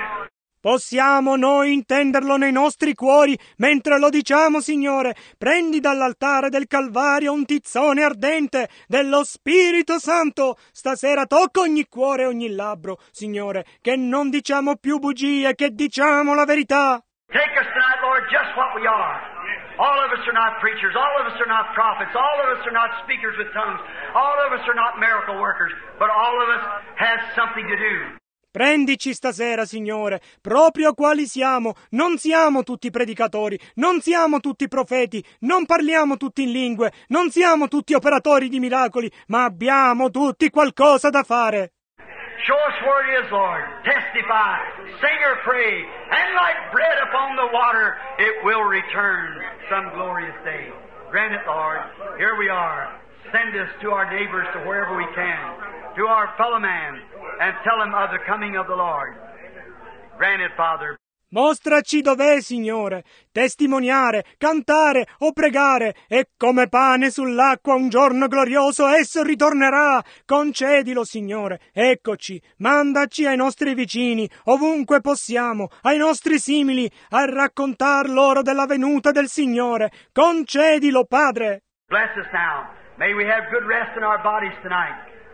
Possiamo noi intenderlo nei nostri cuori mentre lo diciamo, Signore. Prendi dall'altare del Calvario un tizzone ardente dello Spirito Santo. Stasera tocca ogni cuore e ogni labbro, Signore, che non diciamo più bugie, che diciamo la verità. Take us tonight, Lord, just what we are. All of us are not preachers. All of us are not prophets. All of us are not speakers with tongues. All of us are not miracle workers. But all of us has something to do. Prendici stasera, Signore, proprio quali siamo. Non siamo tutti predicatori, non siamo tutti profeti, non parliamo tutti in lingue, non siamo tutti operatori di miracoli, ma abbiamo tutti qualcosa da fare. Show us where it is, Lord. Testify, sing or pray, and like bread upon the water, it will return some glorious day. Grant it, Lord. Here we are. Send us to our neighbors, to wherever we can, to our fellow man, and tell them of the coming of the Lord. Grant it, Father. Mostraci dov'è, Signore. Testimoniare, cantare o pregare. E come pane sull'acqua un giorno glorioso esso ritornerà. Concedilo, Signore. Eccoci, mandaci ai nostri vicini, ovunque possiamo, ai nostri simili, a raccontar loro della venuta del Signore. Concedilo, Padre. Bless us now. May we have good rest in our bodies tonight.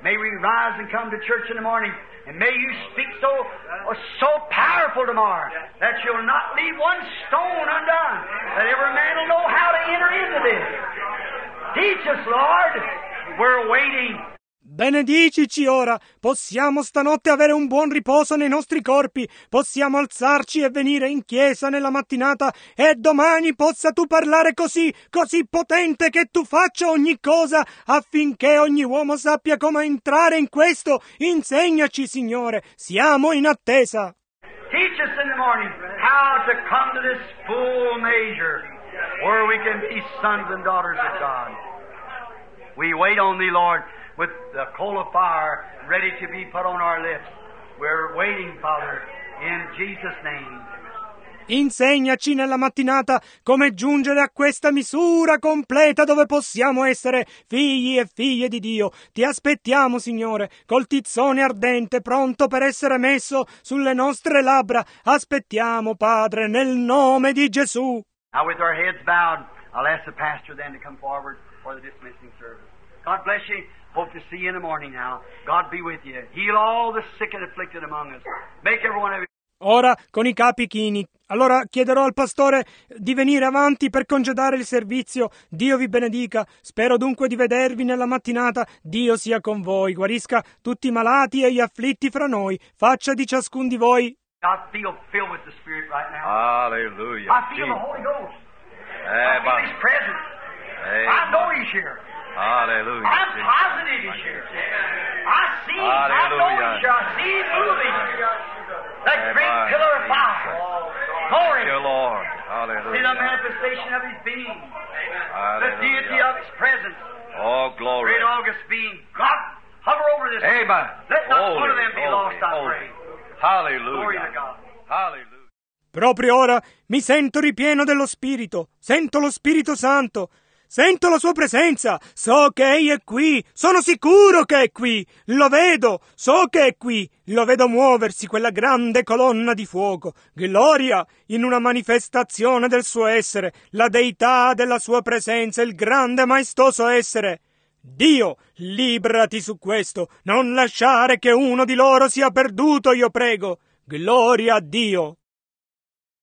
May we rise and come to church in the morning, and may you speak so so powerful tomorrow that you'll not leave one stone undone, that every man will know how to enter into this. Teach us, Lord. We're waiting. Benedicici ora, possiamo stanotte avere un buon riposo nei nostri corpi, possiamo alzarci e venire in chiesa nella mattinata e domani possa tu parlare così, così potente che tu faccia ogni cosa affinché ogni uomo sappia come entrare in questo. Insegnaci, Signore, siamo in attesa. Teach us in the morning how to come to this full measure where we can be sons and daughters of God. We wait on Thee, Lord, with the coal of fire ready to be put on our lips. We're waiting, Father, in Jesus' name. Insegnaci nella mattinata come giungere a questa misura completa dove possiamo essere figli e figlie di Dio. Ti aspettiamo, Signore, col tizzone ardente pronto per essere messo sulle nostre labbra. Aspettiamo, Padre, nel nome di Gesù. Now, with our heads bowed, I'll ask the pastor then to come forward for the dismissing service. God bless you. Hope to see you in the morning now. God be with you. Heal all the sick and afflicted among us. Make everyone of you. Ora con i capi chini. Allora chiederò al pastore di venire avanti per congedare il servizio. Dio vi benedica. Spero dunque di vedervi nella mattinata. Dio sia con voi. Guarisca tutti i malati e gli afflitti fra noi. Faccia di ciascun di voi. I feel filled with the Spirit right now. Hallelujah. I feel the Holy Ghost. I feel His presence. I know He's here. Hallelujah. I'm positive He's here. I see Him. I know He's here. I see Him moving. That great pillar of fire. Glory. Thank you, Lord. Hallelujah. See the manifestation of His being. The deity Hallelujah. of His presence. Oh, glory. Great August being. God, hover over this. Amen. Let not Holy, one of them be holy, lost, I holy. pray. Glory Hallelujah. to God. Hallelujah. Proprio ora mi sento ripieno dello Spirito. Sento lo Spirito Santo. Sento la sua presenza, so che Egli è qui, sono sicuro che è qui, lo vedo, so che è qui, lo vedo muoversi quella grande colonna di fuoco, gloria in una manifestazione del suo essere, la deità della sua presenza, il grande maestoso essere. Dio, librati su questo, non lasciare che uno di loro sia perduto, io prego. Gloria a Dio.